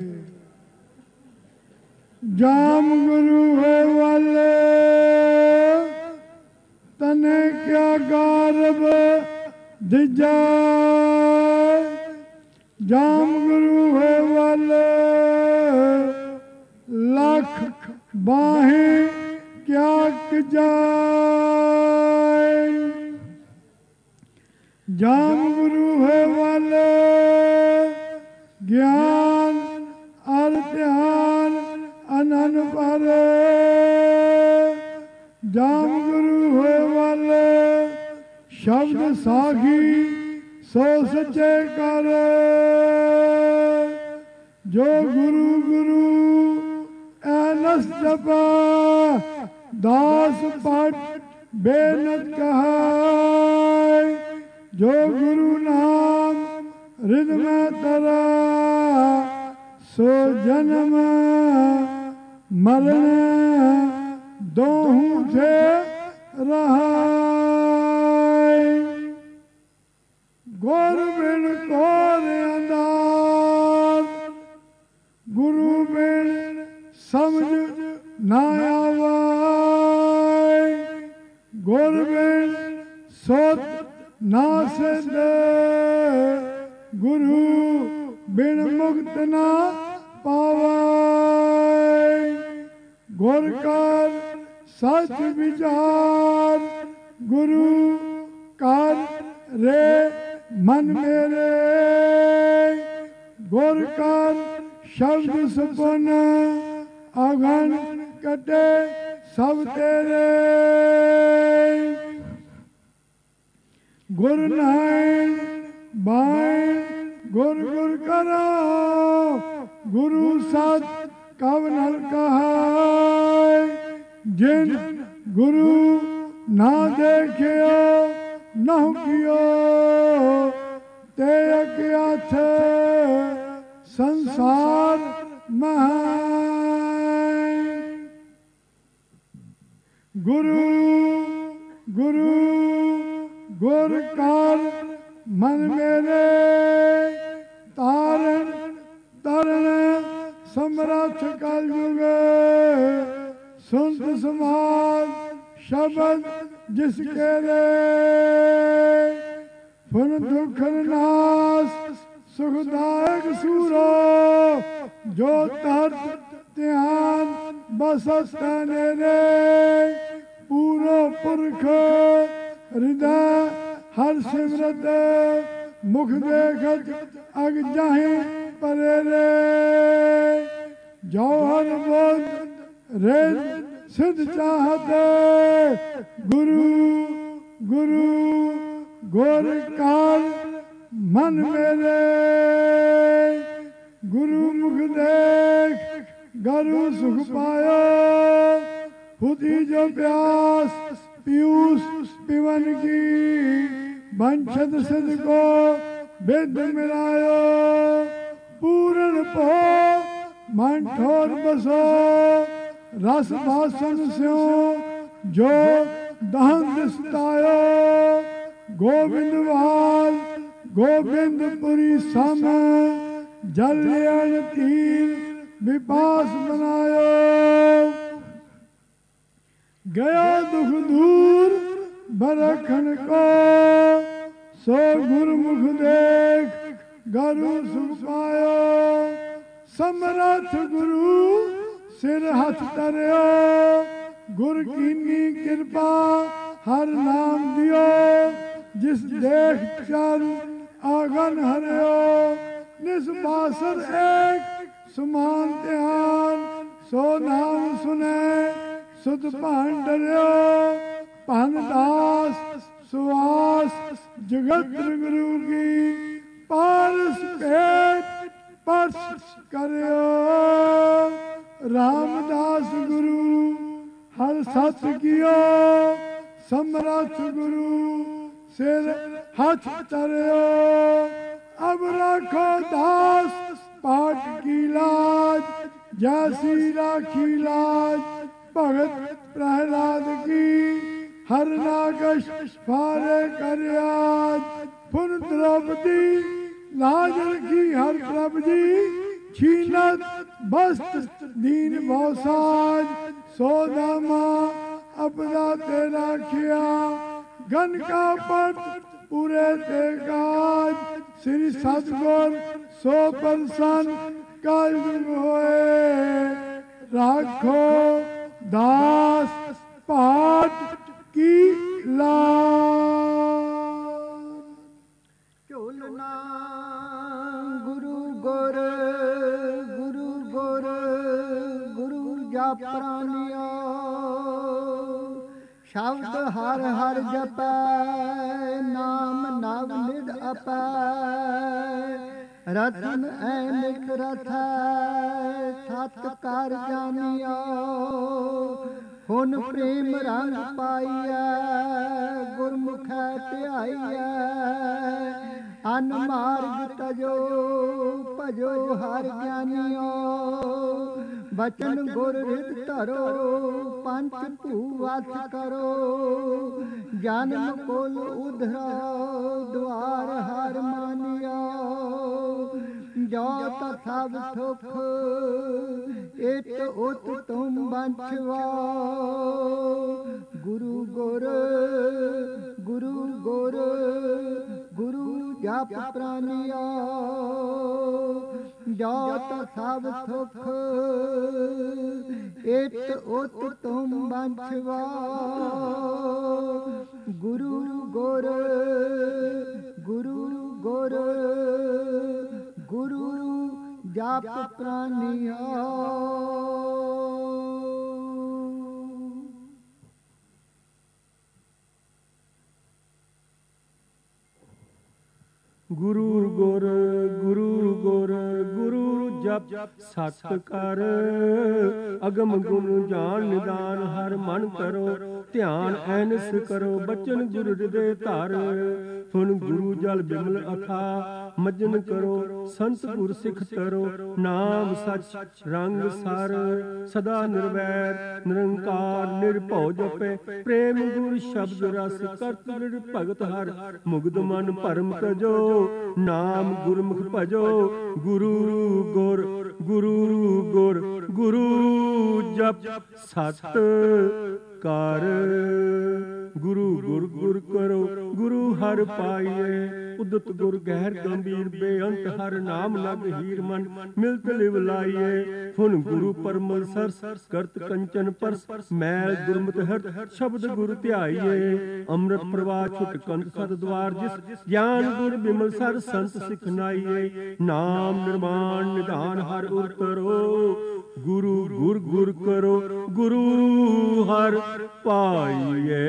ਜਾਮ ਗੁਰੂ ਹੈ ਵਾਲੇ ਤਨੇ ਕਿਆ ਗਾਰਬ ਦਿਜਾ। ਜਾਮ ਗੁਰੂ ਹੈ ਵਾਲੇ ਲੱਖ ਬਾਹੇ ਕਿਆ ਕਜਾਏ। ਜਾਮ ਗੁਰੂ ਹੈ ਵਾਲੇ ਗਿਆਨ ਅਰ ਧਿਆਨ ਅਨੰਦ ਪਰ। ਜਾਮ ਗੁਰੂ ਹੈ ਵਾਲੇ ਸ਼ਬਦ ਸਾਖੀ ਸੋ ਸੱਚੇ ਕਰ। ਜੋ ਗੁਰੂ ਗੁਰੂ ਐਨਸ ਜਪਾ ਦਾਸ ਪਟ ਬੇਨਤ ਕਹਾਏ। ਜੋ ਗੁਰੂ ਨਾਮ ਰਿਦ ਮੈਂ ਤਰਾ ਸੋ ਜਨਮ ਮਰਨ ਦੋਹੂ ਸੇ ਰਹਾਏ। ਗੁਰ ਬਿਨ ਕੋਰ ਅੰਦਾਜ਼ ਗੁਰੂ ਬਿਨ ਸਮਝ ਨਾ ਆਵੇ। ਗੁਰ ਬਿਨ ਸੋਤ ਨਾ ਸਿਧ ਗੁਰੂ ਬਿਨ ਮੁਕਤ ਨਾ ਪਾਵੇ। ਗੁਰ ਕਰ ਸੱਚ ਵਿਚਾਰ ਗੁਰੂ ਕਰ ਰੇ ਮਨ ਮੇਰੇ। ਗੁਰ ਕਰ ਸ਼ਬਦ ਸੁਪਨ ਅਗਨ ਕੱਟੇ ਸਭ ਤੇਰੇ। ਗੁਰ ਨਾਇਣ ਬਾਇਣ ਗੁਰ ਗੁਰ ਕਰੋ। ਗੁਰੂ ਸਤ ਕਵ ਨਲ ਕਹਾਏ। ਜਿਨ ਗੁਰੂ ਨਾ ਦੇਖਿਓ ਨਹੁ ਕੀਓ ਤੇ ਅਗਿਆਥ ਸੰਸਾਰ ਮਹਾਨ। ਗੁਰੂ ਗੁਰੂ ਗੁਰ ਕਰ ਮਨ ਮੇਰੇ। ਤਾਰਨ ਤਰਨ ਸਮਰੱਥ ਕਲਯੁਗ ਸੁਨਤ ਸਮਾਜ ਸ਼ਬਦ ਜਿਸ ਕੇ ਰੇ। ਫੁਨ ਦੁਖ ਨਾਸ ਸੁਖਦਾਇਕ ਸੂਰੋ ਜੋ ਤਰਤ ਧਿਆਨ ਬਸਤ ਨੇਰੇ। ਪੂਰੋ ਪੁਰਖ ਹਿਰਦੈ ਹਰ ਸਿਮਰਤ ਮੁਖ ਦੇਖਤ ਅਗ ਜਾਹੇ ਪਰੇ ਰੇ। ਜੌਹਰ ਬੋਧ ਰੇ ਸਿਧ ਚਾਹਤ ਗੁਰੂ ਗੁਰੂ ਗੁਰ ਕਾਰ ਮਨ ਮੇਰੇ। ਗੁਰੂ ਮੁਖ ਦੇਖ ਗਰੂ ਸੁਖ ਪਾਇਓ। खुदी जो प्यास पीयूष पिवन की वंशद सिद्ध को विद मिलायो। पूर्ण पो मन ठोर बसो रस भाषण स्यो ਜੋ ਦਹਨ ਦਿਸਤਾਇਓ ਗੋਬਿੰਦਵਾਲ ਗੋਬਿੰਦਪੁਰੀ ਸਮ ਜਲ ਲਿਆਣ ਤੀਰ ਵਿਪਾਸ ਮਨਾਇਓ ਗਿਆ ਦੁਖ ਦੂਰ ਬਰਖਣ ਕੋ ਸੋ ਗੁਰਮੁਖ ਦੇਖ ਗਰੂ ਸੁਖ ਪਾਇਓ ਸਮਰਥ ਗੁਰੂ ਸਿਰ ਹੱਥ ਧਰਿਓ ਗੁਰ ਕੀਨੀ ਕਿਰਪਾ ਹਰ ਨਾਮ ਦਿਓ ਜਿਸ ਦੇਖ ਚਰਨ ਆਗਨ ਹਰਿਓ ਨਿਸਬਾਸਰ ਏਕ ਸਮਾਨ ਧਿਆਨ ਸੋ ਨਾਮ ਸੁਨੇ ਸੁਧ ਭਾਨ ਡਰਿਓ ਭਨ ਦਾਸ ਸੁਆਸ ਜਗਤ ਗੁਰੂ ਕੀ ਪਾਰਸ ਭੇਟ ਪਰਸ ਕਰਿਓ ਰਾਮਦਾਸ ਗੁਰੂ ਹਰ ਸਤ ਕੀਓ ਸਮਰਥ ਗੁਰੂ ਸਿਰ ਹੱਥ ਧਰਿਓ ਅਬ ਰੱਖੋ ਦਾਸ ਪਾਠ ਕੀ ਲਾਜ ਜੈਸੀ ਰਾਖੀ ਲਾਜ ਭਗਤ ਪ੍ਰਹਿਲਾਦ ਕੀ ਹਰ ਨਾਗਸ਼ ਫਾਰੇ ਕਰਿਆਜ ਪੁਨ ਦ੍ਰੋਪਦੀ ਲਾਜ ਰਖੀ ਹਰ ਪ੍ਰਭ ਜੀ ਛੀਨਤ ਬਸਤ ਦੀਨ ਬਹੁ ਸਾਜ ਸੋ ਦਾਮਾ ਅਬਦਾ ਤੇ ਰਾਖਿਆ ਗਨ ਕਾ ਪਟ ਪੂਰੇ ਤੇ ਕਾਜ ਸ੍ਰੀ ਸਤਿਗੁਰ ਸੋ ਪ੍ਰਸੰਨ ਕਾਲ ਹੋਏ ਰਾਖੋ ਦਾਸ ਪਾਠ ਕੀ ਲਾਜ
ਝੋਲਣਾ ਗੁਰੂ ਗੁਰ ਗੁਰੂ ਗੁਰ ਗੁਰੂ ਜਪ ਪ੍ਰਾਨਿਓ ਸ਼ਬਦ ਹਰ ਹਰ ਜਪੈ ਨਾਮ ਨਵ ਨਿਧ ਆਪੈ ਰਤਨ ਐ ਲਿਖ ਰਥੈ ਸਤ ਕਰ ਜਾਣਿਓ ਹੁਣ ਪ੍ਰੇਮ ਰੰਗ ਪਾਈਐ ਗੁਰਮੁਖੈ ਧਿਆਈਐ ਅਨ ਮਾਰਗ ਤਜੋ ਭਜੋ ਹਰ ਗਿਆਨੀਓ ਬਚਨ ਗੁਰ ਰਿਤ ਧਰੋ ਪੰਚ ਭੂਵਤ ਕਰੋ ਜਨਮ ਕੁਲ ਉਧਰੋ ਦੁਆਰ ਹਰ ਮਾਨਿਓ ਜੋ ਤਥਾਵ ਸੁਖ ਇਤ ਉਤ ਤੁਮ ਬੰਛਵਾ ਗੁਰੂ ਗੁਰ ਗੁਰੂ ਗੁਰ ਗੁਰੂ ਜਪ ਪ੍ਰਾਨਿਓ ਜੋ ਤਥਾਵ ਸੁਖ ਇਤ ਉਤ ਤੁਮ ਬੰਛਵਾ ਗੁਰੂ ਗੁਰ ਗੁਰੂ ਗੁਰ ਗੁਰੂ ਜਪ ਪ੍ਰਾਨਿਓ
ਗੁਰੂ ਗੁਰ ਗੁਰੂ ਗੁਰ ਗੁਰੂ ਜਪ ਸਤ ਕਰ ਅਗਮ ਗੁਣ ਜਾਣ ਨਿਦਾਨ ਹਰ ਮਨ ਕਰੋ ਧਿਆਨ ਐਨਸ ਕਰੋ ਬਚਨ ਗੁਰ ਹਿਰਦੇ ਧਰ ਸੁਨ ਗੁਰੂ ਜਲ ਬਿਮਲ ਅਥਾ ਮਜਨ ਕਰੋ ਸੰਤ ਗੁਰ ਸਿੱਖ ਤਰੋ ਨਾਮ ਸਚ ਰੰਗ ਸਰ ਸਦਾ ਨਿਰਵੈਰ ਨਿਰੰਕਾਰ ਨਿਰਭਉ ਜਪੈ ਪ੍ਰੇਮ ਗੁਰ ਸ਼ਬਦ ਰਸ ਕਰਤ ਦ੍ਰਿੜ ਭਗਤ ਹਰ ਮੁਗਧ ਮਨ ਭਰਮ ਤਜੋ ਨਾਮ ਗੁਰਮੁਖ ਭਜੋ ਗੁਰੂ ਗੁਰ ਗੁਰੂ ਗੁਰ ਗੁਰੂ ਜਪ ਸਤ ਕਰ ਗੁਰੂ ਗੁਰ ਗੁਰ ਕਰੋ ਗੁਰੂ ਹਰਿ ਪਾਈਏ ਉਦਤ ਗੁਰ ਗਹਿਰ ਗੰਭੀਰ ਬੇਅੰਤ ਹਰ ਨਾਮ ਲਗ ਹੀਰ ਮਨ ਮਿਲਤ ਲਿਵ ਲਾਈਏ ਫੁਨ ਗੁਰੂ ਪਰਮਲ ਸਰਸ ਕਰਤ ਕੰਚਨ ਪਰਸ ਮੈਲ ਦੁਰਮਤ ਹਰਤ ਸ਼ਬਦ ਗੁਰ ਧਿਆਈਏ ਅੰਮ੍ਰਿਤ ਪ੍ਰਵਾਹ ਛੁਟ ਕੰਤ ਸਤ ਦਵਾਰ ਜਿਸ ਗਿਆਨ ਗੁਰ ਬਿਮਲ ਸਰ ਸੰਤ ਸਿਖ ਨਾਈਏ ਨਾਮ ਨਿਰਮਾਣ ਨਿਧਾਨ ਹਰ ਉਤਰੋ ਗੁਰੂ ਗੁਰ ਗੁਰ ਕਰੋ ਗੁਰੂ ਹਰਿ ਪਾਈਏ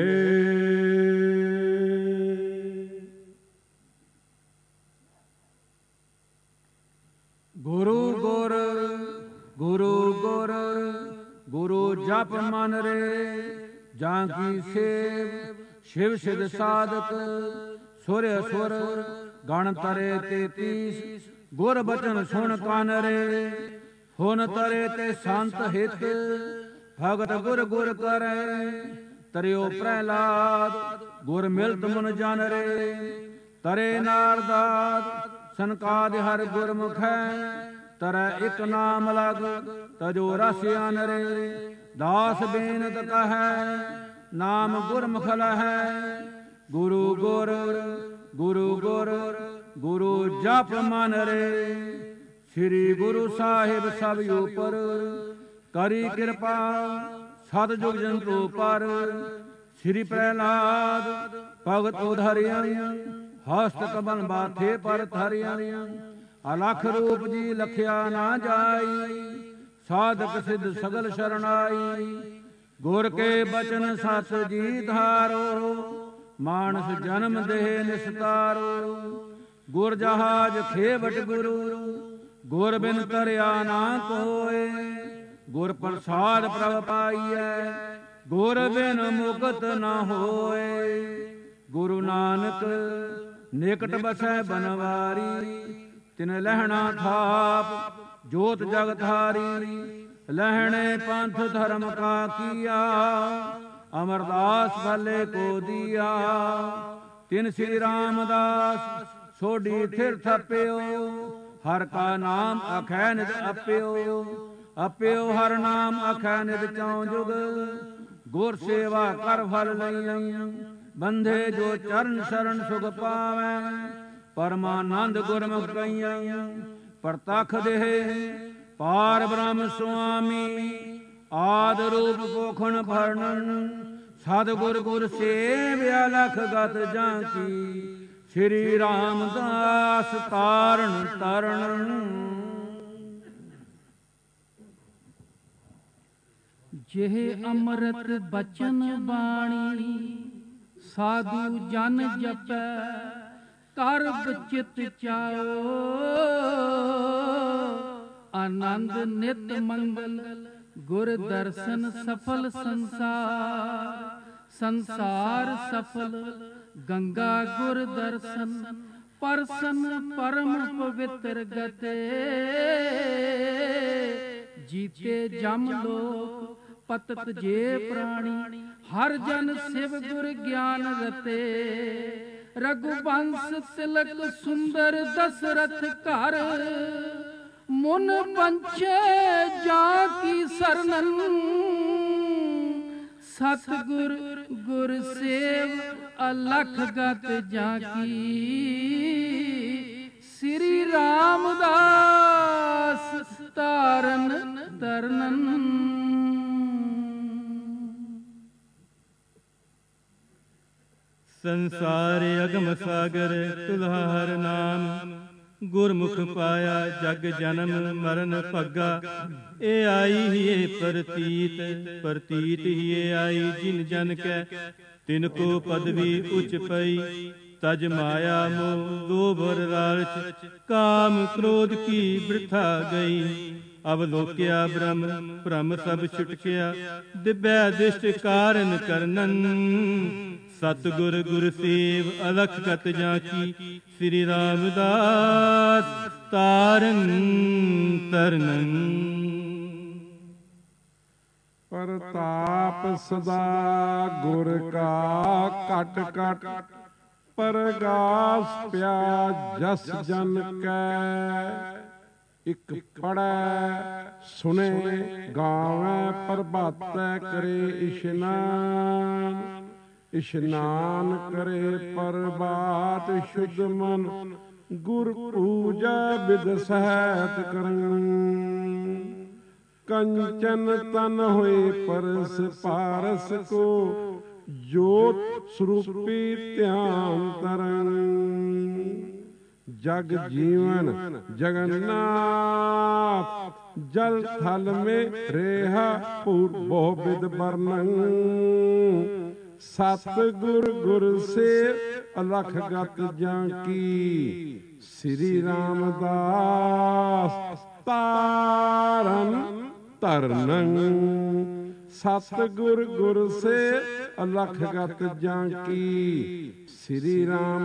ਗੁਰੂ ਗੁਰ ਗੁਰੂ ਗੁਰ ਗੁਰੂ ਜਪ ਮਨ ਰੇ ਜਾਂ ਕੀ ਸੇਵ ਸ਼ਿਵ ਸਿਧ ਸਾਧਕ ਸੁਰ ਅਸੁਰ ਗਣ ਤਰੇ 33 ਗੁਰ ਬਚਨ ਸੁਣ ਕੰਨ ਰੇ ਹੁਣ ਤਰੇ ਤੇ ਸੰਤ ਹਿਤ ਭਗਤ ਗੁਰ ਗੁਰ ਕਰੈ ਤਰਿਓ ਪ੍ਰਹਿਲਾਦ ਗੁਰ ਮਿਲਤ ਮਨ ਜਨ ਰੇ ਤਰੇ ਨਾਰਦਾਦ ਸੰਕਾਦ ਹਰ ਗੁਰਮੁਖੈ ਤਰੈ ਇਕ ਨਾਮ ਲਗ ਤਜੋ ਰਸ ਅਨਰੇ ਦਾਸ ਬੇਨਤ ਕਹੈ ਨਾਮ ਗੁਰਮੁਖ ਲਹੈ ਗੁਰੂ ਗੁਰ ਗੁਰੂ ਗੁਰ ਗੁਰੂ ਜਪ ਮਨ ਰੇ ਸ੍ਰੀ ਗੁਰੂ ਸਾਹਿਬ ਸਭ ਉਪਰ ਕਰੀ ਕਿਰਪਾ ਸਤ ਜੁਗ ਜੰਤੂ ਪਰ ਸ੍ਰੀ ਪ੍ਰਹਿਲਾਦ ਭਗਤ ਉਧਰਿਆ ਹਸਤ ਕਮਲ ਬਾਥੇ ਪਰ ਧਰਿਆ ਅਲਖ ਰੂਪ ਜੀ ਲਖਿਆ ਨਾ ਜਾਈ ਸਾਧਕ ਸਿੱਧ ਸਗਲ ਸ਼ਰਣਾਈ ਗੁਰ ਕੇ ਬਚਨ ਸਤ ਜੀ ਧਾਰੋ ਮਾਨਸ ਜਨਮ ਦੇਹ ਨਿਸਤਾਰੋ ਗੁਰ ਜਹਾਜ ਖੇਵਟ ਗੁਰੂ ਗੁਰ ਬਿਨ ਤਰਿਆ ਨਾ ਕੋਏ ਗੁਰ ਪ੍ਰਸਾਦ ਪ੍ਰਭ ਪਾਈਐ ਗੁਰ ਬਿਨ ਮੁਕਤ ਨਾ ਹੋਏ ਗੁਰੂ ਨਾਨਕ ਨਿਕਟ ਬਸੈ ਬਨਵਾਰੀ ਤਿਨ ਲਹਿਣਾ ਥਾਪ ਜੋਤ ਜਗ ਧਾਰੀ ਲਹਿਣੇ ਪੰਥ ਧਰਮ ਕਾ ਕੀਆ ਅਮਰਦਾਸ ਭਲੇ ਕੋ ਦੀਆ ਤਿਨ ਸ੍ਰੀ ਰਾਮਦਾਸ ਸੋਢੀ ਥਿਰ ਥਪਿਓ ਹਰ ਕਾ ਨਾਮ ਅਖੈ ਨਿਤ ਅਪਿਓ ਅਪਿਓ ਹਰ ਨਾਮ ਅਖੈ ਨਿਤ ਚਉ ਜੁਗ ਗੁਰ ਸੇਵਾ ਕਰ ਫਲ ਲਈ ਬੰਧੇ ਜੋ ਚਰਨ ਸ਼ਰਨ ਸੁਖ ਪਾਵੈ ਪਰਮਾਨੰਦ ਗੁਰਮੁਖ ਕਈਆਂ ਪ੍ਰਤਖ ਦੇਹ ਪਾਰ ਬ੍ਰਹਮ ਸੁਆਮੀ ਆਦ ਰੂਪ ਪੋਖਣ ਭਰਨਨ ਸਦ ਗੁਰ ਗੁਰ ਸੇਵਿਆ ਲਖ ਗਤ ਜਾਂ ਕੀ ਸ੍ਰੀ ਰਾਮਦਾਸ ਤਾਰਨ ਤਰਣ
ਜਿਹ ਅੰਮ੍ਰਿਤ ਬਚਨ ਬਾਣੀ ਸਾਧੂ ਜਨ ਜਪੈ ਕਰ ਬਚਿਤ ਚਾਓ ਆਨੰਦ ਨਿਤ ਮੰਗਲ ਗੁਰ ਦਰਸ਼ਨ ਸਫਲ ਸੰਸਾਰ ਸੰਸਾਰ ਸਫਲ ਗੰਗਾ ਗੁਰ ਦਰਸ਼ਨ ਪਰਸਨ ਪਰਮ ਪਵਿੱਤਰ ਗਤੇ ਜੀਤੇ ਜਮ ਲੋਕ ਪਤਤ ਜੇ ਪ੍ਰਾਣੀ ਹਰ ਜਨ ਸਿਵ ਗੁਰ ਗਿਆਨ ਰਤੇ ਰਘੁਬੰਸ ਤਿਲਕ ਸੁੰਦਰ ਦਸਰਥ ਘਰ ਮੁਨ ਪੰਛੇ ਜਾ ਕੀ ਸਰਨਨ ਸਤਿਗੁਰ ਗੁਰ ਸੇਵ ਅਲਖ ਗਤ ਜਾ ਕੀ ਸ੍ਰੀ ਰਾਮਦਾਸ ਤਾਰਨ ਤਰਨਨ
ਸੰਸਾਰ ਅਗਮ ਸਾਗਰ ਤੁਲਹਾਰ ਨਾਮ ਗੁਰਮੁਖ ਪਾਇਆ ਜਗ ਜਨਮ ਮਰਨ ਭੱਗਾ ਇਹ ਆਈ ਹੀਏ ਪ੍ਰਤੀਤ ਹੀਏ ਆਈ ਜਿਨ ਜਨ ਕੈ ਤਿਨ ਕੋ ਪਦਵੀ ਉਚ ਪਈ ਤਜ ਮਾਇਆ ਮੋਹ ਲੋਭ ਲਾਲਚ ਕਾਮ ਕ੍ਰੋਧ ਕੀ ਬ੍ਰਿਥਾ ਗਈ ਅਵਲੋਕਿਆ ਬ੍ਰਹਮ ਭ੍ਰਮ ਸਭ ਛੁਟਕਿਆ ਦਿਵਿਆ ਦਿਸ਼ਟ ਕਾਰਨ ਕਰਨਨ ਸਤਿਗੁਰ ਗੁਰ ਸੇਵ ਅਲਖ ਗਤ ਜਾਂ ਕੀ ਸ੍ਰੀ ਰਾਮਦਾਸ ਤਾਰਨ ਤਰਨਨ
ਪ੍ਰਤਾਪ ਸਦਾ ਗੁਰ ਕਾ ਘਟ ਘਟ ਪਰਗਾਸ ਪਿਆ ਜਸ ਜਨ ਕੈ ਇਕ ਪੜੈ ਸੁਨੇ ਗਾਵੈ ਪ੍ਰਭਾਤੈ ਕਰੇ ਇਸ਼ਨਾਨ ਕਰੇ ਪ੍ਰਭਾਤ ਸ਼ੁੱਧ ਮਨ ਗੁਰ ਪੂਜਾ ਬਿਦ ਸਹਿਤ ਕਰਨ ਕੰਚਨ ਤਨ ਹੋਏ ਪਰਸ ਪਾਰਸ ਕੋ ਜੋਤ ਸਰੂਪੀ ਧਿਆਨ ਤਰਨ जग जीवन जगन्नाथ जल थल में रेहा पूर बहुविध वर्णन सतगुर गुर से अलख गत जाकी श्री रामदास तारन तरनन सतगुर गुर से अलख गत जाकी श्री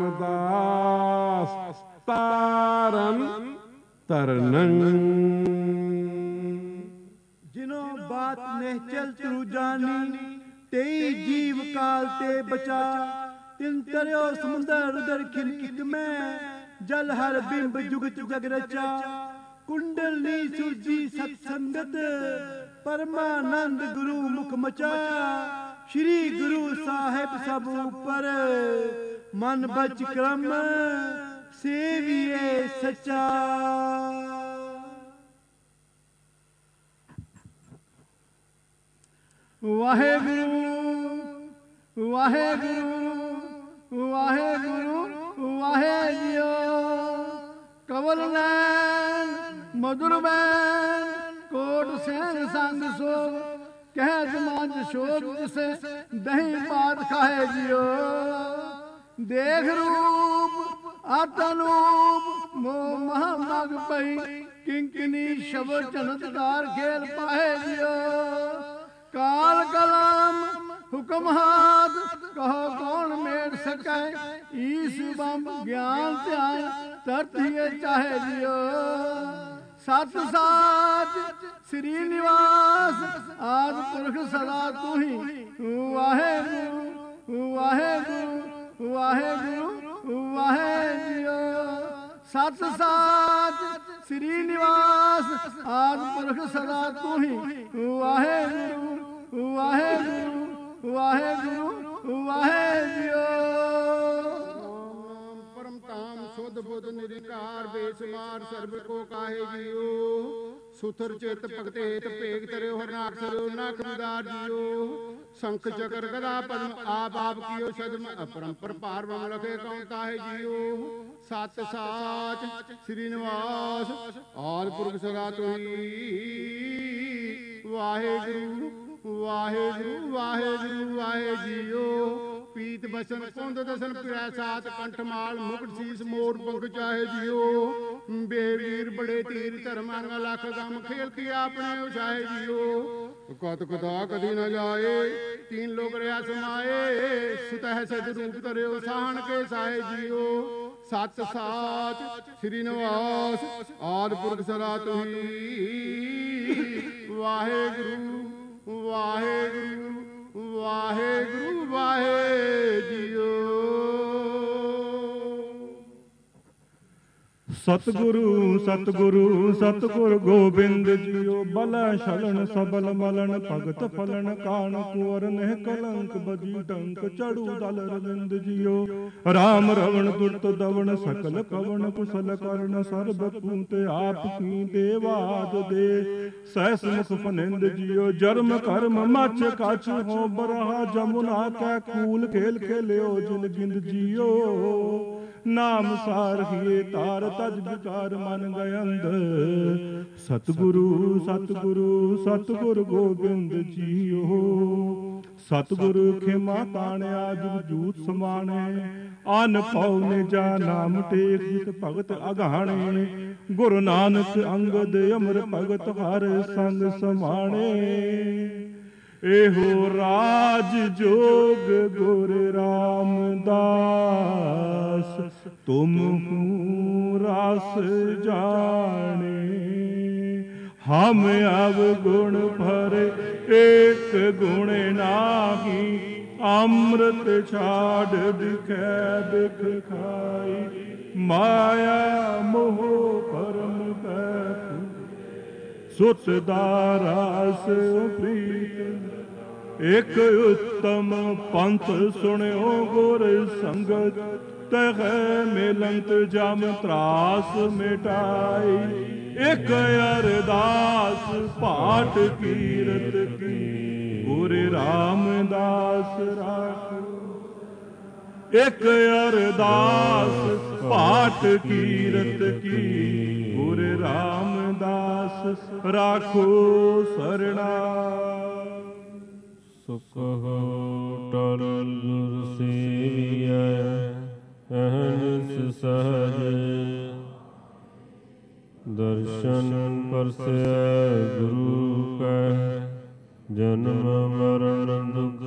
रामदास तारन तरनन
जिनो बात निश्चल तू जानी
तेई जीव काल ते बचा। तिन तरियो समुंदर उदर खिलकित में जल हर बिंब जुगत जग रचा। कुंडलनी सूजी सत्संगत परमानंद गुरु मुख मचा। श्री गुरु साहिब सब ऊपर मन बच क्रम सेविए सचा। वाहेगुरु वाहेगुरु वाहेगुरु वाहेजियो। कवल नैन मधुर बैन कोट सैन संग सो। कह जमाज शोक जिसे दही पात खाए जियो। देख रूप आतनूप मोह महामग पई। किंकिनी शब्द चमत्कार खेल पाए जियो। काल कलम हुक्म हाथ कहो कौन मेट सके। ईस बम ज्ञान ध्यान तरतिए चाहे जियो। सत साच श्री निवास आद पुरख सदा तू ही। वाहेगुरु वाहेगुरु वाहेगुरु वाहेजियो। सत साच श्री निवास आद पुरख सदा तू ही। वाहेगुरु वाहेगुरु वाहेगुरु वाहेजियो।
परम धाम शुद्ध बुद्ध निरंकार बेसुमार सर्व को काहे जियो। सुथर चित भगते हेत भेग तरियो हरनाक सरियो नाक उदार जियो। शंख चक्र गदा पद्म आप कियो सदम अपरंपर पार बम लखे कौन ताहे जियो। सत साच श्री निवास आद पुरख सदा तुही। वाहेगुरु वाहेगुरु वाहेगुरु वाहे जियो। पीत बसन पुंद दसन पिरै सात कंठमाल मुकुट शीस मोर पंख चाहे जियो। बेवीर बड़े तीर धर्म अंग लख गम खेल किया अपने उछाए जियो। कत कदा कदी न जाए तीन लोग रहा समाए। सुतह सद रूप तरियो सहन के साहे जियो। सत साच श्री निवास आद पुरख सदा तुही। वाहेगुरु वाहेगुरु वाहेगुरु वाहे जियो।
सतगुरु सतगुरु सतगुर गोबिंद जियो। बल शलन सबल मलन भगत फलन कान कुंवर नेह कलंक बजी डंक चढ़ू दल रविंद जियो। राम रवण दुर्त दवण सकल कवन कुशल कर्ण सर्ब कूते आप की देवाद दे। सहस मुख फनिंद जियो। जर्म कर्म मच कछ हो बरहा जमुना कै कूल खेल खेलियो जिन गिंद जियो। नाम सार हिए तार तज विकार मन गयंद। सतगुरु सतगुरु सतगुर गोबिंद जियो। सतगुरु खेमा ताणिया जुग जूत समाने। आन पाउ निजा नाम टेक जित भगत अघाणे। गुरु नानक अंगद अमर भगत हर संग समाणे। एहो राज जोग गुर रामदास। तुम रस जाने हम अवगुण भरे एक गुण नाही। अमृत छाड़ बिखै बिख खाई। माया मोह परम सुत दारस प्रीत। एक उत्तम पंथ सुनियो गुर संगत। तह मिलंत जम त्रास मिटाई। एक अरदास पाठ कीरत की। गुर रामदास राखो। एक अरदास पाठ कीरत की। गुर रामदास राखो सरना।
सुख टल सेविय अहनिस सहज। दर्शन परसय गुरु कह जन्म मरण दुख।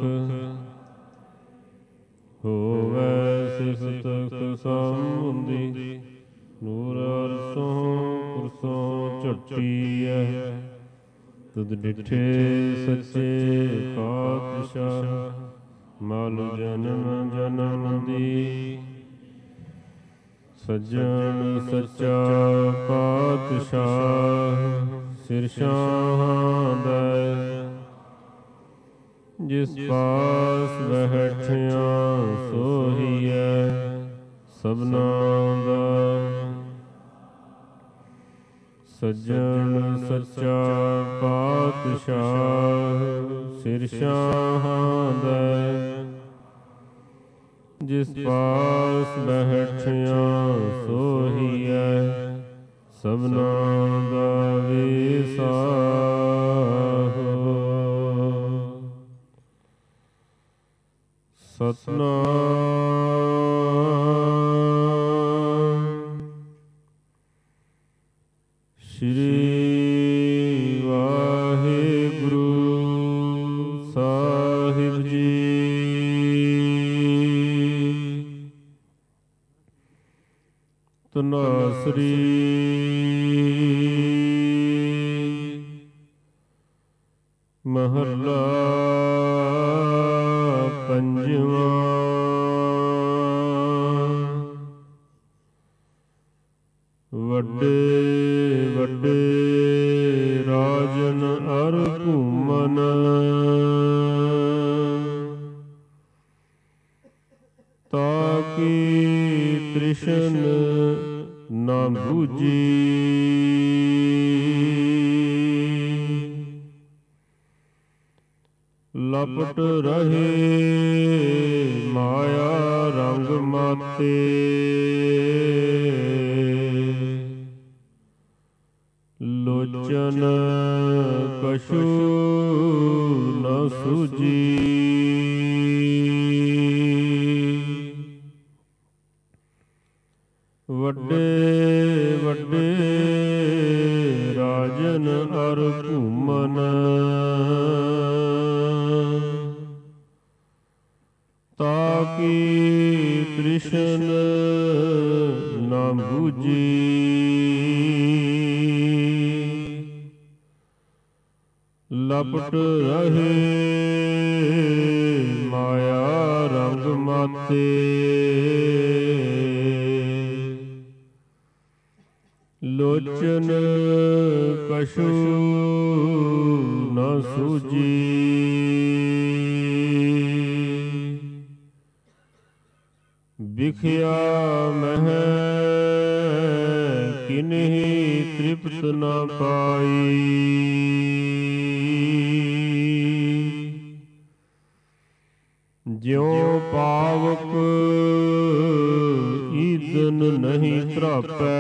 होवै सिख तख्त समुंदी। ਨੂਰ ਅਰਸੋਂ ਪੁਰਸੋਂ ਝੱਟੀ ਹੈ। ਤੁਧ ਡਿਠੇ ਸੱਚੇ ਖਾਤ ਪਾਤਸ਼ਾਹ ਮਲ ਜਨਮ ਜਨਮ ਦੀ। ਸੱਜਣ ਸੱਚਾ ਪਾਤਸ਼ਾਹ ਸਿਰ ਸ਼ਾਹਾਂ ਦੈ। ਜਿਸ ਪਾਸ ਬੈਠਿਆ ਸੋਹੀਐ ਸਭਨਾਂ ਦਾ। ਸੱਜਣ ਸੱਚਾ ਪਾਤਸ਼ਾਹ ਸਿਰ ਸ਼ਾਹਾਂ ਦੈ। ਜਿਸ ਪਾਸ ਬੈਠਿਆ ਸੋਹੀਐ ਸਭਨਾਂ ਦਾ ਵਿਸਾਹੋ। ਸਤਿਨਾਮ ਸ੍ਰੀ ਵਾਹਿਗੁਰੂ ਸਾਹਿਬ ਜੀ। ਧਨਾਸਰੀ ਮਹੱਲਾ ਪੰਜਵਾਂ। ਵੱਡੇ ਵੱਡੇ ਰਾਜਨ ਅਰ ਭੂਮਨ ਤਾਕੀ ਤ੍ਰਿਸ਼ਨ ਨਾ ਬੂਝੀ। ਲਪਟ ਰਹੇ ਮਾਇਆ ਰੰਗ ਮਾਤੇ। ਲੋਚਨ ਕਛੂ ਨ ਸੂਝੀ। ਵੱਡੇ ਵੱਡੇ ਰਾਜਨ ਅਰ ਭੂਮਨ ਤਾਕੀ ਤ੍ਰਿਸ਼ਨ ਨਾ ਬੂਝੀ। ਲਪਟ ਰਹੇ ਮਾਇਆ ਰੰਗ ਮਾਤੇ। ਲੋਚਨ ਕਛੂ ਨ ਸੂਝੀ। ਵਿਖਿਆ ਮਹਿ ਕਿਨਹੀ ਤ੍ਰਿਪਤ ਨ ਪਾਈ। ਜਿਉ ਪਾਵਕ ਈਦਨ ਨਹੀਂ ਤਰਾਪੈ।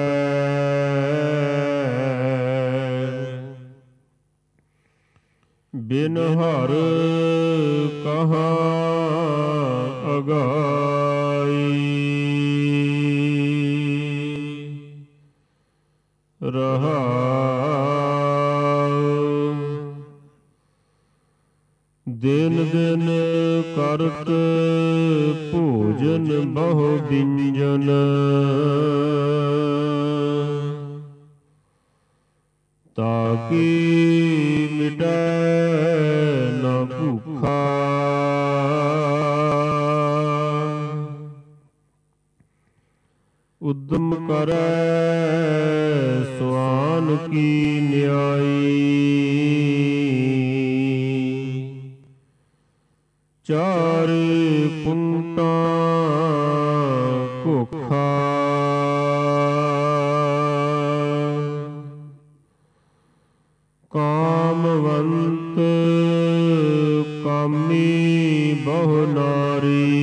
ਬਿਨ ਹਰ ਕਹਾਂ ਅਗਾਈ। ਰਹਾਉ ਦਿਨ ਦਿਨ ਕਰਤ ਭੋਜਨ ਬਹੁ ਬਿੰਜਨ। ਤਾਕੀ ਮਿਟੈ ਨ ਭੁਖਾ। ਉਦਮ ਕਰੈ ਸੁਆਨ ਕੀ ਨਿਆਈ। ਚਾਰ ਕੁੰਟਾਂ ਭੁਖਾ। ਕਾਮਵੰਤ ਕਾਮੀ ਬਹੁ ਨਾਰੀ।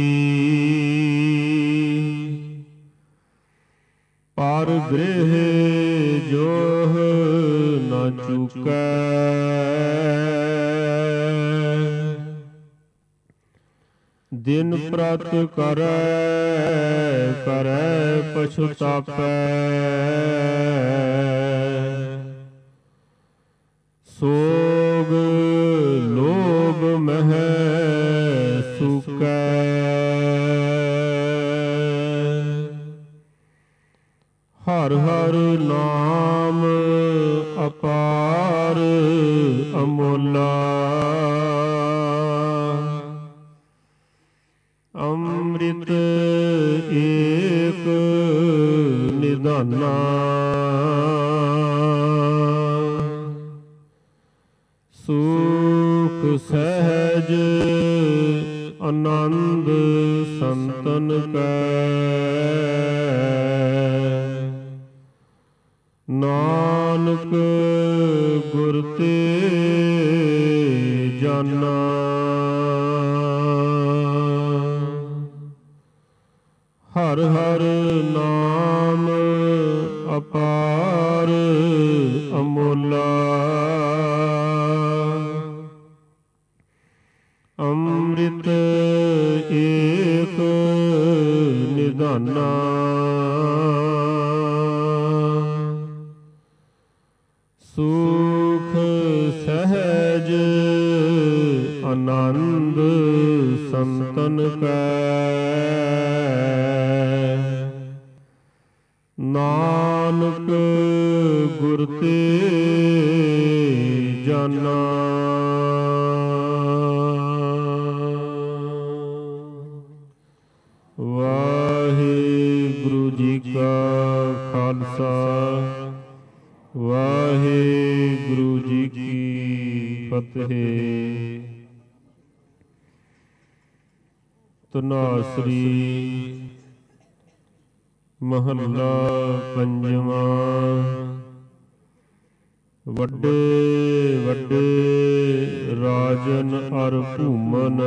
ਪਰ ਗ੍ਰਹਿ ਜੋਹ ਨ ਚੁਕੈ। ਦਿਨ ਪ੍ਰਤ ਕਰੈ ਕਰੈ ਪਛੁਤਾਪੈ। ਸੋਗ ਲੋਭ ਮਹਿ ਸੁਕੈ। ਹਰ ਹਰ ਨਾਮ ਅਪਾਰ ਅਮੋਲਾ। ਅੰਮ੍ਰਿਤ ਏਕ ਨਿਧਾਨਾ ਸੁਖ ਸਹਿਜ ਆਨੰਦ ਸੰਤਨ ਕੈ ਨਾਨਕ ਗੁਰ ਤੇ ਜਾਨਾ ਹਰ ਹਰ ਨਾਮ ਅਪਾਰ ਅਮੋਲਾ ਅੰਮ੍ਰਿਤ ਏਕ ਨਿਧਾਨਾ ਸੁਖ ਸਹਿਜ ਆਨੰਦ ਸੰਤਨ ਕੈ ਨਾਨਕ ਗੁਰ ਤੇ ਜਾਨਾ ਵਾਹਿਗੁਰੂ ਜੀ ਕਾ ਖਾਲਸਾ ਵਾਹਿਗੁਰੂ ਜੀ ਕੀ ਫਤਿਹ। ਧਨਾਸਰੀ ਮਹੱਲਾ ਪੰਜਵਾਂ। ਵੱਡੇ ਵੱਡੇ ਰਾਜਨ ਅਰ ਭੂਮਨ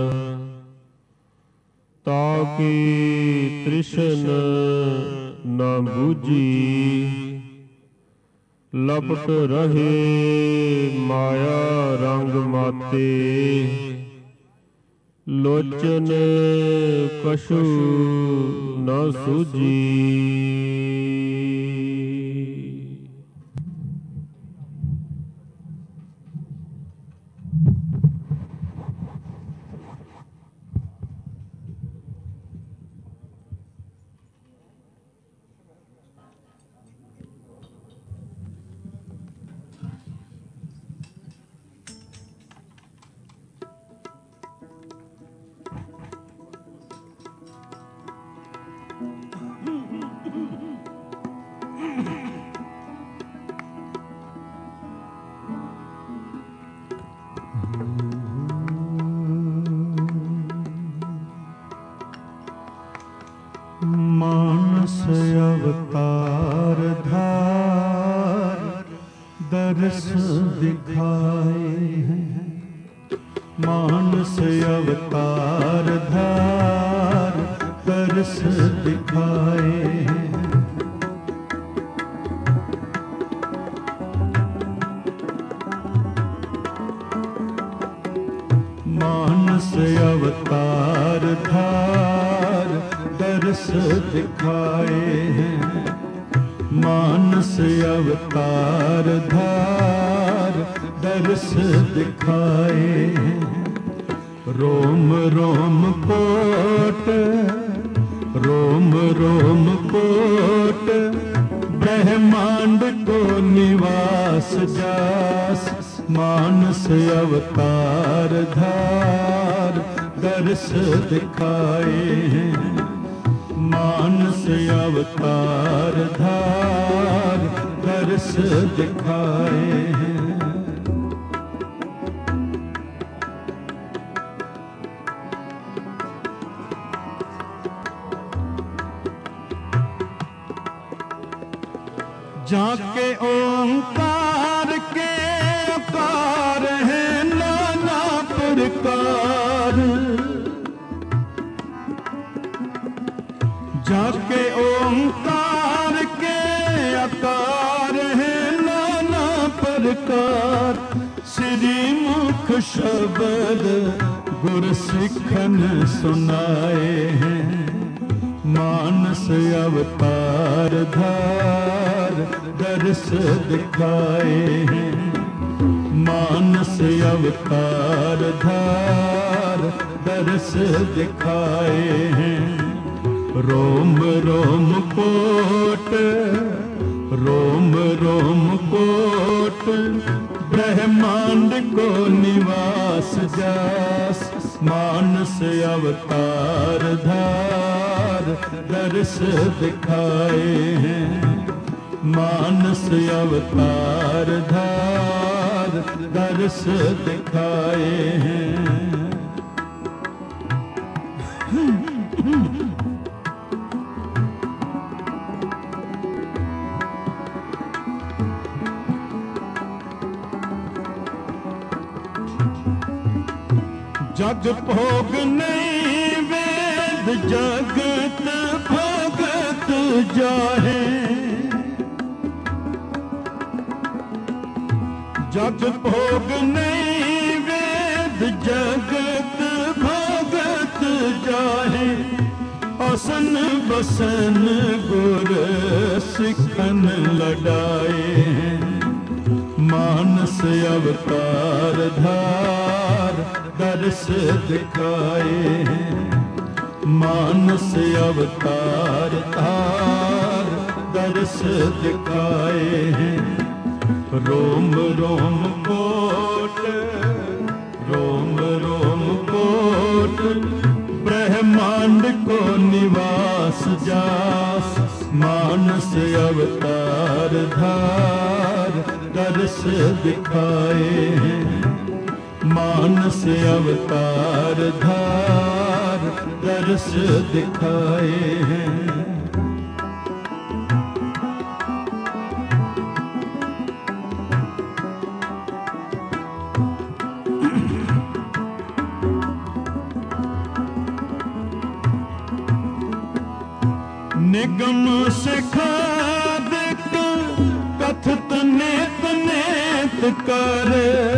ਤਾਕੀ ਤ੍ਰਿਸ਼ਨ ਨਾ ਬੂਝੀ ਲਪਟ ਰਹੇ ਮਾਇਆ ਰੰਗ ਮਾਤੇ ਲੋਚਨ ਕਛੂ ਨਾ ਸੂਝੀ।
ਮਾਨਸ ਅਵਤਾਰ ਧਾਰ ਦਰਸ ਦਿਖਾਏ ਹੈ। ਮਾਨਸ ਅਵਤਾਰ ਧਾਰ ਦਰਸ ਦਿਖਾਏ ਹੈ। ਮਾਨਸ ਅਵਤਾਰ ਧਾਰ दर्श दिखाए हैं। मानस अवतार धार दर्श दिखाए हैं। रोम रोम कोट रोम रोम कोट ब्रह्मांड को निवास जास। मानस अवतार धार दर्श दिखाए हैं। मानस अवतार धार दर्श दिखाए हैं। जाके ओंकार के अपार है नाना प्रकार। जाके ओंकार के आकार है नाना प्रकार। श्री मुख शब्द गुर सिखन सुनाए हैं। मानस अवतार धार दर्श दिखाए हैं। मानस अवतार धार दर्श दिखाए हैं। रोम रोम कोट रोम रोम कोट ब्रह्मांड को निवास जास। मानस अवतार धार दर्श दिखाए हैं। मानस अवतार धार दर्श दिखाए हैं। जग भोग नहीं वेद जगत भगत जाहे। जग भोग नहीं वेद जगत भगत जाहे। असन बसन गुर सिखन लड़ाए हैं। मानस अवतार धार दर्श दिखाए हैं। मानस अवतार धार दर्श दिखाए हैं। रोम रोम कोट रोम रोम कोट ब्रह्मांड को निवास जास। मानस अवतार धार दर्श दिखाए हैं। मानस अवतार धार दर्श दिखाए हैं। निगम सिखादिक कथत नेत नेत कर।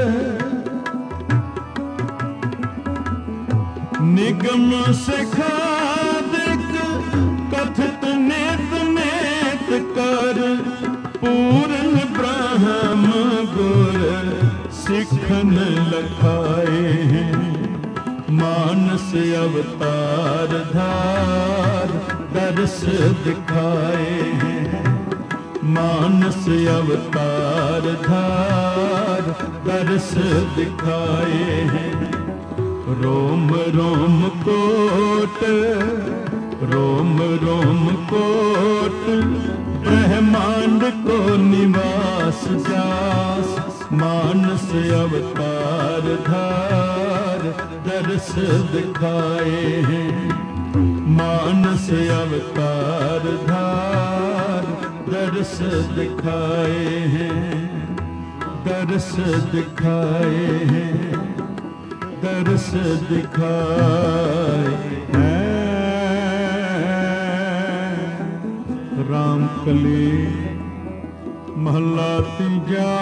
निगम सिखादिक कथत नेत नेत कर। पूर्ण ब्रह्म गुर सिखन लखाए हैं। मानस अवतार धार दर्श दिखाए हैं। मानस अवतार धार दर्श दिखाए हैं। रोम रोम कोट रोम रोम कोट ब्रह्मांड को निवास जास। मानस अवतार धार दर्श दिखाए हैं। मानस अवतार धार दर्श दिखाए हैं। दर्श दिखाए हैं। दर्श दिखाए हैं। रामकली महला तीजा।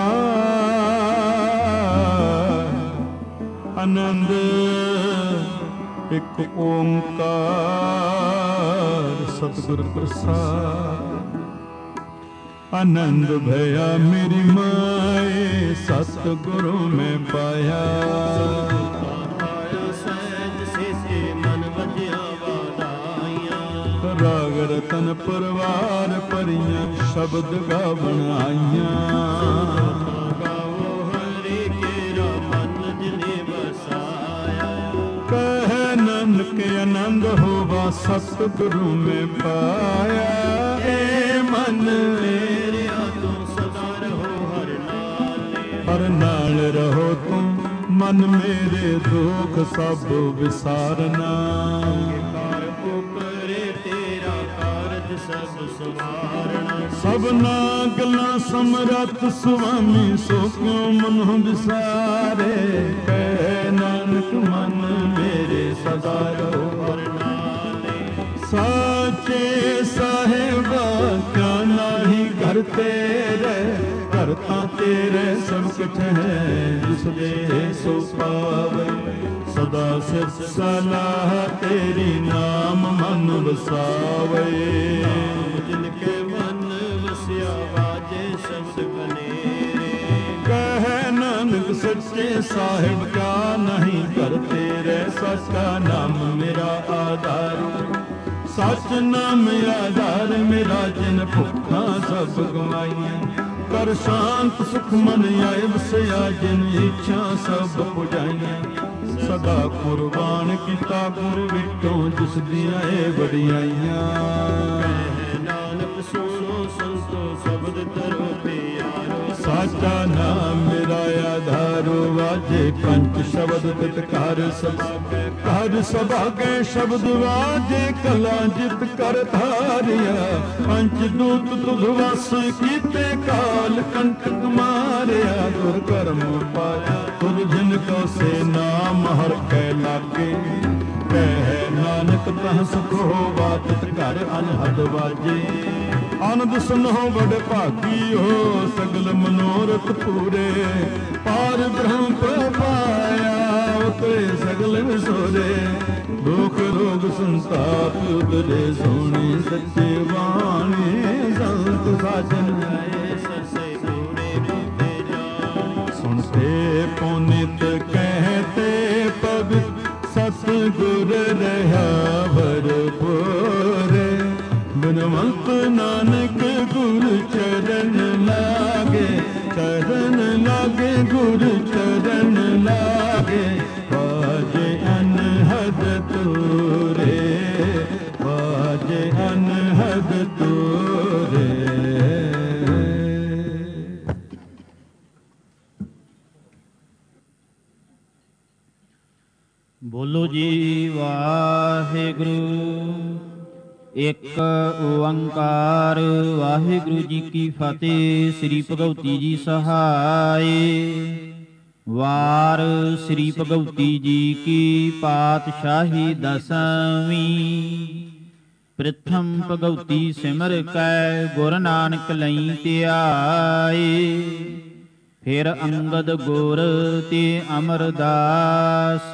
आनंद एक ओंकार सतगुर प्रसाद। आनंद भया मेरी माए सतगुरु में पाया। राग रतन परवार परियां शब्द गावण आईयां। कह नानक आनंद होवा सतगुरु में पाया। ए मन मेरे तू सदा रहो हर नाल। हर नाल रहो तुम मन मेरे दुख सब विसारना। सबना गल्लां समरथ सुआमी सो क्यों मनो विसारे। कह नानक मन मेरे सदा रहो हर नाले। साचे साहिबा क्या नाही घर तेरे। घर तां तेरे सब कुछ है जिस दे सो पावे। सदा सिर सलाह तेरी नाम मन वसावे। जिनके मन वसिया बाजे शब्द बनेरे। कह नानक सच्चे साहिब का नहीं कर तेरे। सच का नाम मेरा आधार। सच नाम आधार मेरा जिन भुखा सब गवाइयां। कर शांत सुख मन आए वसया जिन इच्छा सब पुजाइयां। ਸਦਾ ਕੁਰਬਾਨ ਕੀਤਾ ਗੁਰ ਵਿੱਚੋਂ ਜਿਸ ਦੀਆਂ ਏ ਵਡਿਆਈਆਂ।
ਨਾਨਕ ਸੁਣੋ ਸੰਤੋ ਸ਼ਬਦ ਤਰੋ ਪਿਆਰੋ,
ਸਾਚਾ ਨਾਮ ਮੇਰਾ ਆਧਾਰੋ, ਵਾਜੇ ਪੰਚ ਸ਼ਬਦ ਤਿਤ ਘਰ ਸਭਾਗੇ, ਘਰ ਸਭਾਗੇ ਸ਼ਬਦ ਵਾਜੇ ਕਲਾ ਜਿਤ ਕਰ ਧਾਰਿਆ। ਪੰਚ ਦੂਤ ਤੁਧ ਵਸ ਕੀਤੇ ਕਾਲ ਕੰਟਕ ਮਾਰਿਆ। ਗੁਰ ਕਰਮ ਪਾਇਆ ਤੁਧ ਜਿਨ ਕੋ ਸੇ ਨਾਮ ਹਰ ਕੈ ਲਾਗੇ, ਕਹਿ ਨਾਨਕ ਤਹ ਸੁਖ ਹੋਵਾ ਤਿਤ ਘਰ ਅਨਹਦ ਵਾਜੇ। ਆਨੰਦ ਸੁਨੋ ਵਡ ਭਾਗੀਓ, ਸਗਲ ਮਨੋਰਥ ਪੂਰੇ। ਪਾਰ ਬ੍ਰਹਮ ਪ੍ਰਭਾਇਆ ਉਤਰੇ ਸਗਲ ਵਿਸੋਰੇ। ਦੁਖ ਰੋਗ ਸੰਤਾਪ ਉਤਰੇ ਸੋਹਣੀ ਸੱਚੇ ਬਾਣੀ। ਸੰਤ ਸਾਜਨ ਆਏ ਸਰਸੇ ਸੋਹਣੇ ਰੂਪੇ ਜਾਣੀ। ਸੁਣਤੇ ਪੁਨਿਤ ਕਹਿਤੇ ਪਵਿੱਤ ਸਤਿਗੁਰ ਰਹਾ ਭਰਪੂਰੇ। ਗੁਣਵੰਤ ਨਾਨਕ ਗੁਰ ਚਰਨ ਲਾਗੇ, ਚਰਨ ਲਾਗੇ ਗੁਰ ਚਰਨ ਲਾਗੇ। ਬਾਜੇ ਅਨਹਦ ਤੂਰੇ, ਬਾਜੇ ਅਨਹਦ ਤੂਰੇ।
ਬੋਲੋ ਜੀ ਵਾਹਿਗੁਰੂ। ਇੱਕ ਓੰਕਾਰ ਵਾਹਿਗੁਰੂ ਜੀ ਕੀ ਫਤਿਹ। ਸ੍ਰੀ ਭਗਉਤੀ ਜੀ ਸਹਾਏ। ਵਾਰ ਸ੍ਰੀ ਭਗਉਤੀ ਜੀ ਕੀ ਪਾਤਸ਼ਾਹੀ ਦਸਵੀਂ। ਪ੍ਰਥਮ ਭਗਉਤੀ ਸਿਮਰ ਕੈ ਗੁਰ ਨਾਨਕ ਲਈ ਧਿਆਏ। ਫਿਰ ਅੰਗਦ ਗੁਰ ਤੇ ਅਮਰਦਾਸ,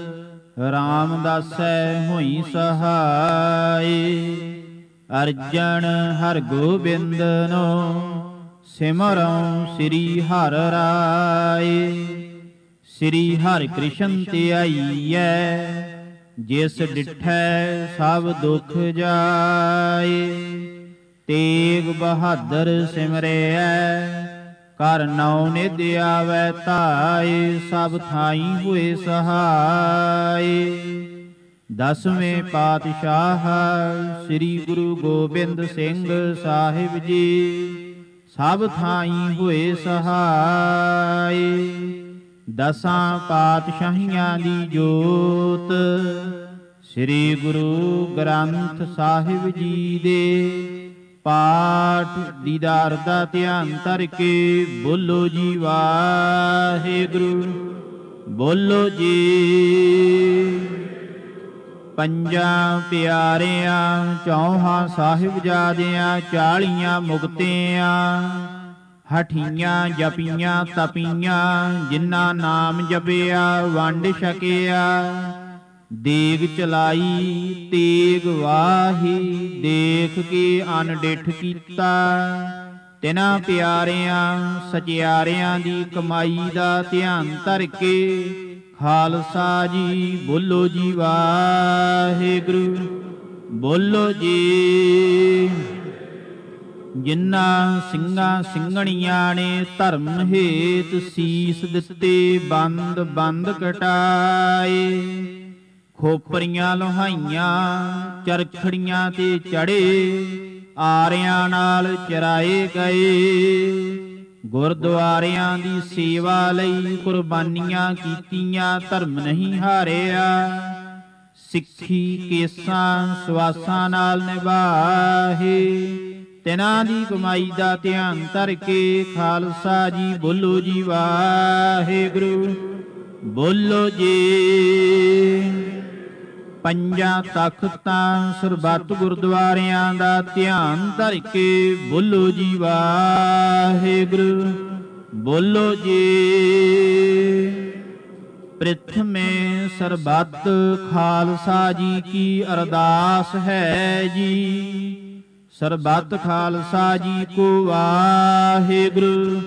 ਰਾਮਦਾਸੈ ਹੋਈ ਸਹਾਏ। ਅਰਜਨ ਹਰਿ ਗੋਬਿੰਦਨੋ ਸਿਮਰਉ ਸ੍ਰੀ ਹਰਿ ਰਾਏ। ਸ੍ਰੀ ਹਰਿ ਕ੍ਰਿਸ਼ਨ ਧਿਆਈਐ, ਜਿਸ ਡਿਠੈ ਸਭ ਦੁਖ ਜਾਏ। ਤੇਗ ਬਹਾਦਰ ਸਿਮਰਿਐ, ਕਰ ਨਉ ਨਿਧ ਆਵੈ ਧਾਇ। ਸਭ ਥਾਈ ਹੋਏ ਸਹਾਏ। ਦਸਵੇਂ ਪਾਤਸ਼ਾਹ ਸ੍ਰੀ ਗੁਰੂ ਗੋਬਿੰਦ ਸਿੰਘ ਸਾਹਿਬ ਜੀ, ਸਭ ਥਾਈ ਹੋਏ ਸਹਾਏ। ਦਸਾਂ ਪਾਤਸ਼ਾਹੀਆਂ ਦੀ ਜੋਤ, ਸ੍ਰੀ ਗੁਰੂ ਗ੍ਰੰਥ ਸਾਹਿਬ ਜੀ ਦੇ ਪਾਠ ਦੀਦਾਰ ਦਾ ਧਿਆਨ ਧਰ ਕੇ ਬੋਲੋ ਜੀ ਵਾਹਿਗੁਰੂ। ਬੋਲੋ ਜੀ। ਪੰਜਾਂ ਪਿਆਰਿਆਂ ਚੌਹਾਂ ਸਾਹਿਬਜ਼ਾਦਿਆਂ, 40 ਮੁਕਤਿਆਂ, ਹਠੀਆਂ ਜਪੀਆਂ ਤਪੀਆਂ। ਜਿਨ੍ਹਾਂ ਨਾਮ ਜਪਿਆ ਵੰਡ ਛਕਿਆ, ਦੇਗ ਚਲਾਈ ਤੇਗ ਵਾਹੀ। ਦੇਖ ਕੇ ਅਨਡਿਠ ਕੀਤਾ, ਤਿਨਾਂ ਪਿਆਰਿਆਂ ਸਚਿਆਰਿਆਂ ਦੀ ਕਮਾਈ ਦਾ ਧਿਆਨ ਧਰ ਕੇ ਖਾਲਸਾ ਜੀ ਬੋਲੋ ਜੀ ਵਾਹਿਗੁਰੂ। ਬੋਲੋ ਜੀ। ਜਿਨ੍ਹਾਂ ਸਿੰਘਾਂ ਸਿੰਘਣੀਆਂ ਨੇ ਧਰਮ ਹੇਤ ਸੀਸ ਦਿੱਤੇ, ਬੰਦ ਬੰਦ ਕਟਾਏ। ਖੋਪਰੀਆਂ ਲੋਹਾਈਆਂ ਚਰਖੜੀਆਂ ਤੇ ਚੜੇ, ਆਰਿਆਂ ਨਾਲ ਚਰਾਏ ਗਏ। ਗੁਰਦੁਆਰਿਆਂ ਦੀ ਸੇਵਾ ਲਈ ਕੁਰਬਾਨੀਆਂ ਕੀਤੀਆਂ, ਧਰਮ ਨਹੀਂ ਹਾਰਿਆ। ਸਿੱਖੀ ਕੇਸਾਂ ਸਵਾਸਾਂ ਨਾਲ ਨਿਭਾਹੇ, ਤਿਨਾਂ ਦੀ ਕਮਾਈ ਦਾ ਧਿਆਨ ਧਰ ਕੇ ਖਾਲਸਾ ਜੀ ਬੋਲੋ ਜੀ ਵਾਹਿਗੁਰੂ। ਬੋਲੋ ਜੀ। ਪੰਜਾਂ ਤਖਤਾਂ ਸਰਬੱਤ ਗੁਰਦੁਆਰਿਆਂ ਦਾ ਧਿਆਨ ਧਰ ਕੇ ਬੋਲੋ ਜੀ ਵਾਹਿਗੁਰੂ। ਬੋਲੋ ਜੀ। ਪ੍ਰਥਮੇ ਸਰਬੱਤ ਖਾਲਸਾ ਜੀ ਕੀ ਅਰਦਾਸ ਹੈ ਜੀ। ਸਰਬੱਤ ਖਾਲਸਾ ਜੀ ਕੋ ਵਾਹਿਗੁਰੂ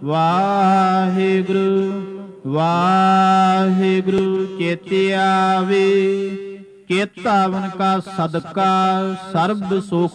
ਵਾਹਿਗੁਰੂ ਵਾਹਿਗੁਰੂ। ਚੇਤੇ ਆਵੇ ਚੇਤਾਵਨ ਕਾ ਸਦਕਾ ਸਰਬ ਸੁਖ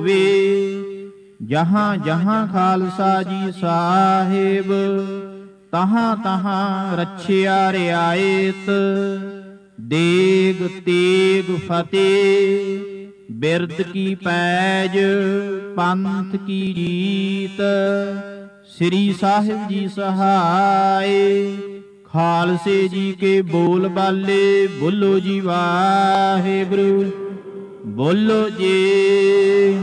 ਹੋਵੇ। ਜਹਾਂ ਜਹਾਂ ਖਾਲਸਾ ਜੀ ਸਾਹਿਬ, ਤਹਾਂ ਤਹਾਂ ਰੱਛਿਆ ਰਿਆਇਤ, ਦੇਗ ਤੇਗ ਫਤਿਹ ਬਿਰਦ ਕੀ ਪੈਜ, ਪੰਥ ਕੀ ਜੀਤ। ਸ੍ਰੀ ਸਾਹਿਬ ਜੀ ਸਹਾਏ, ਖਾਲਸੇ ਜੀ ਕੇ ਬੋਲ ਬਾਲੇ, ਬੋਲੋ ਜੀ ਵਾਹਿਗੁਰੂ ਬੋਲੋ ਜੀ।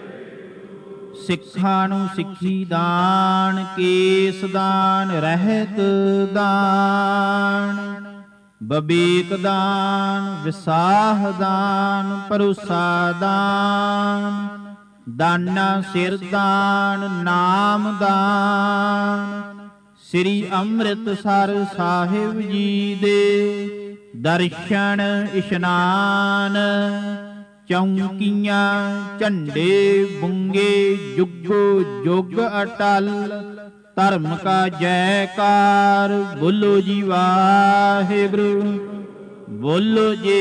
ਸਿੱਖਾਂ ਨੂੰ ਸਿੱਖੀ ਦਾਨ, ਕੇਸ ਦਾਨ, ਰਹਿਤ ਦਾਨ, ਬਬੀਕ ਦਾਨ, ਵਿਸਾਹ ਦਾਨ, ਭਰੋਸਾ ਦਾਨ, ਦਾਨਾ ਸਿਰ ਦਾਨ, ਨਾਮ ਦਾਨ। ਸ੍ਰੀ ਅੰਮ੍ਰਿਤਸਰ ਸਾਹਿਬ ਜੀ ਦੇ ਦਰਸ਼ਨ ਇਸ਼ਨਾਨ, ਚੌਂਕੀਆਂ ਝੰਡੇ ਬੁੰਗੇ, ਜੁਗੋ ਜੁਗ ਅਟਲ, ਧਰਮ ਕਾ ਜੈਕਾਰ, ਬੋਲੋ ਜੀ ਵਾਹਿਗੁਰੂ ਬੋਲੋ ਜੀ।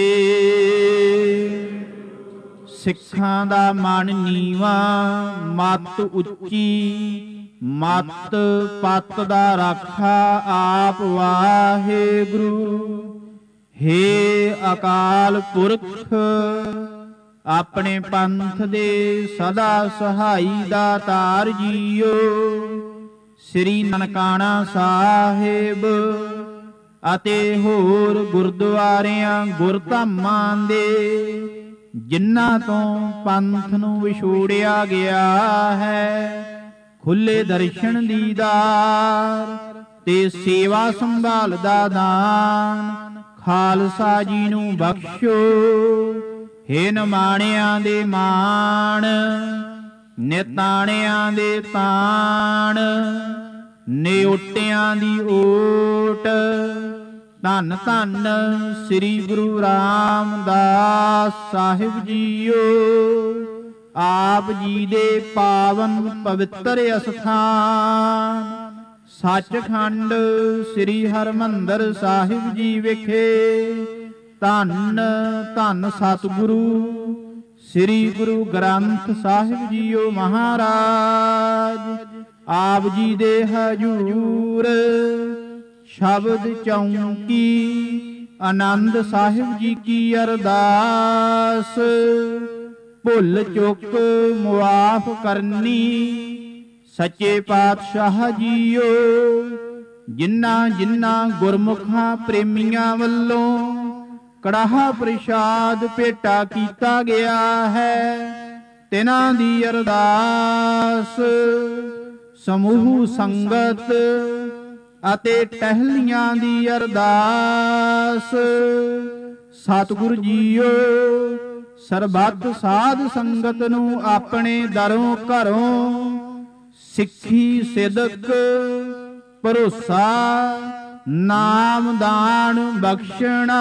ਸਿੱਖਾਂ ਦਾ ਮਨ ਨੀਵਾ, ਮੱਤ ਉੱਚੀ, ਮੱਤ ਪੱਤ ਦਾ ਰਾਖਾ ਆਪ ਵਾਹਿਗੁਰੂ। ਹੇ ਅਕਾਲ ਪੁਰਖ, ਆਪਣੇ ਪੰਥ ਦੇ ਸਦਾ ਸਹਾਈ ਦਾਤਾਰ ਜੀਓ। ਸ੍ਰੀ ਨਨਕਾਣਾ ਸਾਹਿਬ ਅਤੇ ਹੋਰ ਗੁਰਦੁਆਰਿਆਂ ਗੁਰਧਾਮਾਂ ਦੇ ਜਿਨ੍ਹਾਂ ਤੋਂ ਪੰਥ ਨੂੰ ਵਿਛੋੜਿਆ ਗਿਆ ਹੈ, ਖੁੱਲੇ ਦਰਸ਼ਨ ਦੀਦਾਰ ਤੇ ਸੇਵਾ ਸੰਭਾਲ ਦਾ ਦਾਨ ਖਾਲਸਾ ਜੀ ਨੂੰ ਬਖਸ਼ੋ। ਹੇ ਨਿਮਾਣਿਆਂ ਦੇ ਮਾਣ, ਨਿਤਾਣਿਆਂ ਦੇ ਤਾਣ, ਨਿਓਟਿਆਂ ਦੀ ਓਟ। ਧੰਨ ਧੰਨ ਸ੍ਰੀ ਗੁਰੂ ਰਾਮਦਾਸ ਸਾਹਿਬ ਜੀਓ। ਆਪ ਜੀ ਦੇ ਪਾਵਨ ਪਵਿੱਤਰ ਅਸਥਾਨ ਸੱਚਖੰਡ ਸ੍ਰੀ ਹਰਿਮੰਦਰ ਸਾਹਿਬ ਜੀ ਵਿਖੇ ਧੰਨ ਧੰਨ ਸਤਿਗੁਰੂ ਸ੍ਰੀ ਗੁਰੂ ਗ੍ਰੰਥ ਸਾਹਿਬ ਜੀਓ ਮਹਾਰਾਜ ਆਪ ਜੀ ਦੇ ਹਜੂਰ ਸ਼ਬਦ ਚੌਂਕੀ ਆਨੰਦ ਸਾਹਿਬ ਜੀ ਕੀ ਅਰਦਾਸ ਭੁੱਲ ਚੁੱਕ ਮੁਆਫ ਕਰਨੀ ਸੱਚੇ ਪਾਤਸ਼ਾਹ ਜੀਓ। ਜਿਨ੍ਹਾਂ ਜਿਨ੍ਹਾਂ ਗੁਰਮੁਖਾਂ ਪ੍ਰੇਮੀਆਂ ਵੱਲੋਂ ਕੜਾਹਾ ਪ੍ਰਸ਼ਾਦ ਭੇਟਾ ਕੀਤਾ ਗਿਆ ਹੈ, ਤਿਨਾਂ ਦੀ ਅਰਦਾਸ ਸਮੂਹ ਸੰਗਤ ਅਤੇ ਟਹਿਲੀਆਂ ਦੀ ਅਰਦਾਸ। ਸਤਿਗੁਰੂ ਜੀਓ ਸਰਬੱਤ ਸਾਧ ਸੰਗਤ ਨੂੰ ਆਪਣੇ ਦਰੋਂ ਘਰੋਂ ਸਿੱਖੀ ਸਿਦਕ ਭਰੋਸਾ ਨਾਮ ਦਾਨ ਬਖਸ਼ਣਾ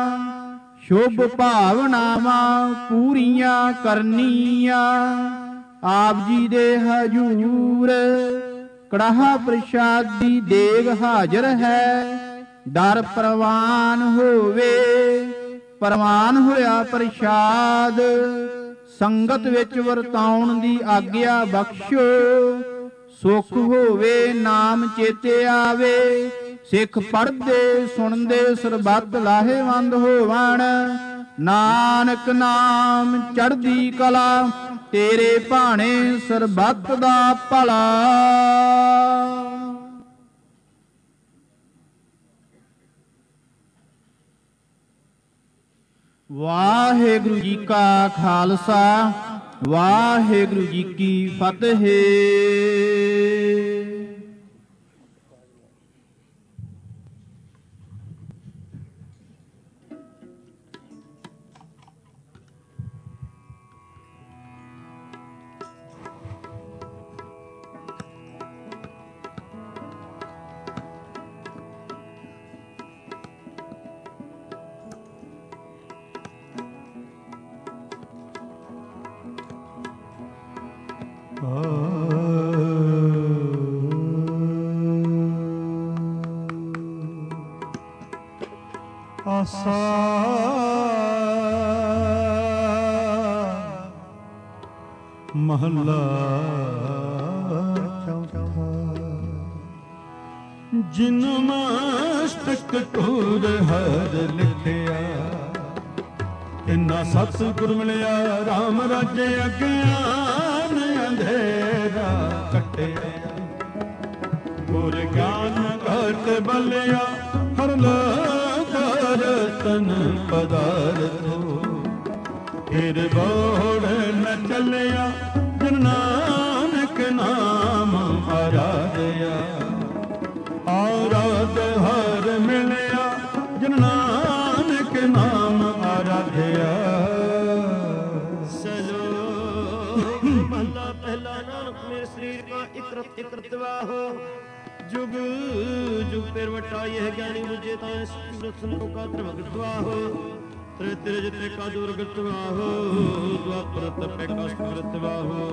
ਸ਼ੁਭ ਭਾਵਨਾਵਾਂ ਪੂਰੀਆਂ ਕਰਨੀਆਂ। ਆਪ ਜੀ ਦੇ ਹਜੂਰ ਕੜਾਹਾ ਪ੍ਰਸ਼ਾਦੀ ਦੇਗ ਹਾਜ਼ਰ ਹੈ, ਦਰ ਪ੍ਰਵਾਨ ਹੋਵੇ। ਪ੍ਰਵਾਨ ਹੋਇਆ ਪ੍ਰਸ਼ਾਦ ਸੰਗਤ ਵਿੱਚ ਵਰਤਾਉਣ ਦੀ ਆਗਿਆ ਬਖਸ਼ੋ। ਸੁਖ ਹੋਵੇ ਨਾਮ ਚੇਤੇ ਆਵੇ, ਸਿੱਖ ਪੜ੍ਹਦੇ ਸੁਣਦੇ ਸਰਬੱਤ ਲਾਹੇਵੰਦ ਹੋਵਣ। ਨਾਨਕ ਨਾਮ ਚੜ੍ਹਦੀ ਕਲਾ ਤੇਰੇ ਭਾਣੇ ਸਰਬੱਤ ਦਾ ਭਲਾ। ਵਾਹਿਗੁਰੂ ਜੀ ਕਾ ਖਾਲਸਾ ਵਾਹਿਗੁਰੂ ਜੀ ਕੀ ਫਤਿਹ।
ਆਸਾ ਮਹੱਲਾ ਚੌਥਾ। ਜਿਨ ਮਸਤਕ ਟੂਰ ਹਰ ਲਿਖਿਆ, ਇਨਾ ਸਤਿਗੁਰ ਮਿਲਿਆ ਰਾਮ ਰਾਜੇ ਅਗਿਆਨ ਅੰਧੇਰਾ ਕੱਟਿਆ। ਗੁਰ ਗਿਆਨ ਘਟ ਬਲਿਆ ਹਰ ਲਾਗਰ ਤਨ ਪਦਾਰਥੋ, ਫਿਰ ਬੋੜ ਨ ਚੱਲਿਆ ਜਿਨ ਨਾਨਕ ਨਾਮ ਆਰਾਧਿਆ। ਆਰਾਧ ਹਰ ਮਿਲਿਆ ਜਿਨ ਨਾਨਕ ਨਾਮ ਆਰਾਧਿਆ।
ਸਲੋਕ ਮਹਲਾ ਪਹਿਲਾ। ਨਾਨਕ ਮੇਰੇ ਸਰੀਰ ਕਾ ਇਕਰਤ ਇਕਰਤ ਵਾਹੋ, जुग जुग पेर वटा यह ज्ञानी बुझे ताए संतों का त्रिभगत वाहो। त्रेते जिते का दुर्गत वाहो, द्वापर तपे का स्मृत वाहो।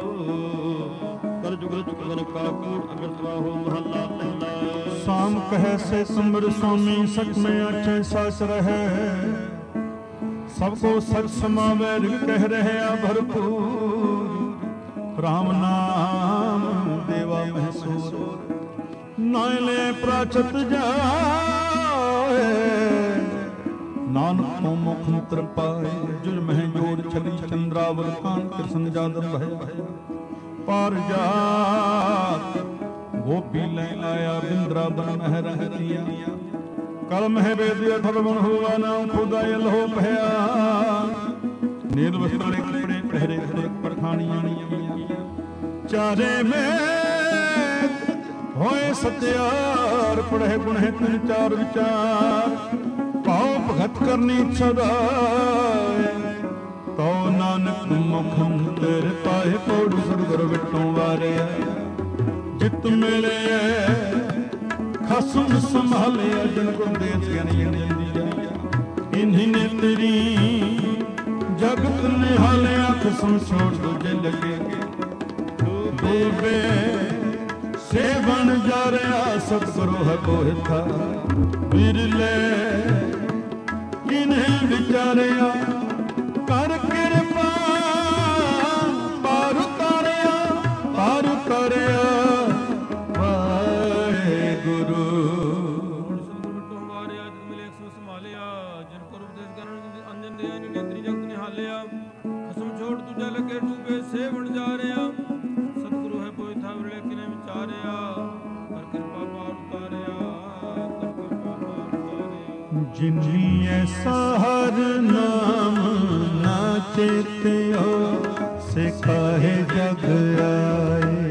कर जुग जुग का कूड़ अगत वाहो। महला पहला।
शाम कहे से सुमर स्वामी सच में अच्छे सास रहे, सबको सच समावे कह रहे भरपूर। राम नाम देवा महसूर, नाले प्राचत जाए। नानक को मुख मंत्र पाए, जुल मह जोड़ छली चंद्रावल कान कृष्ण जादव भय। पार जात गोपी ले आया, बिंद्रावन मह रह दिया। कल मह बेदिया थलवन हुआ नाम खुदा लो भया। नील वस्त्र कपड़े पहरे परखानियां चारे में होए सत्यार। पढ़े गुणे तिन चार विचार, पाओ भगत करनी सदाए। तो नानक मुख तेरे पाए पौड़ी सतगुर विटों वारे। जित मिले खसम संभाले, जन गुर दे इन्हीं ने तेरी जगत निहाले। खसम छोड़ दूजे लगे डूबे सेवन जा रहा। सतगुरु है कोहिथा बिरले किन्हें विचारिया। कर कृपा पार उतारिया, पार उतारिया वाहेगुरु।
लगे डूबे सेवन जा रहा। सतगुरु है कोई था विरले किने विचारिया। कर कृपा पार उतारिया।
जिन्हीं ऐसा हर नाम ना चेत्यो, से काहे जग आए।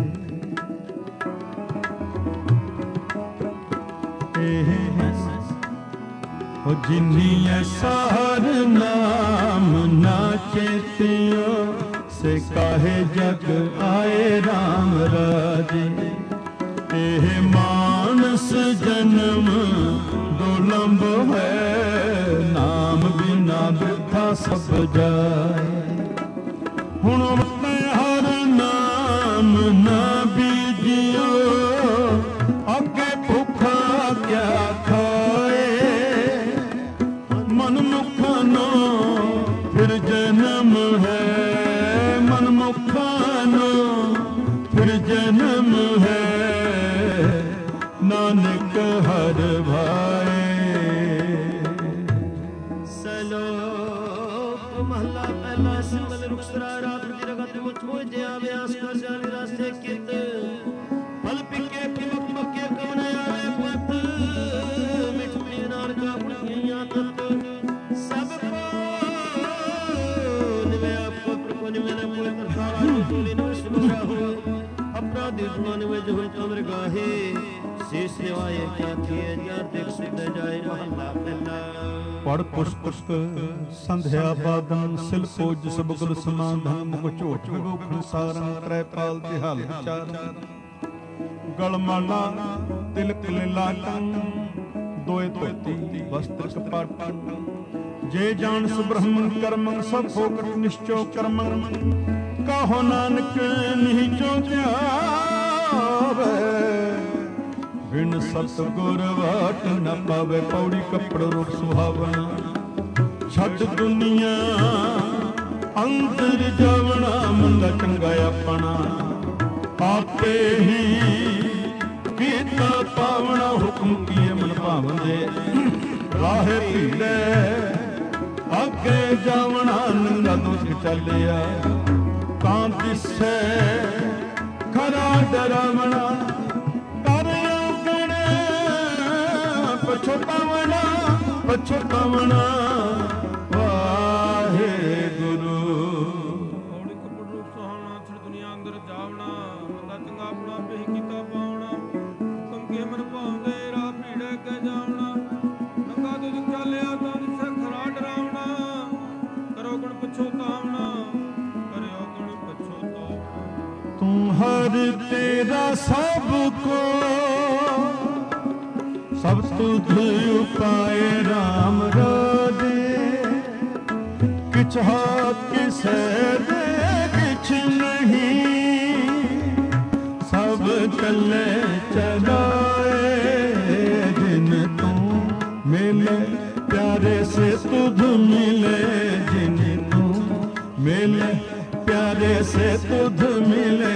जिन्हीं ऐसा हर नाम ना चेत्यो, से काहे जग आए राम राजे। एह मानस जन्म दुलंब है, नाम बिना वृथा सब जाए। हुण अपने हर नाम ना बीजियो, अगे भूखा क्या खाए। मनमुखानो फिर जन्म है, मनमुखानो फिर जन्म है। नानक हर भाए।
सलोक महला पहला। सिमल रुखसरा रात रगत मुझ मोह जया व्यास कर जाने रास्ते कित। फल पिके पिमक मके कवन आवे पत। मिठ में नानका पुणिया तत। सब को निवे आपको प्रको निवे न कोई तरसारा जो तोली न सिमरा हो। अपराधी धुआं निवे जो चंद्र गाहे। शेष निवाए क्या किए जा देख सुध जाए। महला पहला।
पढ़ पुस्तक संध्या बादन सिल पोज सब गुल समाधन। मुख झोट विभूषण सारंग त्रैपाल तिहाल विचार। गलमाला तिलक लाटन, दोए धोती वस्त्र कपाटन। जे जानस ब्रह्मन कर्मन, सब फोकट निश्चो कर्मन। कहो नानक निहिचो त्यावे। बिन सतगुर वाट न पावे। पौड़ी कपड़ रूप सुहावना, छट दुनिया अंतर जावना। मंदा चंगा अपना आपे ही कीता ਕੀਤਾ ਪਾਵਣਾ ਹੁਕਮ ਕੀਏ ਮਨ ਭਾਵਦੇ ਰਾਹੇ ਭੀੜੇ ਅੱਗੇ ਜਾਵਣਾ ਨੰਗਾ ਦੁੱਖ ਚੱਲਿਆ ਤਾਂ ਦਿਸੈ ਖਰਾ ਡਰਾਵਣਾ ਕਰਿਓ ਗਣੇ ਪਛਤਾਵਣਾ ਪਛਤਾਵਣਾ ਵਾਹਿਗੁਰੂ
ਔੜੀ ਕਪੜ ਰੂਪ ਸੁਹਾਵਣਾ ਛੜ ਦੁਨੀਆ ਅੰਦਰ ਜਾਵਣਾ ਬੰਦਾ ਚੰਗਾ ਆਪਣਾ ਪੇਹੀ ਕੀਤਾ ਪਾਵਣਾ ਹੁਕਮ ਕੇ ਮਨ ਭਾਉਂਦੇ ਰਾਹ ਭੀੜੇ ਕੇ ਜਾਵਣਾ ਨੰਗਾ ਦੁੱਖ ਚੱਲਿਆ ਤਾਂ ਦਿਸੈ ਖਰਾ ਡਰਾਵਣਾ ਕਰੋ ਗੁਣ ਪਛੋਤਾਵਣਾ ਕਰਿਓ ਗੁਣ ਪਛੋਤਾਵਣਾ
ਤੂੰ ਹਰ ਤੇਰਾ ਸਭ ਕੋ ਸਭ ਤੁਧ ਉਪਾਏ ਰਾਮ ਰਾਜੇ ਕਿਛ ਹਾਥ ਕਿਸੈ ਦੇ ਕਿਛ ਨਹੀਂ ਸਭ ਚੱਲੇ ਚਲਾਏ ਜਿਨ ਤੂੰ ਮਿਲੇ ਪਿਆਰੇ ਸੇ ਤੁਧ ਮਿਲੇ ਜਿਨ ਤੂੰ ਮਿਲੇ प्यारे से तुध मिले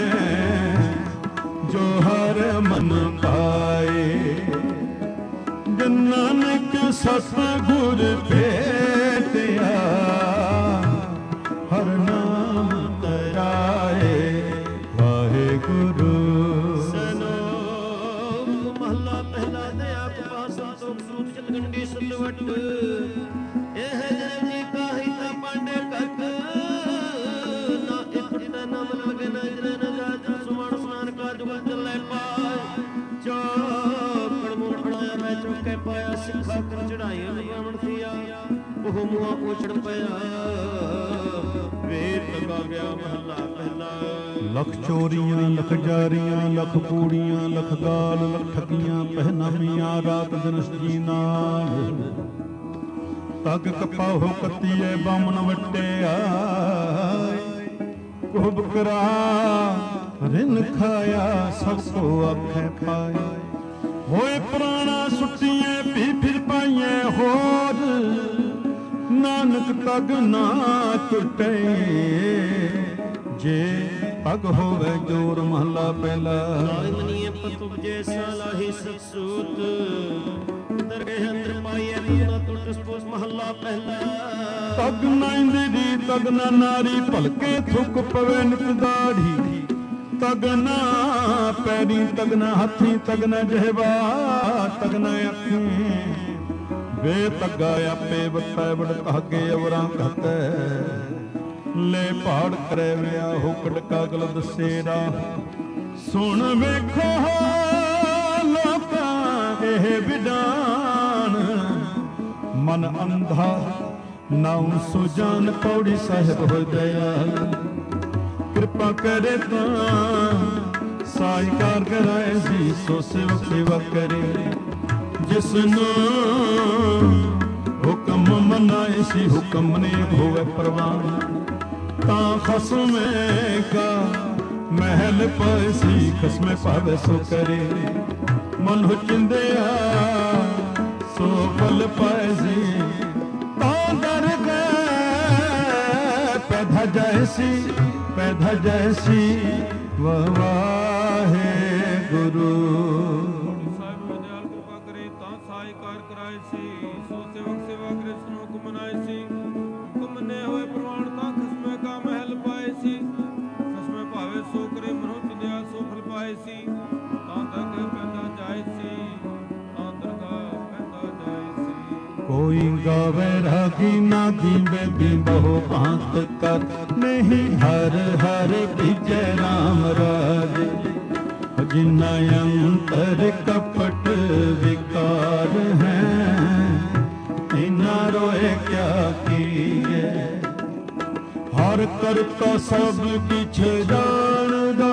जो हर मन पाए जन नानक सतगुर भेटिया हर नाम तराए वाहेगुरु
ਸਨੋ ਮਹਲਾ ਪਹਿਲਾ ਦਇਆ ਕਪਾ ਸੰਤੋਖ ਸੂਤ ਚਲਗੰਡੀ ਸਤਵਟ ਇਹ ਜਨ ਜੀ ਕਾਹੀ ਤਾ ਪਾਂਡੇ ਕੱਕ ਨਾ ਇਕ ਨਾਮ ਲਗੇ ਨਾ ਜਨ ਜਾਜ ਸੁਮਣ ਸਨਾਨ ਕਾਜ ਗੁਲ ਚੱਲੇ ਪਾਏ ਚੋਕੜ ਮੂੜ ਬਣਾਇਆ ਮੈਂ ਚੌਕੇ ਪਾਇਆ ਸਿੱਖਾ ਕਰ ਚੜਾਈ ਲਗਾਵਣ ਥੀਆ ਉਹ ਮੂਆ ਉਛੜ ਪਿਆ ਵੇਰ ਲਗਾ ਗਿਆ ਮਹਲਾ ਪਹਿਲਾ
लख चोरियां लख जारियां लख कूड़ियां लख गाल लख ठगियां पहनामियां रात दिन जी नाल तग कपा हो कतीए बामन वट्टिया कुब करा रिन खाया सबको आखे पाए होए प्राणा सुटिए भी फिर पाइए होर नानक तग ना टुटे जे पग होवे जोर महला पहला
ਲਾਇ ਮਨੀਏ ਪਤੁਬ ਜੈਸਾ ਲਾਹੀ ਸਖਸੂਤ ਦਰਗਹਿ ਅੰਦਰ ਪਾਈਏ ਤੂਨਾ ਟੁੱਟ ਸਪੋਸ ਮਹੱਲਾ ਪਹਿਲਾ
ਤਗ ਨਾ ਇੰਦਰੀ ਤਗ ਨਾ ਨਾਰੀ ਭਲਕੇ ਥੁੱਕ ਪਵੇ ਨਿਤ ਦਾੜੀ ਤਗ ਨਾ ਪੈਰੀ ਤਗ ਨਾ ਹੱਥੀ ਤਗ ਨਾ ਜਿਹਵਾ ਤਗ ਨਾ ਅੱਖੀ ਵੇ ਤਗਾ ਆਪੇ ਵਟੈ ਵੜ ਧਾਗੇ ਅਵਰਾਂ ਘਤੈ ਲੈ ਪਹਾੜ ਕਰੇ ਵਿਆ ਹੁਕੜ ਕਾਗਲ ਦਸੇਰਾ ਸੁਣ ਵੇਖੋ ਲੋਕਾਂ ਇਹ ਵਿਡਾਨ ਮਨ ਅੰਧਾ ਨਾਉ ਸੁਜਾਨ ਪੌੜੀ ਸਾਹਿਬ ਹੋ ਦਇਆਲ ਕਿਰਪਾ ਕਰੇ ਤਾਂ ਸਾਈਕਾਰ ਕਰਾਏ ਸੀ ਸੋ ਸੇਵਾ ਕਰੇ ਜਿਸ ਨੂੰ ਹੁਕਮ ਮਨਾਏ ਸੀ ਹੁਕਮ ਨੇ ਹੋਵੇ ਪ੍ਰਵਾਨ ਤਾਂ ਖਸਮੇ ਕਾ ਮਹਿਲ ਪਾਏ ਸੀ ਖਸਮੇ ਪਾਵੇ ਸੋ ਕਰੇ ਮਨ ਚਿੰਦਿਆ ਸੋ ਫਲ ਪਾਏ ਸੀ ਤਾਂ ਦਰ ਗਏ ਪੈਦਾ ਜੈਸੀ ਵਾਹੇ ਗੁਰੂ
ਸਾਹਿਬ ਨੂੰ ਦਿਆਲ ਕਿਰਪਾ ਕਰੇ ਤਾਂ ਸਾਇਕਾਰ ਕਰਾਏ ਸੀ ਸੋ ਸੇਵਕ ਸੇਵਾ ਕਰੇ ਸਨ ਹੁਕਮ ਮਨਾਏ ਸੀ ਹੁਕਮ ਮੰਨੇ ਹੋਏ ਪ੍ਰਵਾਨ ਤਾਂ ਖਸਮੇ ਕਾ ਮਹਿਲ ਪਾਏ ਸੀ ਖਸਮੇ ਭਾਵੇ ਸੋ ਕਰੇ ਮਨੋ ਚਿੰਦਿਆ ਸੋ ਫਲ ਪਾਏ ਸੀ ਤਾਂ ਤੱਕ ਪੈਦਾ ਜਾਏ ਸੀ ਤਾਂ ਦਰਗਾਹ ਪੈਦਾ ਜਾਏ ਸੀ
कोई गावे रागी ना दीबे भी बहु भांत कर नहीं हर हर विजय राम राज जिन्ना अंतर कपट विकार है इना रोए क्या किए हर करता सब किछ जानदा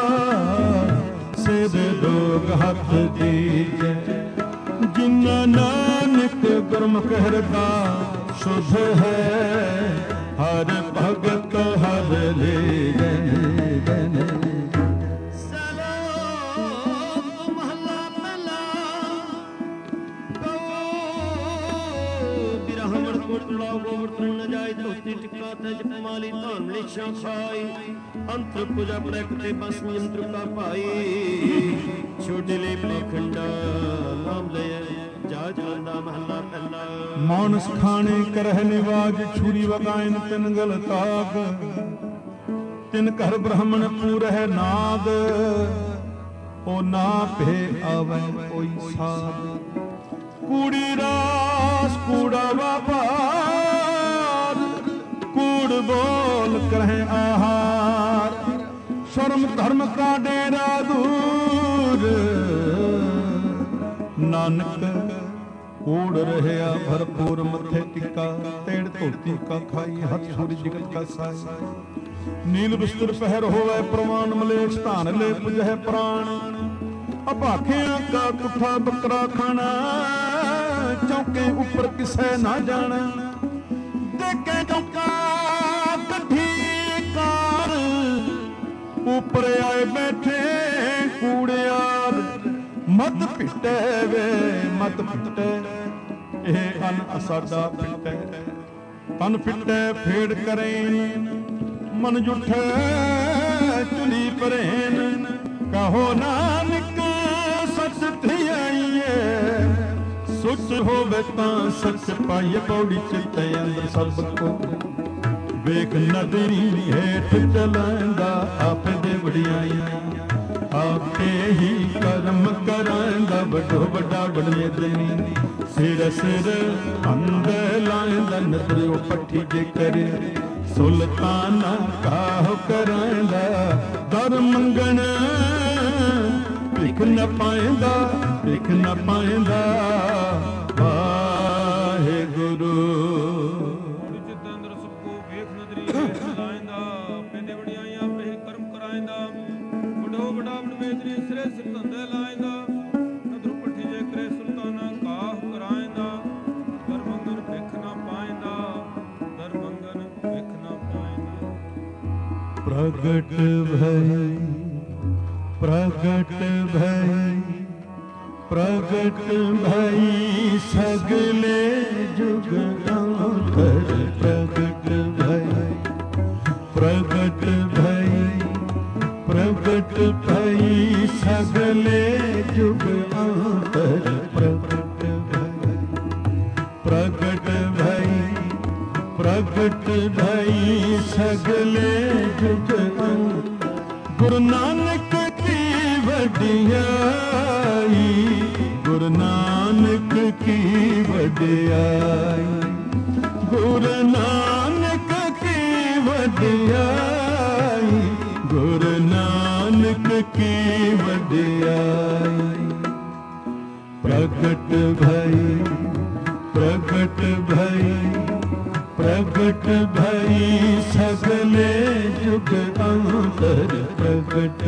सिर लोग हथ दीजे जिन्ना नानक गुरमुख हृदा शुद्ध है हर भगत हर ले
ਬਿਰਹਮਣ मुकुट लाओ गोवर्धन न जाय धोती टिक्का तज पमाली धान मलेच्छा खाई अंतर पूजा प्रकटे बस यंत्र का पाई छोटे ले पाखंडा नाम ले जा जांदा महला पहला
मानस खाने करह निवाज छुरी वगायन तिन गल ताग तिन कर ब्राह्मण पूरह नाद ओ ना भे आवे कोई साध कूड़ी रास कूड़ा व्यापार कूड़ बोल करह आहार शर्म धर्म का डेरा दूर नानक कूड़ रहया भरपूर मथे टिका तेड़ धोती का खाई हथ सूर्य जगत का साई नील बिस्तर पहर होवे प्रमाण मलेच्छ धान ले पुजह प्राण अभाखियां का कुठा बकरा खाना चौके ऊपर किसे ना जाना देखे चौका कठी कार ऊपर आए बैठे कूड़ियार मत पिटे वे मत पिटे ਇਹ ਅਨ ਅਸਾਡਾ ਪਿਟੈ ਤਨ ਫਿਟੈ ਫੇੜ ਕਰੇਨ ਮਨ ਜੁਠੈ ਚੁਲੀ ਪਰੇਨ ਕਹੋ ਨਾਨਕ ਸਚ ਥਿਆਈਏ ਸੁਚ ਹੋਵੇ ਤਾਂ ਸਚ ਪਾਈਏ ਪੌੜੀ ਚਿੱਤੇ ਅੰਦਰ ਸਭ ਕੋ ਵੇਖ ਨਦਰੀ ਹੇਠ ਚਲਾਂਦਾ ਆਪੇ ਦੇ ਵਡਿਆਈਆਂ ਆਪੇ ਹੀ ਕਰਮ ਕਰਾਂਦਾ ਵੱਡੋ ਵੱਡਾ ਬਣੇ ਦਨੀ ਸਿਰ ਸਿਰ ਅੰਦਰ ਲਾਂਦਾ ਨਦਰਿਓ ਪੱਠੀ ਜੇ ਕਰੇ ਸੁਲਤਾਨਾ ਕਾਹ ਕਰਾਂਦਾ ਦਰ ਮੰਗਣ ਭਿਖ ਨ ਪਾਏਂਦਾ ਭਿਖ ਨ ਪਾਏਂਦਾ ਵਾਹਿਗੁਰੂ
ਚਿੱਤ ਅੰਦਰ ਸਭ ਕੋ ਵੇਖ ਨਦਰੀ ਵੇਖ ਲਾਇੰਦਾ ਪੈਨੇ ਵਡਿਆਈਆਂ ਆਪੇ ਕਰਮ ਕਰਾਇੰਦਾ ਵੱਡੋ ਵੱਡਾ ਬੜਵੇਦਰੀ ਸਿਰੇ ਸਿਰ ਧੰਦੇ ਲਾਇੰਦਾ ਨਦਰ ਪੱਠੀ ਜੇ ਕਰੇ ਸੁਲਤਾਨਾ ਕਾਹ ਕਰਾਇੰਦਾ ਦਰ ਮੰਗਨ ਭਿਖ ਨਾ ਪਾਇੰਦਾ ਦਰ ਮੰਗਨ ਭਿਖ ਨਾ ਪਾਇੰਦਾ
ਪ੍ਰਗਟ ਭਈ ਪ੍ਰਗਟ ਭਈ ਸਗਲੇ ਜੁਗ ਅੰਤਰ ਪ੍ਰਗਟ ਭਈ ਸਗਲੇ ਜੁਗ ਅੰਤਰ ਪ੍ਰਗਟ ਭਈ ਸਗਲੇ ਜੁਗ ਅੰਤਰ ਗੁਰੂ ਨਾਨਕ ਕੀ ਵਡਿਆਈ ਗੁਰੂ ਨਾਨਕ ਕੀ ਵਡਿਆਈ ਗੁਰੂ ਨਾਨਕ ਕੀ ਵਡਿਆਈ ਗੁਰੂ ਨਾਨਕ ਕੀ ਵਡਿਆਈ ਪ੍ਰਗਟ ਭਈ ਸਗਲੇ ਜੁਗ ਅੰਤਰ ਪ੍ਰਗਟ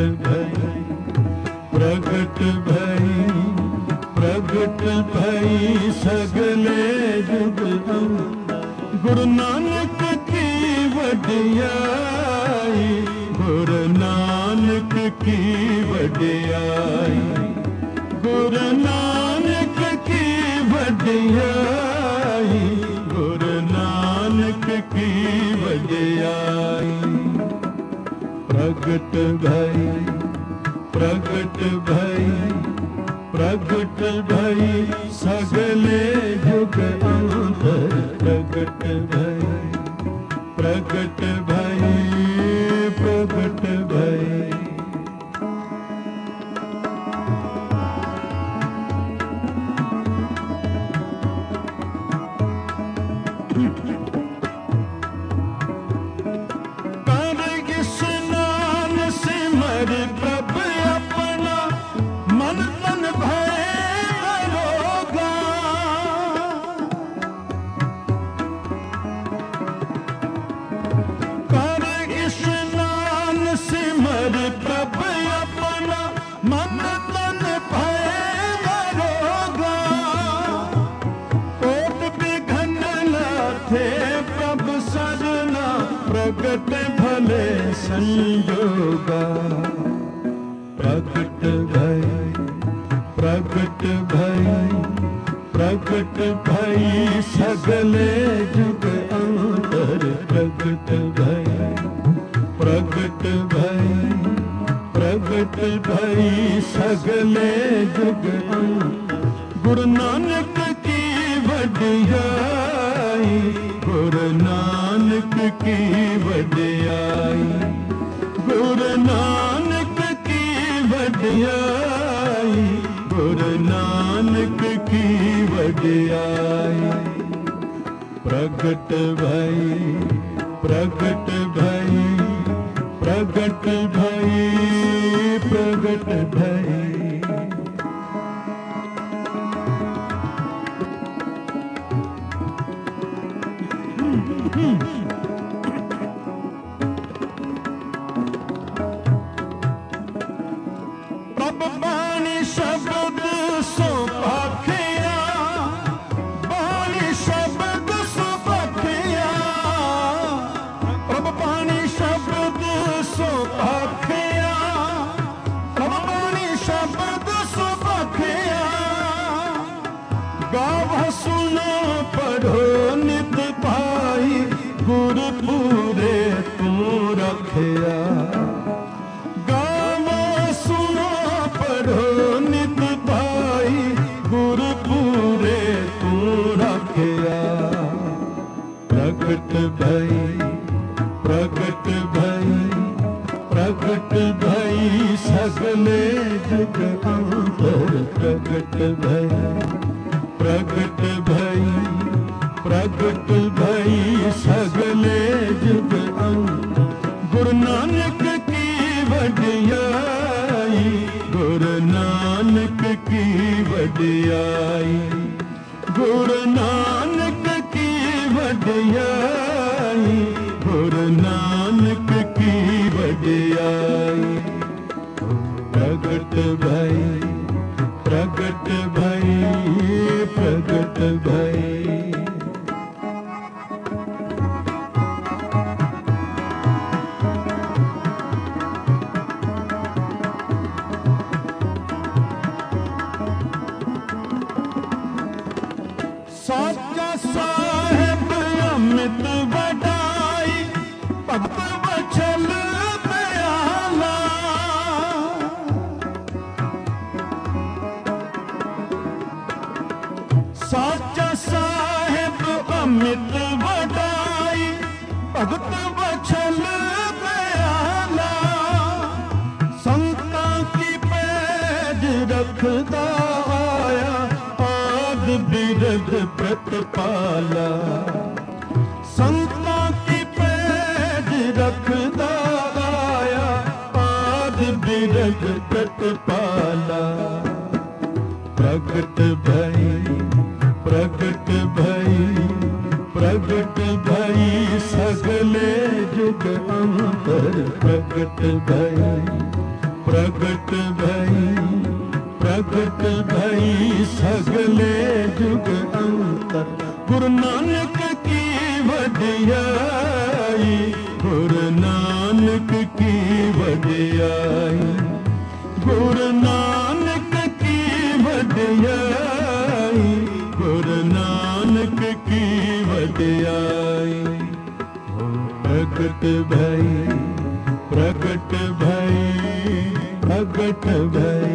ਭਈ ਸਗਲੇ ਜੁਗ ਅੰਤਰ ਗੁਰੂ ਨਾਨਕ ਕੀ ਵਡਿਆਈ ਗੁਰੂ ਨਾਨਕ ਕੀ ਵਡਿਆਈ ਗੁਰੂ ਨਾਨਕ ਕੀ ਵਡਿਆਈ ਗੁਰੂ ਨਾਨਕ ਕੀ ਵਡਿਆਈ ਪ੍ਰਗਟ ਭਈ ਸਗਲੇ ਜੁਗ ਅੰਤਰ ਪ੍ਰਗਟ ਭਈ ਪ੍ਰਗਟ ਭਲੇ ਸੰਜੋਗਾ ਪ੍ਰਗਟ ਭਈ प्रगट भई सगले जुग अंतर प्रगट भई प्रगट भई प्रगट भई सगले जुग अंतर गुरु नानक की वडियाई गुरु नानक की वडियाई गुरु नानक की वडियाई गुरु नानक की वडियाई प्रगट भई प्रगट भई प्रगट भई प्रगट भई प्रभ बाणी शब्द सो पाखिया बाणी शब्द सो पाखिया प्रभ बाणी शब्द सो पाखिया प्रभ बाणी शब्द सो पाखिया गाव सुनो पढ़ो नित पाई गुरु पूरे तू रखिया गाव सुनो पढ़ो नित पाई गुरु पूरे तू रखिया प्रगट भई प्रगट भई प्रगट भई सगले जुग अंतर प्रगट भई प्रगट भई प्रगट भई सगले जुग अंतर गुरु नानक की वडियाई गुरु नानक की वडियाई गुरु नानक की वडियाई गुरु नानक की वडियाई प्रगट भई प्रगट भई प्रगट भई साचा साहेब अमित वडाई भक्त वचल दयाला साचा साहेब अमित वडाई भक्त वचल दयाला संतां की पैज रखदा आया आद बिरध प्रतपाला संतां की पैज रखदा आया आद बिरध प्रतपाला प्रगट भई प्रगट भई प्रगट भई सगले जुग अंतर प्रगट भई प्रगट भई प्रगट भई सगले जुग अंतर गुरु नानक की वडियाई गुरु नानक की वडियाई गुरु नानक की वडियाई गुरु नानक की वडियाई प्रगट भई प्रगट भई प्रगट भई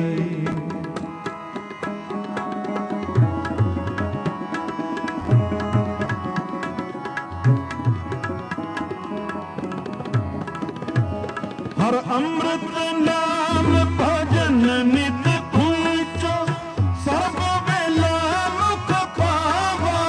हर अमृत नाम भजन नित पूछो सर्व वेला मुख पावा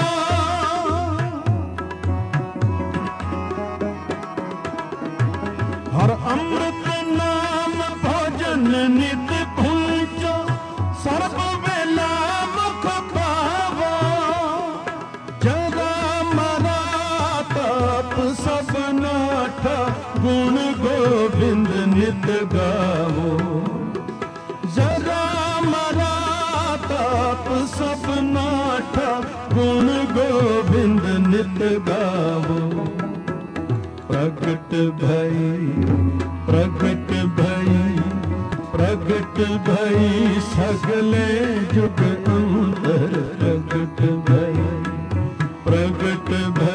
हर अमृत नाम भजन नित पूछो सर्व वेला मुख पावा जगा मरा ताप सब नाठ गुण गोविंद नित गावो जगा मरा ताप सब नाठा गुण गोविंद नित गावो प्रगट भई प्रगट भई ਪ੍ਰਗਟ ਭਈ ਸਗਲੇ ਜੁਗ ਅੰਤਰ ਪ੍ਰਗਟ ਭਈ ਪ੍ਰਗਟ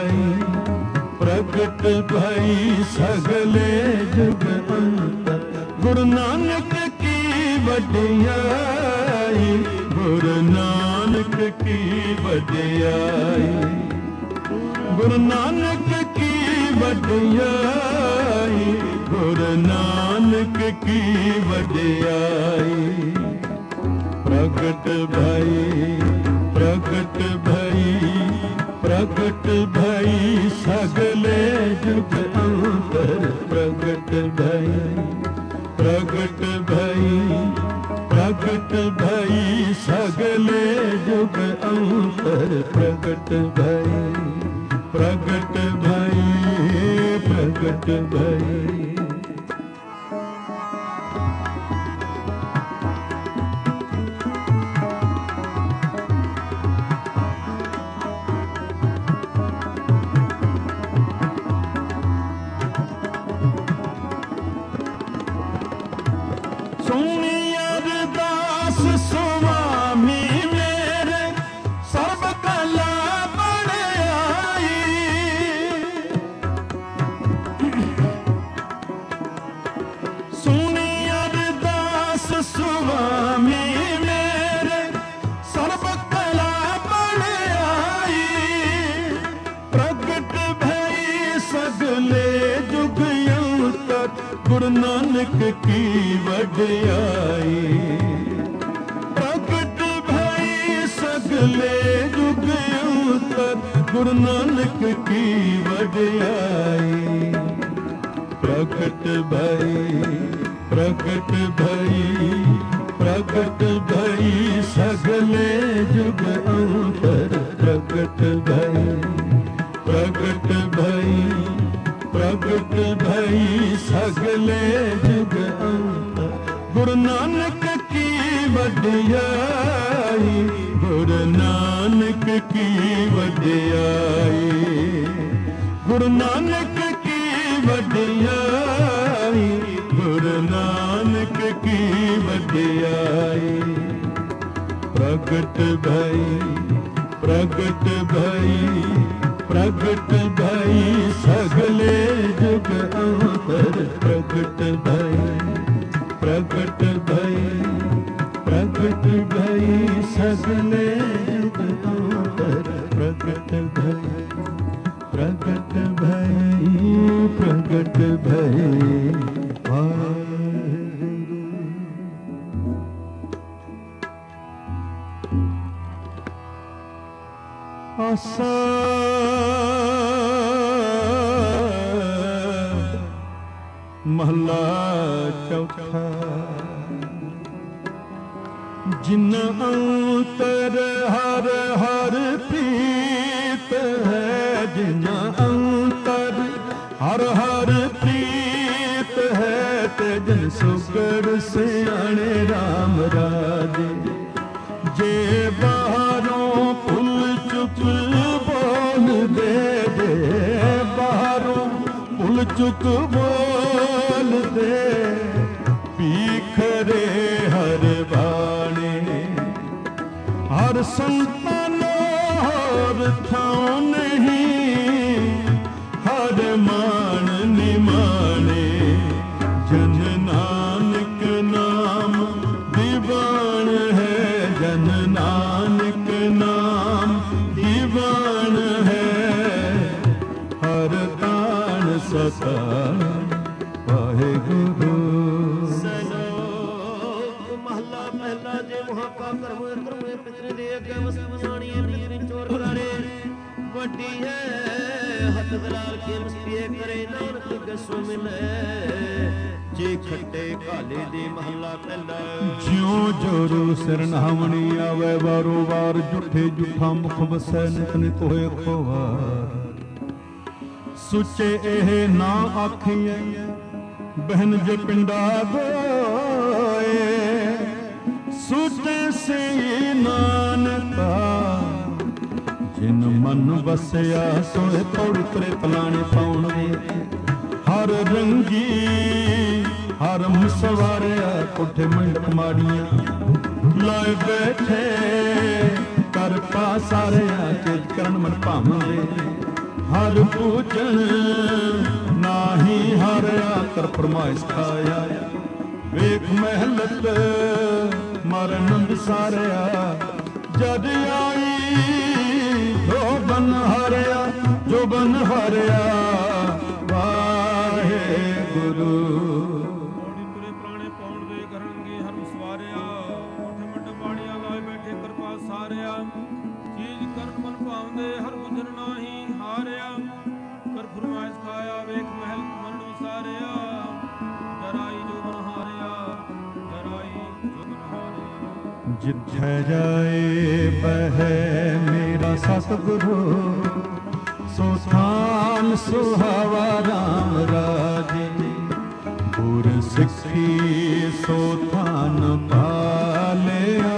ਭਈ ਸਗਲੇ ਜੁਗ ਅੰਤਰ ਗੁਰੂ ਨਾਨਕ ਕੀ ਵਡਿਆਈ ਗੁਰੂ ਨਾਨਕ ਕੀ ਵਡਿਆਈ ਗੁਰੂ ਨਾਨਕ ਕੀ ਵਡਿਆਈ ਗੁਰੂ ਨਾਨਕ ਕੀ ਵਡਿਆਈ ਪ੍ਰਗਟ ਭਈ ਪ੍ਰਗਟ ਭਈ ਸਗਲੇ ਜੁਗ ਅੰਤਰ ਪ੍ਰਗਟ ਭਈ ਸਗਲੇ ਜੁਗ ਅੰਤਰ ਪ੍ਰਗਟ ਭਈ ਸੁਣੀ ਅਰਦਾਸ ਸੁਆਮੀ ਮੇਰੇ ਸਰਬ ਕਲਾ ਬੜਾਈ ਸੁਣੀ ਅਰਦਾਸ ਸੁਆਮੀ ਮੇਰੇ ਸਰਬ ਕਲਾ ਬੜਾਈ ਪ੍ਰਗਟ ਭਈ ਸਗਲੇ ਜੁਗ ਅੰਤਰ ਗੁਰੂ ਨਾਨਕ ਕੀ ਵਡਿਆਈ ਪ੍ਰਗਟ ਭਈ ਸਗਲੇ ਜੁਗ ਅੰਤਰ ਗੁਰੂ ਨਾਨਕ ਕੀ ਵਡਿਆਈ ਪ੍ਰਗਟ ਭਈ ਸਗਲੇ ਜੁਗ ਅੰਤਰ ਪ੍ਰਗਟ ਭਈ ਸਗਲੇ ਜੁਗ ਅੰਤਰ ਗੁਰੂ ਨਾਨਕ ਕੀ ਵਡਿਆਈ ਗੁਰੂ ਨਾਨਕ ਕੀ ਵਡਿਆਈ ਗੁਰੂ ਨਾਨਕ ਕੀ ਵਡਿਆਈ ਗੁਰੂ ਨਾਨਕ ਕੀ ਵਡਿਆਈ ਪ੍ਰਗਟ ਭਈ ਸਗਲੇ ਜੁਗ ਅੰਤਰ ਪ੍ਰਗਟ ਭਈ ਸਗਲੇ ਜੁਗ ਅੰਤਰ ਪ੍ਰਗਟ ਭਈ ਆਸਾ ਮਹਲਾ ਚੌਥਾ ਜਿਨ ਅੰਤਰ ਹਰ ਹਰ ਪ੍ਰੀਤ ਹੈ ਜਿਨ ਅੰਤਰ ਹਰ ਹਰ ਪ੍ਰੀਤ ਹੈ ਤੇ ਜਨ ਸੁਗੜ ਸਿਆਣੇ RAM ਰਾਜੇ ਜੇ ਬਾਹਰੋਂ ਭੁੱਲ ਚੁੱਕ ਬੋਲਦੇ ਜੇ ਬਾਹਰੋਂ ਭੁੱਲ ਚੁੱਕ ਬੋਲਦੇ ਭੀਖਰੇ ਹਰ ਬਾਣੇ ਹਰ ਸੰਤਾਨੋ ਹਰ ਥਾਂ ਨਹੀਂ ਹਰ ਮਾਨ ਨਿਮਾਣੇ ਜਨ ਨਾਨਕ ਨਾਮ ਦੀਵਾਨ ਹੈ ਜਨ ਨਾਨਕ ਨਾਮ ਦੀਵਾਨ ਹੈ ਹਰ ਤਾਣ ਸਤਾਣ ਵਾਹਿਗੁਰੂ
ਸਲੋਕ ਮਹਲਾ ਪਹਿਲਾ ਜੇ ਮੁਹਾਕਾ ਕਰਮ ਪਿਤਰ ਦੇ ਅੱਗੇ ਵਸਤੂ ਜਾਣੀਏ ਪਿਤਰ ਚੋਰ ਕਰਾਰੇ ਵੱਡੀ ਹੈ ਹੱਥ ਦਲਾਲ ਕੇ ਮਸਤੀਏ ਕਰੇ ਨਾਨਕ ਗਸੋ ਮਿਲੇ ਜੇ ਖੱਟੇ ਕਾਲੇ ਦੇ ਮਹਲਾ ਪਹਿਲਾ
ਜਿਉ ਜੋਰੂ ਸਿਰ ਨਹਾਵਣੀ ਆਵੇ ਵਾਰੋ ਵਾਰ ਝੂਠੇ ਝੂਠਾ ਮੁਖ ਵਸੈ ਨਿਤ ਨਿਤ ਹੋਏ ਖੋਵਾਰ ਸੁੱਚੇ ਇਹ ਨਾ ਆਖੀਏ ਬਹਿਨ ਜੇ ਪਿੰਡਾ ਗੋਏ ਸੁੱਚੇ ਸੇ ਨਾਨਕਾ ਜਿਨ ਮਨ ਵਸਿਆ ਸੋਏ ਤੋੜ ਤਰੇ ਪਲਾਣੇ ਪਾਉਣ ਵੇ ਹਰ ਰੰਗੀ ਧਰਮ ਸਵਾਰਿਆ ਕੋਠੇ ਮੰਡਪ ਮਾੜੀਆਂ ਲਾਏ ਬੈਠੇ ਕਰ ਪਾਸਾਰਿਆ ਚਿਤ ਕਰਨ ਮਨ ਭਾਵਦੇ ਹਰ ਪੂਜਨ ਨਾਹੀ ਹਾਰਿਆ ਕਰ ਫਰਮਾਇਸ਼ ਖਾਇਆ ਵੇਖ ਮਹਿਲਤ ਮਰ ਆਨੰਦ ਸਾਰਿਆ ਜਦ ਆਈ ਜੋ ਬਨ ਹਾਰਿਆ ਜੋ ਬਨ ਹਾਰਿਆ ਵਾਹਿਗੁਰੂ
ਪੌੜੀ ਤੁਰੇ ਪੁਰਾਣੇ ਪਾਉਣ ਦੇ ਕਰਨਗੇ ਹਰਮ ਸਵਾਰਿਆ ਕੋਠੇ ਮੰਡਪ ਬਾੜੀਆਂ ਲਾਏ ਬੈਠੇ ਕਿਰਪਾ ਸਾਰਿਆ ਚੀਜ਼ ਕਰਨ ਮਨ ਭਾਵਦੇ ਹਰ ਬੁਝਨ ਨਾਹੀ ਹਾਰਿਆ ਕਰ ਫਰਮਾਇਸ਼ ਖਾਇਆ ਵੇਖ ਮਹਿਲ ਮਰਨ ਵਿਸਾਰਿਆ ਡਰਾਈ ਜੋ ਬਨ ਹਾਰਿਆ ਡਰਾਈ ਜੋ ਬਨ ਹਾਰਿਆ
ਜਿੱਥੇ ਜਾਏ ਬਹਿ ਮੇਰਾ ਸਤਿਗੁਰੂ ਸੋ ਥਾਨ ਸੁਹਾਵਾ ਰਾਮ ਰਾਜੇ ਗੁਰ ਸਿੱਖੀ ਸੋ ਥਾਨ ਪਾਲਿਆ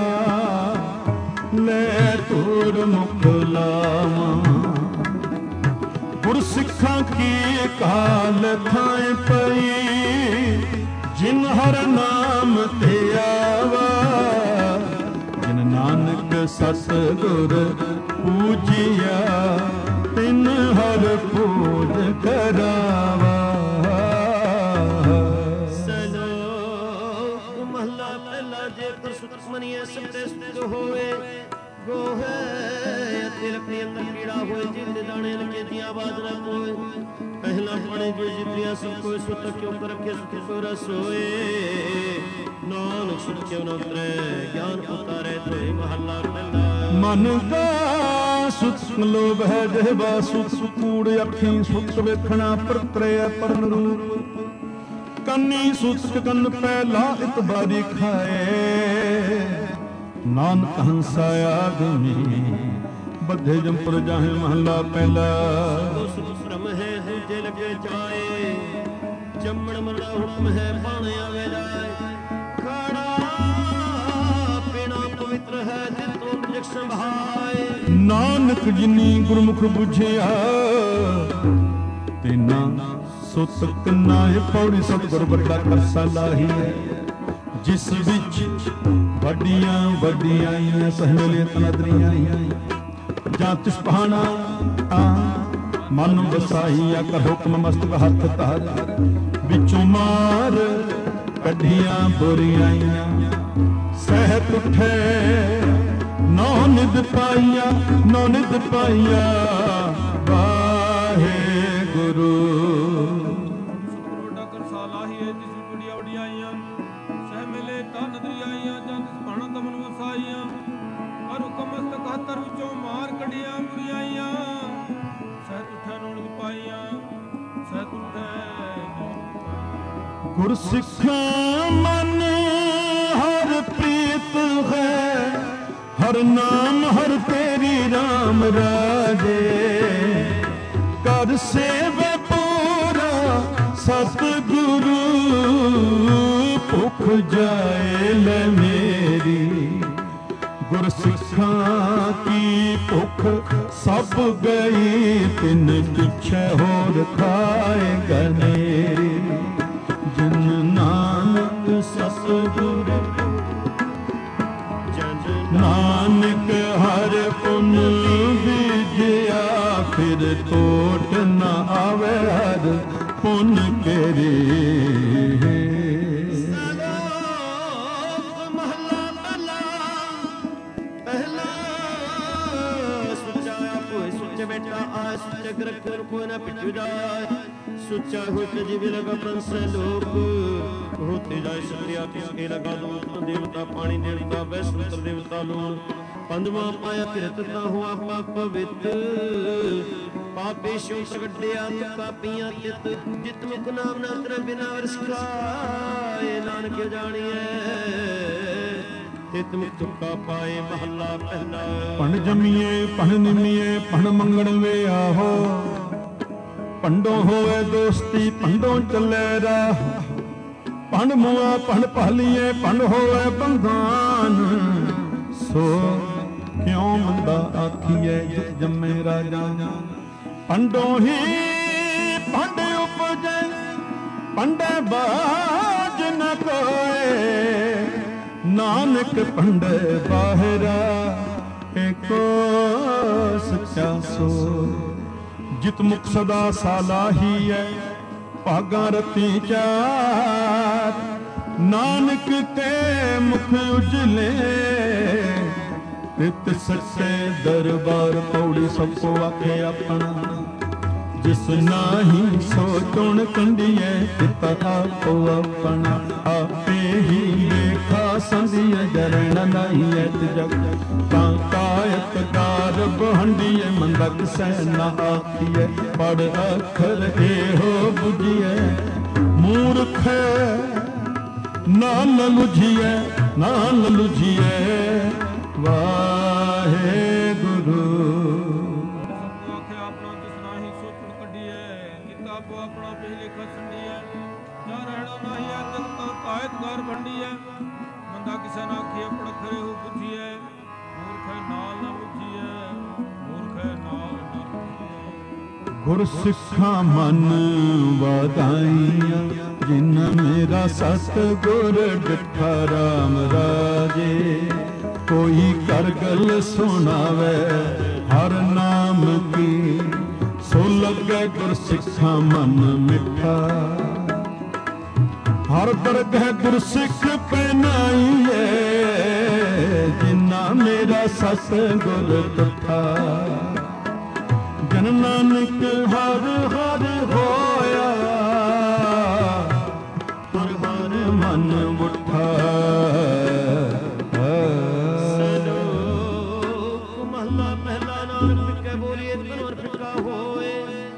ਲੈ ਤੁਰ ਮੁਖ ਲਾਵਾਂ ਗੁਰ ਸਿੱਖਾਂ ਕੀ ਕਾਲ ਥਾਏ ਪਈ ਜਿਨ ਹਰ ਨਾਮ ਤੇ ਆਵਾ ਜਿਨ ਨਾਨਕ ਸਤਿਗੁਰ ਪੂਜਿਆ ਤਿਨ ਹਰ ਪੂਜ ਕਰਾਵਾ
ਸਲੋਕ ਮਹਲਾ ਪਹਿਲਾ ਜੇ ਪਰ ਸੁਖ ਮਨੀਏ ਸਭੇ ਸੁਖ ਹੋਵੇ ਗੋਹੇ ਤਿਲਕ ਦੇ ਅੰਦਰ ਕੀੜਾ ਹੋਏ ਜਿੰਦੇ ਦਾਣੇ ਲਗੇ ਦੀਆਂ ਆਵਾਜ਼ ਨਾ ਹੋਏ ਪਹਿਲਾ ਪੜੇ ਜੋ ਜਿਤਿਆ ਸਭ ਕੋਈ ਸੁਤ ਕਿਉ ਕਰ ਰੱਖੇ ਸੁਖ ਕੋ ਰਸ ਹੋਏ ਨਾਨਕ ਸੁਖ ਕਿਉ ਨ ਉਤਰੇ ਗਿਆਨ ਉਤਾਰੇ ਤੇ ਮਹਲਾ ਪਹਿਲਾ
ਮਨ ਦਾ ਸੁਖ ਲੋਭ ਹੈ ਜਿਹਵਾ ਸੁਖ ਕੂੜ ਅੱਖੀਂ ਸੁਖ ਵੇਖਣਾ ਪਰਤਰੇ ਪਰਨ ਰੂਪ ਕੰਨੀ ਸੁਖ ਕੰਨ ਪਹਿਲਾ ਇਤਬਾਰੀ ਖਾਏ ਨਾਨਕ ਹੰਸਾ ਆਗਮੀ ਬੱਧੇ ਜੰਪਰ ਜਾਹੇ ਮਹਲਾ ਪਹਿਲਾ
ਸੁਖ ਸ਼ਰਮ ਹੈ ਦੂਜੇ ਲਗੇ ਜਾਏ ਜੰਮਣ ਮਰਣਾ ਹੁਕਮ ਹੈ ਪਾਣ ਆਵੇ ਜਾਏ ਖੜਾ ਪੀਣਾ ਪਵਿੱਤਰ ਹੈ ਜਿਤੋਂ ਜਗ ਸੰਭਾਏ
ਨਾਨਕ ਜਿਨੀ ਗੁਰਮੁਖ ਬੁਝਿਆ ਤੇਨਾ ਸੁਤ ਕਨਾਏ ਪੌੜੀ ਸਤਿਗੁਰ ਵੱਡਾ ਕਰਸਾ ਲਾਹੀ ਜਿਸ ਵਿੱਚ ਵੱਡੀਆਂ ਵੱਡੀਆਂ ਸਹਮਲੇ ਤਨਦਰੀਆਂ ਜਾਂ ਤਿਸ ਪਹਾਣਾ ਤਾਂ ਮਨ ਵਸਾਈਆ ਕਰ ਹੁਕਮ ਮਸਤਕ ਹੱਥ ਧਾਰ ਵਿੱਚੋਂ ਮਾਰ ਕੱਢੀਆਂ ਬੁਰੀਆਂ ਸਹਿਤ ਉਠੇ ਨੌ ਨਿਦ ਪਾਈਆ ਨੌ ਨਿਦ ਪਾਈਆ ਵਾਹਿਗੁਰੂ
ਵੱਡਾ ਕਰਸਾ ਲਾਹੀਏ ਜਿਸ ਵਿੱਚ ਵੱਡੀਆਂ ਵਡਿਆਈਆਂ ਸਹਿ ਮਿਲੇ ਤਾਂ ਨਦਰੀ ਆਈਆਂ ਜਾਂ ਤਿਸ ਭਾਣਾ ਤਮਨ ਵਸਾਈਆਂ ਹਰ ਹੁਕਮ ਮਸਤਕ ਹੱਥਰ ਵਿੱਚੋਂ ਮਾਰ ਕੱਢੀਆਂ ਬੁਰੀਆਈਆਂ ਸਹਿਤ ਉਠੈ ਨੌਨਿਕ ਪਾਈਆਂ ਸਹਿਤ ਉਠੈ
ਗੁਰ ਸਿੱਖਾਂ ਮਨ ਹਰ ਪ੍ਰੀਤ ਹੈ ਹਰ ਨਾਮ ਹਰ ਤੇਰੀ ਰਾਮ ਰਾਜੇ ਕਰ ਸੇਵੇ ਪੂਰਾ ਸਤਿਗੁਰੂ ਭੁਖ ਜਾਏ ਲੈ ਮੇਰੀ ਗੁਰ ਸਿੱਖਾਂ ਕੀ ਭੁਖ ਸਭ ਗਈ ਤਿਨ ਪਿਛੇ ਹੋਰ ਖਾਏ ਗਨੇਰੀ ਜਿਨ ਨਾਨਕ ਸਤਿਗੁਰ ਨਾਨਕ ਹਰ ਪੁਨ ਬੀਜਿਆ ਫਿਰ ਟੋਟ ਨ ਆਵੇ ਹਰ ਪੁਨ ਕਰੇ
बेटा आय सुच ग्रह कोई न पिछू जाए सुचा होते जीवे लगा पंस लोक होते जाए सत्या किसके लगा दूत देवता पानी देवता वैश्वतर देवता लोक पंजवा पाया किरतता हुआ पाक पवित्र पापे शो सगड्या पापियां तित जित मुख नाम ना तेरा बिना वर्ष खाए नानक जानिए ਤਿਤ ਮੁਖ ਤੁਕਾ ਪਾਏ ਮਹੱਲਾ ਪਹਿਲਾ
ਭਣ ਜੰਮੀਏ ਭਣ ਨਿਮੀਏ ਭਣ ਮੰਗਣ ਵੇ ਆਹੋ ਭੰਡੋਂ ਹੋਵੇ ਦੋਸਤੀ ਭੰਡੋਂ ਚੱਲੇ ਰਾਹ ਭਣ ਮੁਆ ਭਣ ਭਾਲੀਏ ਭਣ ਹੋਵੇ ਬੰਧਾਨ ਸੋ ਕਿਉਂ ਮੰਦਾ ਆਖੀਏ ਜਿਤ ਜੰਮੇ ਰਾਜਾ ਭੰਡੋਂ ਹੀ ਭੰਡ ਉਪਜੈ ਭੰਡੇ ਬਾਜ ਕੋਏ ਨਾਨਕ ਪੰਡੇ ਬਾਹਿਰਾ ਏਕੋ ਸੱਚਾ ਸੋ ਜਿਤ ਮੁਖ ਸਦਾ ਸਾਲਾਹੀ ਹੈ ਭਾਗਾਂ ਰਤੀ ਚਾਰ ਨਾਨਕ ਤੇ ਮੁਖ ਉਜਲੇ ਤਿਤ ਸੱਚੇ ਦਰਬਾਰ ਪੌੜੀ ਸਭ ਕੋ ਆਖੇ ਆਪਣਾ ਜਿਸ ਨਾਹੀ ਸੋ ਚੁਣ ਕੰਡੀਏ ਚਿਤ ਆਪੋ ਆਪਣਾ ਆਪੇ ਹੀ ਦੇਖਾ ਸੰਧੀਏ ਜਰਨ ਨਹੀਂ ਐਤ ਜਗ ਤਾਂ ਕਾਇਤ ਕਾਰ ਬਹੰਡੀਏ ਮੰਦਕ ਸਹਿ ਨਾ ਆਖੀਏ ਪੜ ਅੱਖਰ ਇਹੋ ਬੁਝੀਏ ਮੂਰਖ ਨਾਮ ਲੁਝੀਏ ਨਾਮ ਲੁਝੀਏ ਵਾਹਿਗੁਰੂ
ਆਪਣਾ ਪਹਿਲੇਖਾ ਸੰਡੀਐ ਜਾਂ ਰਹਿਣਾ ਨਹੀਂ ਹੈ ਤਕ ਤਾਂ ਕਾਇਤਕਾਰ ਬੰਡੀਐ ਬੰਦਾ ਕਿਸੇ ਨਾ ਆਖੀਏ ਪੜਖਰੇ ਹੋ ਪੁੱਛੀਐ ਮੂਰਖ ਨਾਲ ਨਾ ਪੁੱਛੀਐ ਮੂਰਖ ਨਾਲ ਨਾ ਪੁੱਛੀਐ
ਗੁਰ ਸਿੱਖਾਂ ਮਨ ਵਾਧਾਈਆਂ ਜਿਨ ਮੇਰਾ ਸਤ ਗੁਰ ਡਿਠਾ ਰਾਮ ਰਾਜੇ ਕੋਈ ਕਰ ਗਲ ਸੁਣਾਵੇ ਹਰ ਨਾਮ ਕੀ ਸੋ ਲੱਗੇ ਗੁਰ ਸਿੱਖਾਂ ਮਨ ਮਿੱਠਾ ਹਰ ਦਰਗਹਿ ਗੁਰ ਸਿੱਖ ਪਹਿਨਾਈਏ ਜਿਨਾ ਮੇਰਾ ਸਤ ਗੁਰ ਤੁਠਾ ਜਨ ਨਾਨਕ ਹਰ ਹਰ ਹੋਇਆ ਹਰ ਹਰ ਮਨ ਮੁਠਾ
ਸਲੋਕ ਮਹਲਾ ਪਹਿਲਾ ਨਾਨਕ ਫਿੱਕੇ ਬੋਲੀਏ ਤਨੋਰ ਫਿੱਕਾ ਹੋਏ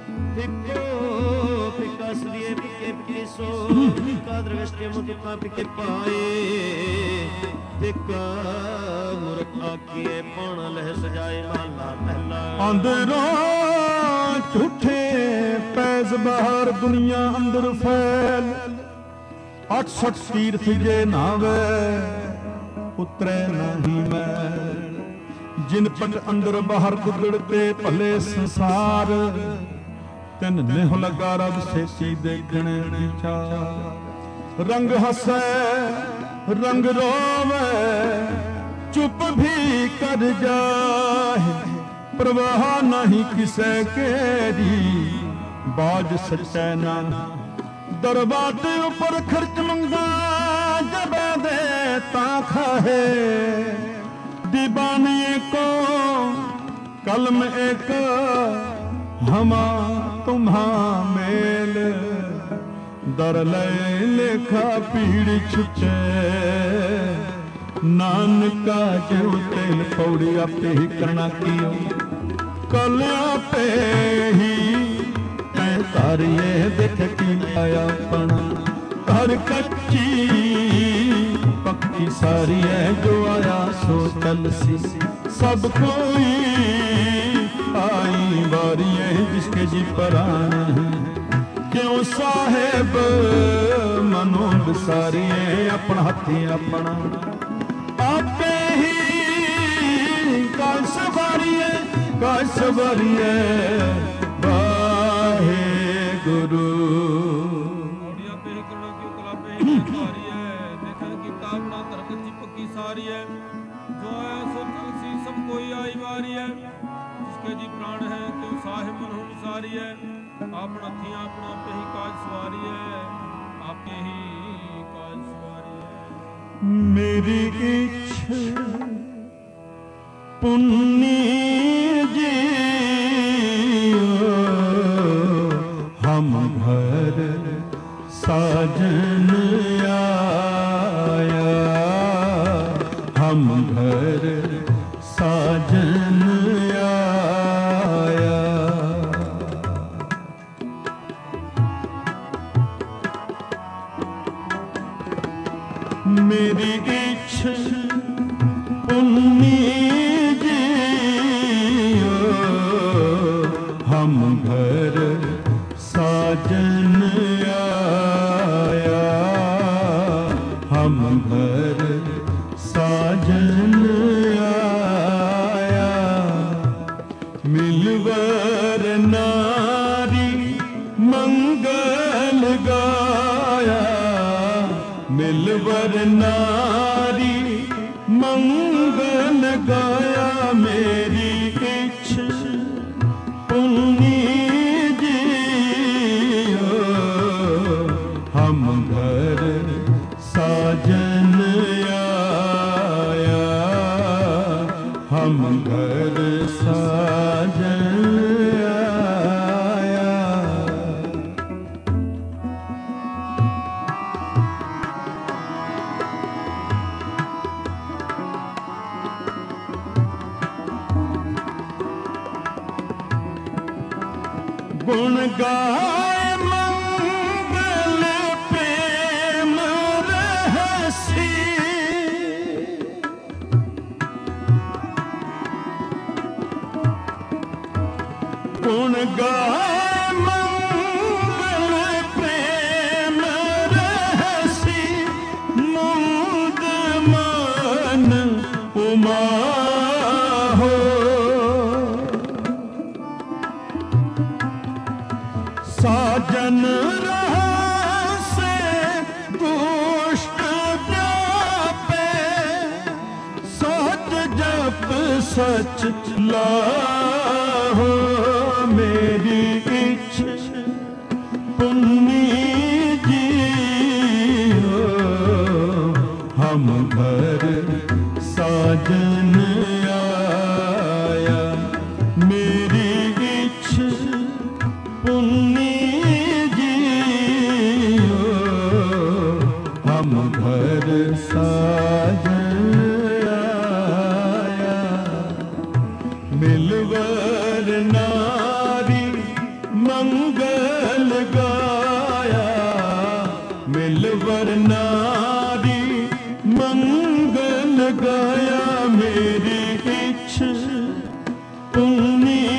ਫਿੱਕੋ ਫਿੱਕਾ ਸਦੀਏ ਫਿੱਕੇ ਫਿੱਕੇ ਸੋ ਫਿੱਕਾ ਦਰਵਸ਼ਟੇ ਮੁਤਕਾ ਫਿੱਕੇ ਪਾਏ ਫਿੱਕਾ ਮੁਰਖ ਆਖੀਏ ਪਣ ਲਹਿ ਸਜਾਏ ਮਹਲਾ ਪਹਿਲਾ
ਅੰਦਰੋਂ ਝੂਠੇ ਪੈਜ਼ ਬਾਹਰ ਦੁਨੀਆ ਅੰਦਰ ਫੈਲ 68 ਤੀਰਥ ਜੇ ਨਾਵੇ ਉਤਰੇ ਨਹੀਂ ਮੈਲ ਜਿਨ ਪਟ ਅੰਦਰ ਬਾਹਰ ਦੁਗੜ ਤੇ ਭਲੇ ਸੰਸਾਰ ਤਿੰਨ ਨਿਹ ਲਗਾ ਰਬ ਸੇਤੀ ਦੇਖਣੇ ਵਿਚਾਰ ਰੰਗ ਹਸੈ ਰੰਗ ਰੋਵੇ ਚੁੱਪ ਵੀ ਕਰ ਜਾਏ ਪ੍ਰਵਾਹ ਨਹੀਂ ਕਿਸੇ ਕੇਰੀ ਬਾਜ ਸੱਚੈ ਨਾ ਦਰਬਾਰ ਦੇ ਉੱਪਰ ਖਰਚ ਮੰਗਾ ਜਬੇ ਦੇ ਤਾਂ ਖਾਹੇ दीवानी को कलम एक हमा तुम्हा मेल दर लय लेखा पीड़ छुटे नानका जो तेल पौड़ी आपे ही करना कियो कल आपे ही तै तारिये देख की आया पना हर कच्ची पक्की सारी है जो आया सो चल सी सब कोई आई बारी है जिसके जी परान है क्यों साहेब मनो बिसारी है अपना हाथी अपना आपे ही का सवारी है वाहे गुरु
ਆਪਣਾ ਧਰਮ ਦੀ ਪੱਕੀ ਸਾਰੀ ਹੈ ਜੋ ਆਇਆ ਸੋ ਚਲ ਸੀ ਸਭ ਕੋਈ ਆਈ ਵਾਰੀ ਹੈ ਜਿਸਕੇ ਜੀ ਪ੍ਰਾਣ ਹੈ ਕਿਉ ਸਾਹਿਬ ਮਨ ਹੁਣ ਸਾਰੀ ਹੈ ਆਪਣਾ ਥੀਆਂ ਆਪਣਾ ਆਪੇ ਹੀ ਕਾਜ ਸਵਾਰੀ ਹੈ ਆਪੇ ਹੀ ਕਾਜ ਸਵਾਰੀ ਹੈ
ਮੇਰੀ ਇੱਛਾ ਪੁੰਨੀ ਜੀ ਹਮ ਘਰ साजन आया हम घर साजन आया मेरी इच्छा पुन्नी जी हम घर साजन आया हम घर साजन आया मिलवर नारी मंगल गाया मिलवर नारी मंगल गाया मेरी इच्छ पुण्य जियो हम घर साजन आया हम घर साजन आया। गुण गाए मंगल प्रेम रहसी गुण गाए मंगल प्रेम रहसी मुद मन उमा हो साजन रहसे दुष्ट व्यापे सच जप सच लाहो मेरी इच्छ पुण्य जियो हम घर साजन आया मेरी इच्छ पुण्य जियो हम घर साजन आया। मिलवर नारी मंगल गाया मिलवर नारी मंगल गाया मेरी इच्छ पुण्य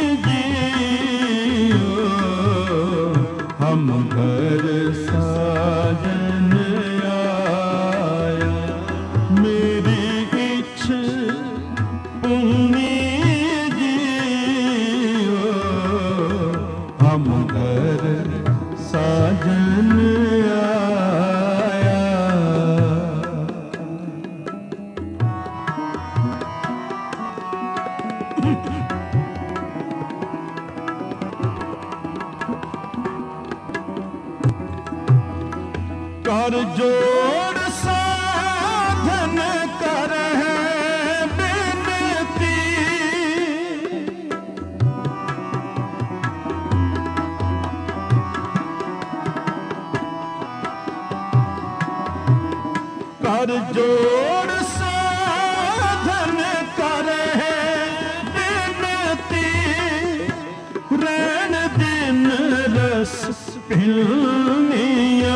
जियो हम घर साजन आया मेरी इच्छ पुण्य जियो हम घर साजन आया। कर जोड़ साधन कर बिनती कर जोड़ साधन कर बिनती रैन दिन रस पिलनिया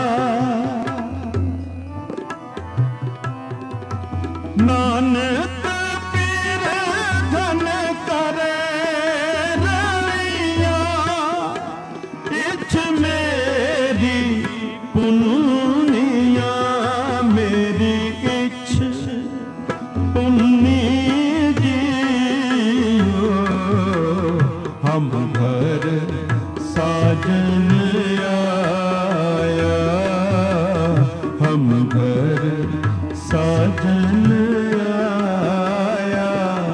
नानक पीर धन करे रलिया इच्छ मेरी पुनिया मेरी इच्छ पुण्य जियो हम घर साजन आया हम घर साजन आया।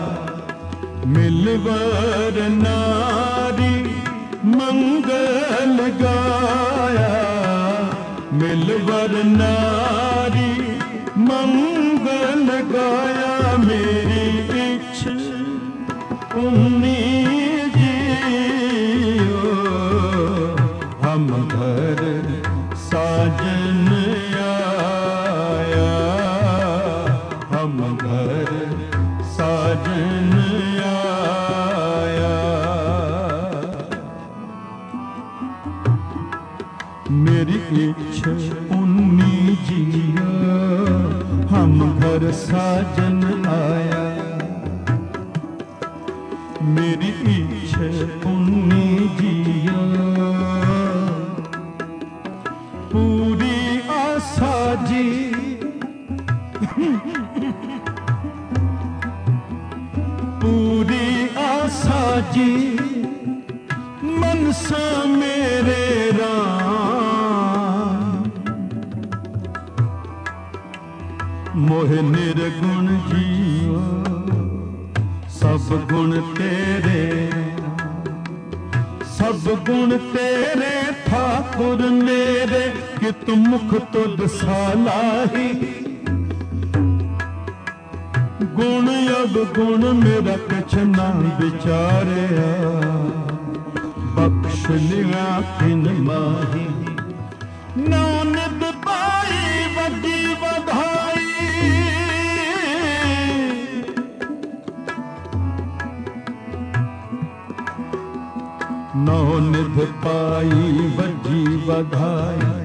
मिलवर नारी मंगल गाया मिलवर नारी मंगल गाया मेरी इच्छ पुण्य जियो हम घर साजन आया हम घर साजन आया। मेरी इच्छा पुण्य जिया हम घर साजन आया मेरी इच्छा पुण्य जिया पूरी आशा जी पूरी आशा जी मनसा मेरे राम ਮੋਹ ਨਿਰਗੁਣ ਜੀਓ ਸਭ ਗੁਣ ਤੇਰੇ, ਸਭ ਗੁਣ ਤੇਰੇ ਠਾਕੁਰ ਮੇਰੇ, ਕਿਤ ਮੁਖ ਤੁਧ ਸਾਲਾਹੀ। ਗੁਣ ਅਵਗੁਣ ਮੇਰਾ ਕਛ ਨਾ ਵਿਚਾਰਿਆ, ਬਖਸ਼ ਲਿਆ ਕਿਨ ਮਾਹੀ। ਨਾਨਕ ਪਾਈ ਵੱਡੀ ਵਧਾਈ, ਨੌ ਨਿਧ ਪਾਈ ਵੱਜੀ ਵਧਾਈ।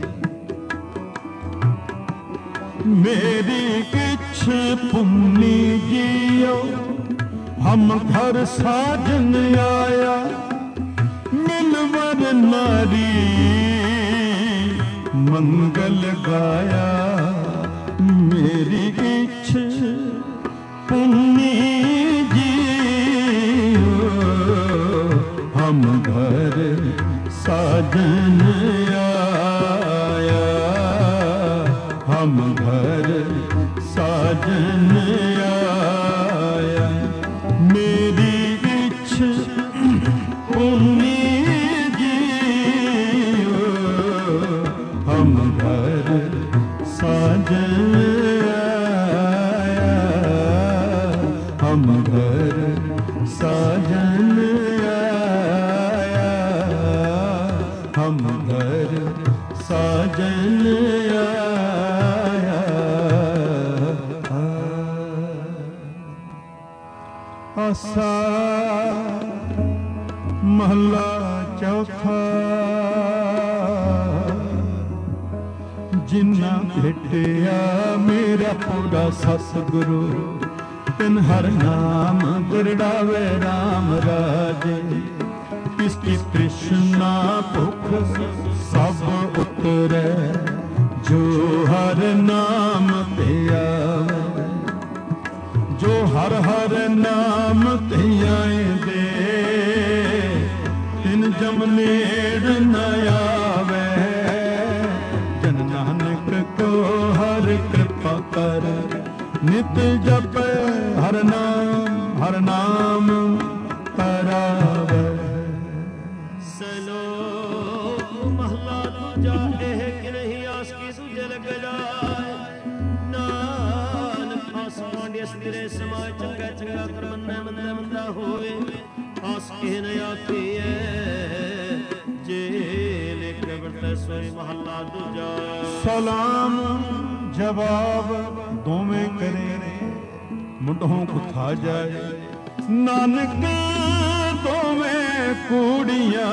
ਮੇਰੀ ਕਿਛ ਪੁੰਨੀ ਜੀਓ ਹਮ ਘਰ ਸਾਜਨ ਆਇਆ, ਮਿਲਵਰ ਨਾਰੀ ਮੰਗਲ ਗਾਇਆ। ਮੇਰੀ ਕਿਛ ਪੁੰਨੀ ਜੀਓ ਹਮ ਘਰ ਸਾਜਨ ਆਇਆ, ਹਮ ਘਰ ਸਾਜਨ ਆਇਆ। ਮੇਰੀ ਇੱਛ ਪੁੰਨੀ ਜੀਓ ਹਮ ਘਰ ਸਾਜਨ ਆਇਆ, ਹਮ ਘਰ ਸਾਜਨ ਆਇਆ, ਹਮ ਘਰ ਸਾਜਨ ਆਇਆ। ਆਸਾ ਮਹਲਾ ਚੌਥਾ। ਜਿਨ੍ਹਾਂ ਭੇਟਿਆ ਮੇਰਾ ਪੂਰਾ ਸਤਿਗੁਰੂ, ਤਿਨ ਹਰ ਨਾਮ ਗਰੜਾਵੇ ਰਾਮ ਰਾਜੇ। ਕਿਸਕੀ ਤ੍ਰਿਸ਼ਨਾ ਭੁਖ ਸਭ ਉਤਰੈ, ਜੋ ਹਰ ਨਾਮ ਤੇ ਆਵੇ। ਜੋ ਹਰ ਹਰ ਨਾਮ ਤੇ ਆਏਂਦੇ, ਤਿਨ ਜਮ ਨੇੜ ਨ ਆਵੇ। ਜਨ ਨਾਨਕ ਕੋ ਹਰ ਕਿਰਪਾ ਕਰ, ਨਿਤ ਜਪ ਹਰ ਨਾਮ ਤਰਾਵੇ।
ਸਲੋਕ ਮਹਲਾ ਦੂਜਾ। ਇਹ ਕਿ ਨਹੀਂ ਆਸ ਕੀ ਦੂਜੇ ਲੱਗ ਜਾਏ, ਨਾਨਕ ਆਸ ਪਾਂਡਿਆ ਸਿਰੇ ਸਮਾਏ। ਚੰਗਾ ਚੰਗਾ ਕਰ ਮੰਨੈ ਮੰਨੈ ਮੰਦਾ ਹੋਏ, ਆਸ ਕਿਹ ਨ ਆਖੀਐ ਜੇ ਲਿਖ ਵਰਤੈ ਸੋਈ। ਮਹਲਾ ਦੂਜਾ।
ਸਲਾਮ ਜਵਾਬ ਦੋਵੇਂ ਕਰੇ, ਮੁੰਢੋਂ ਕੁਥਾ ਜਾਏ। ਨਾਨਕ ਦੋਵੇਂ ਕੂੜੀਆਂ,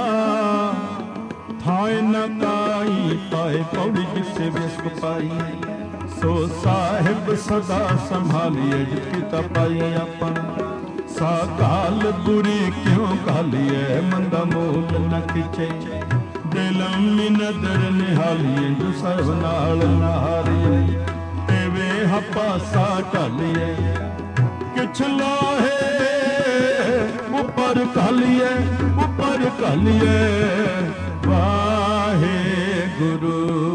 ਥਾਏ ਨ ਕਾਈ ਪਾਏ ਪੌੜੀ ਜਿਸੇ ਵਿਸਕ ਪਾਈ। ਸੋ ਸਾਹਿਬ ਸਦਾ ਸੰਭਾਲੀਏ, ਜਿਤਾ ਪਾਈ ਆਪਣਾ। ਸਾਕਾਲ ਬੁਰੀ ਕਿਉਂ ਕਾਲੀਏ, ਮੰਦਾ ਮੋਲ ਨ ਖਿਚੇ। ਦਿਲਮੀ ਨਦਰ ਨਿਹਾਲੀਏ, ਜੋ ਸਰਬ ਨਾਲ ਨਹਾਰੀਏ। ਤੇ ਵੇਹ ਪਾਸਾ ਢਾਲੀਏ, ਕਿਛ ਲੋਹੇ ਉੱਪਰ ਘਾਲੀਏ, ਉੱਪਰ ਘਾਲੀਏ। ਵਾਹਿਗੁਰੂ।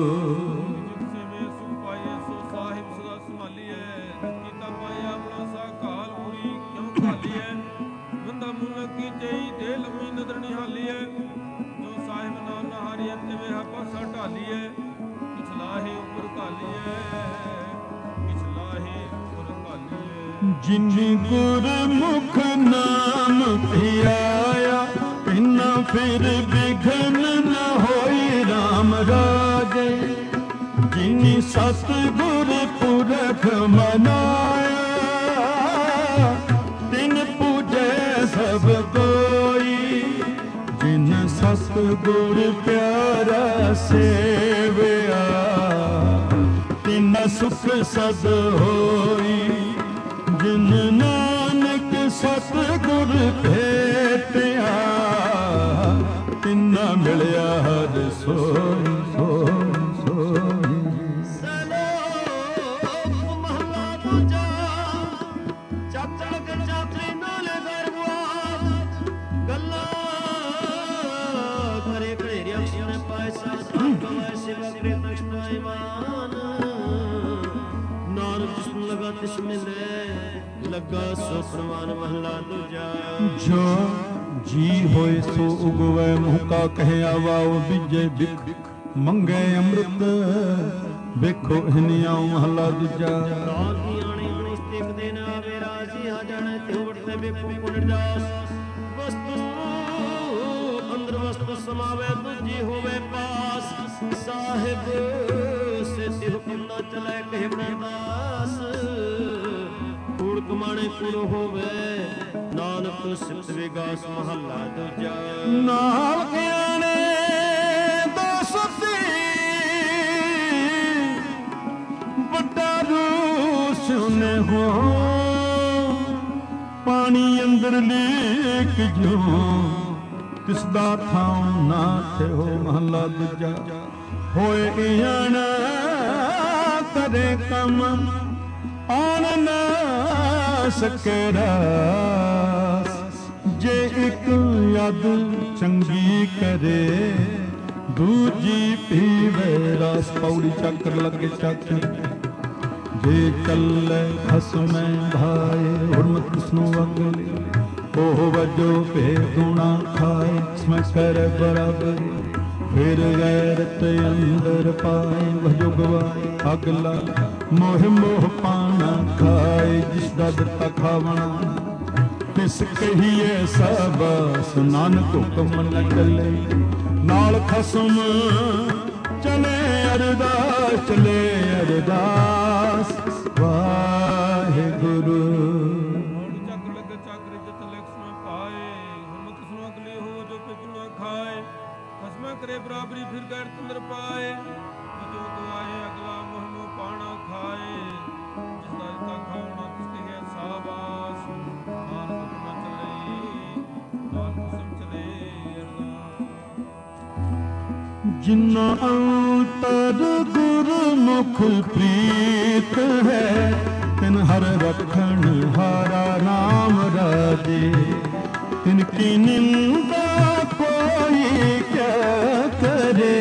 ਜਿਨੀ ਗੁਰਮੁਖ ਨਾਮ ਧਿਆਇਆ, ਤਿਨਾ ਫਿਰ ਬਿਘਨ ਨ ਹੋਈ ਰਾਮ ਰਾਜੇ। ਜਿਨੀ ਸਤਿਗੁਰ ਪੁਰਖ ਮਨਾਇਆ, ਤਿਨ ਪੂਜੈ ਸਭ ਕੋਈ। ਜਿਨ ਸਤਿਗੁਰ ਪਿਆਰਾ ਸੇਵਿਆ, ਤਿਨ ਸੁਖ ਸਦ ਹੋਈ। ਜਿਨ ਨਾਨਕ ਸਤਿਗੁਰ ਭੇਟਿਆ, ਤਿਨਾ ਮਿਲਿਆ ਹਰ ਸੋਈ ਸੋਈ ਸੋਈ।
ਸਲੋਕ ਮਹਲਾ ਦੂਜਾ। ਚਾਚਕ ਚਾਤਰੀ ਨਾਲ ਗਰਵਾ, ਗੱਲਾਂ ਕਰੇ ਘੇਰਿਆ ਸੁਣੇ ਪਾਏ। ਸਾਧ ਗਵਾਏ ਸੇਵਾ ਕਰੇ ਤ੍ਰਿਸ਼ਨਾ ਇਮਾਨ। ਨਾਨਕ ਜਿਸਨੂੰ ਬਸ ਮਿਲੇ ਲੱਗਾ ਸੋ ਪ੍ਰਵਾਨ ਮਹਲਾ ਦੂਜਾ।
ਜੋ ਜੀ ਹੋਏ ਸੋ ਉਗਵੈ ਮੂੰਹ ਕਾ ਕਹਿ ਆਵਾਓ ਬੀਜੇ ਬਿਖ ਮੰਗੇ ਅੰਮ੍ਰਿਤ ਵੇਖੋ ਹਿਨਿਆਉ ਮਹਲਾ ਦੂਜਾ।
ਰਾਤ ਦੀ ਆਣੀ ਅਣਿਸ ਇੱਕ ਦਿਨ ਆਵੇ ਰਾਜੀ ਆ ਜਾਣੇ ਤੇ ਵਟਦੇ ਵੇਖੋ ਪੁਨਰਜਾਸ ਵਸਤੂ ਅੰਦਰ ਵਸਤੂ ਸਮਾਵੇ ਦੂਜੀ ਹੋਵੇ ਪਾਸ ਸਾਹਿਬ ਸੇ ਹੁਕਮ ਨਾ ਚਲੇ ਕਹਿ ਪ੍ਰਦਾਸ ਕੂੜ ਕਮਾਣੇ ਕੂੜ ਹੋਵੇ ਨਾਨਕ ਸਿਫਤ ਵਿਗਾਸ ਮਹੱਲਾ ਦੂਜਾ।
ਨਾਲ ਗਿਆਨੇ ਦੋਸਤੀ ਵੱਡਾ ਰੂਸ ਨੇ ਹੋ ਪਾਣੀ ਅੰਦਰ ਲੇਕ ਜੋ ਤਿਸ ਦਾ ਥਾਂ ਨਾ ਥਿਓ ਮਹਲਾ ਦੂਜਾ। ਹੋਏ ਇਆਣ ਕਰੇ ਕੰਮ ਆਣ ਨਾ ਸਕੇ ਰਾਸ ਜੇ ਇੱਕ ਯਦ ਚੰਗੀ ਕਰੇ ਦੂਜੀ ਪੀਵੇ ਰਸ ਪੌੜੀ ਚੱਕਰ ਲੱਗੇ ਚੱਕਰ ਜੇ ਚੱਲੇ ਹਸਮੈ ਭਾਏ ਹੁਰਮਤ ਕਿਸਨੂੰ ਅਗਲੇ ਉਹ ਵਜੋ ਭੇ ਗੁਣਾ ਖਾਏ ਸਮੈ ਕਰ ਬਰਾਬਰ ਫਿਰ ਗੈਰਤ ਅੰਦਰ ਪਾਏ ਵਜੋ ਗਵਾਏ ਅਗਲਾ ਮੋਹ ਮੋਹ ਪਾਣਾ ਖਾਏ ਜਿਸ ਦਾ ਦਿੱਤਾ ਖਾਵਣਾ ਤਿਸ ਕਹੀਏ ਸਬਸ ਨਾਨਕ ਹੁਕਮ ਨ ਚੱਲੇ ਨਾਲ ਖਸਮ ਚਲੇ ਅਰਦਾਸ ਚਲੇ ਅਰਦਾਸ ਵਾਹਿਗੁਰੂ।
ਚੱਕ ਲੱਗੇ ਚੱਕਰ ਜਿਤ ਲਖਸਮੈ ਪਾਏ ਹੁਰਮਤ ਕਿਸਨੂੰ ਅਗਲੇ ਹੋ ਜੋ ਪਿਛ ਨਾ ਖਾਏ ਖਸਮੈ ਕਰੇ ਬਰਾਬਰੀ ਫਿਰ ਗੈਰ ਤੰਦਰ ਪਾਏ ਜੋ ਗਵਾਏ ਅਗਲਾ ਮੋਹ ਮੋਹ ਪਾਣਾ ਖਾਏ ਜਿਸ ਦਾ ਦਿੱਤਾ ਖਾਵਣਾ ਤਿਸ ਕਹੀਏ ਸਾਬਾਸ ਨਾਨਕ ਹੁਕਮ ਚੱਲੇ ਨਾਲ ਖਸਮ ਚਲੇ ਅਰਦਾਸ।
ਜਿਨ੍ਹਾਂ ਅੰਤਰ ਗੁਰਮੁਖ ਪ੍ਰੀਤ ਹੈ ਤਿਨ ਹਰ ਰਖਣ ਹਾਰਾ ਨਾਮ ਰਾਜੇ ਤਿਨ ਕੀ ਨਿੰਦਾ ਕੋਈ ਕਿਆ ਕਰੇ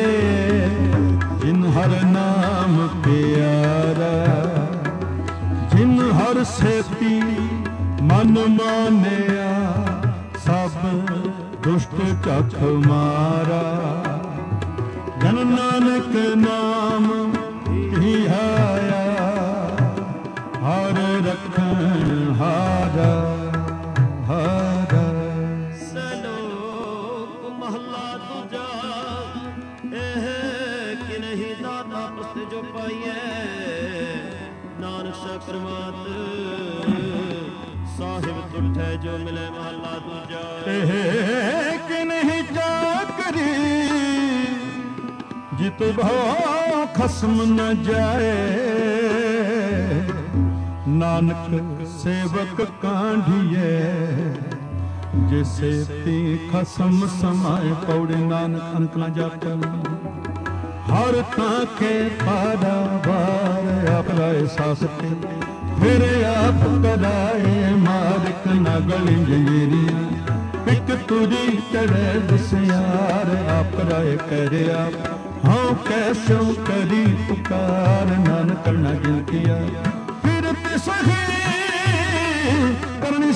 ਜਿਨ ਹਰ ਨਾਮ ਪਿਆਰਾ ਜਿਨ ਹਰ ਸੇਤੀ ਮਨ ਮਾਨਿਆ ਸਭ ਦੁਸ਼ਟ ਝਖ ਮਾਰਾ ਜਨ ਨਾਨਕ ਨਾਮ ਹੀ ਆਇਆ ਹਰ ਰਖਣ ਹਾਰਾ ਹਾਰਾ।
ਸਲੋਕ ਮਹਲਾ ਦੂਜਾ ਇਹ ਕਿ ਨਹੀਂ ਦਾਤਾ ਪੁਸਤ ਜੋ ਪਾਈਐ ਨਾਨਕ ਸਾ ਪ੍ਰਮਾਤ ਸਾਹਿਬ ਤੁਠੈ ਜੋ ਮਿਲੇ ਮਹਲਾ ਦੂਜਾ।
ਇਹ ਕਿ ਨਹੀਂ ਚਾਕਰੀ ਜਿਤ ਭਉ ਖਸਮ ਨ ਜਾਏ ਨਾਨਕ ਸੇਵਕ ਕਾਂਢੀਏ ਜੇ ਸੇਤੀ ਖਸਮ ਸਮਾਏ ਪੌੜੇ ਨਾਨਕ ਅੰਤ ਨ ਜਾਪੈ ਹਰ ਥਾਂ ਕੇ ਪਾਰਾ ਵਾਰ ਆਪ ਲਾਏ ਸਾਸਤੇ ਫਿਰ ਆਪ ਕਰਾਏ ਮਾਰਕ ਨ ਗਲੀ ਜੰਜੀਰੀਆਂ ਇੱਕ ਤੁਰੀ ਚੜ੍ਹੇ ਦਸਿਆਰ ਆਪ ਕਰਾਏ ਕਰਿਆ ਹਾਂ ਕੈਸੋ ਕਰੀ ਪੁਕਾਰ ਨਾਨਕ ਨਾ ਗਿਲ ਕੀਆ ਫਿਰ ਸਹੀ ਕਰਨੀ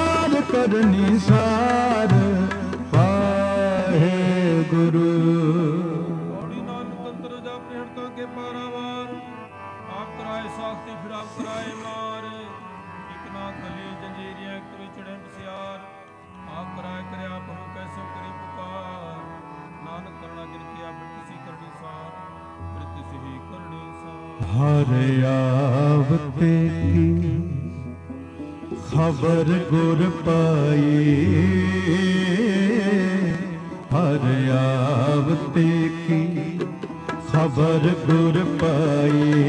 ਸਾਰ ਵਾਹਿਗੁਰੂ।
ਔੜੀ ਨਾਨਕ ਤੰਤਰ ਜਾ ਪ੍ਰਿਹਣਤਾ ਕੇ ਪਾਰਾਵਾਰ ਆਪ ਕਰਾਏ ਸਾਖਤੀ ਫਿਰ ਆਪ ਕਰਾਏ ਮਾਰ ਇਕ ਨਾ ਖਲੀ ਜੰਜੀਰੀਆਂ ਇੱਕ ਵਿਚੜੇ ਬਸਿਆਰ ਆਪ ਕਰਾਏ ਕਰਿਆ ਬਹੁ ਕੈਸੋ ਕਰੀ ਪੁਕਾਰ ਨਾਨਕ ਕਰਨਾ ਜਿਨ ਕੀਆ ਬਿਰਤਿ ਕਰਨੀ ਸਾਰ ਬਿਰਤਿ ਸਹੀ ਕਰਨੀ ਸਾਰ।
ਹਰ ਆਵਤੇ ਕੀ ਖਬਰ ਗੁਰ ਪਾਈ ਹਰ ਆਵਤੇ ਕੀ ਖਬਰ ਗੁਰ ਪਾਈ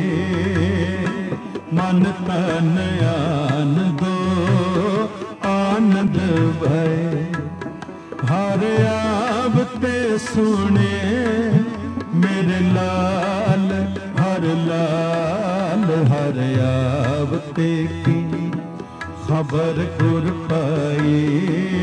ਮਨ ਤਨ ਆਨੰਦੋ ਆਨੰਦ ਭਏ ਹਰ ਆਵਤੇ ਸੁਣੇ ਮੇਰੇ ਲਾਲ ਹਰ ਲਾਲ ਹਰ ਆਵਤੇ ਕੀ ਖਬਰ ਗੁਰ ਪਾਈ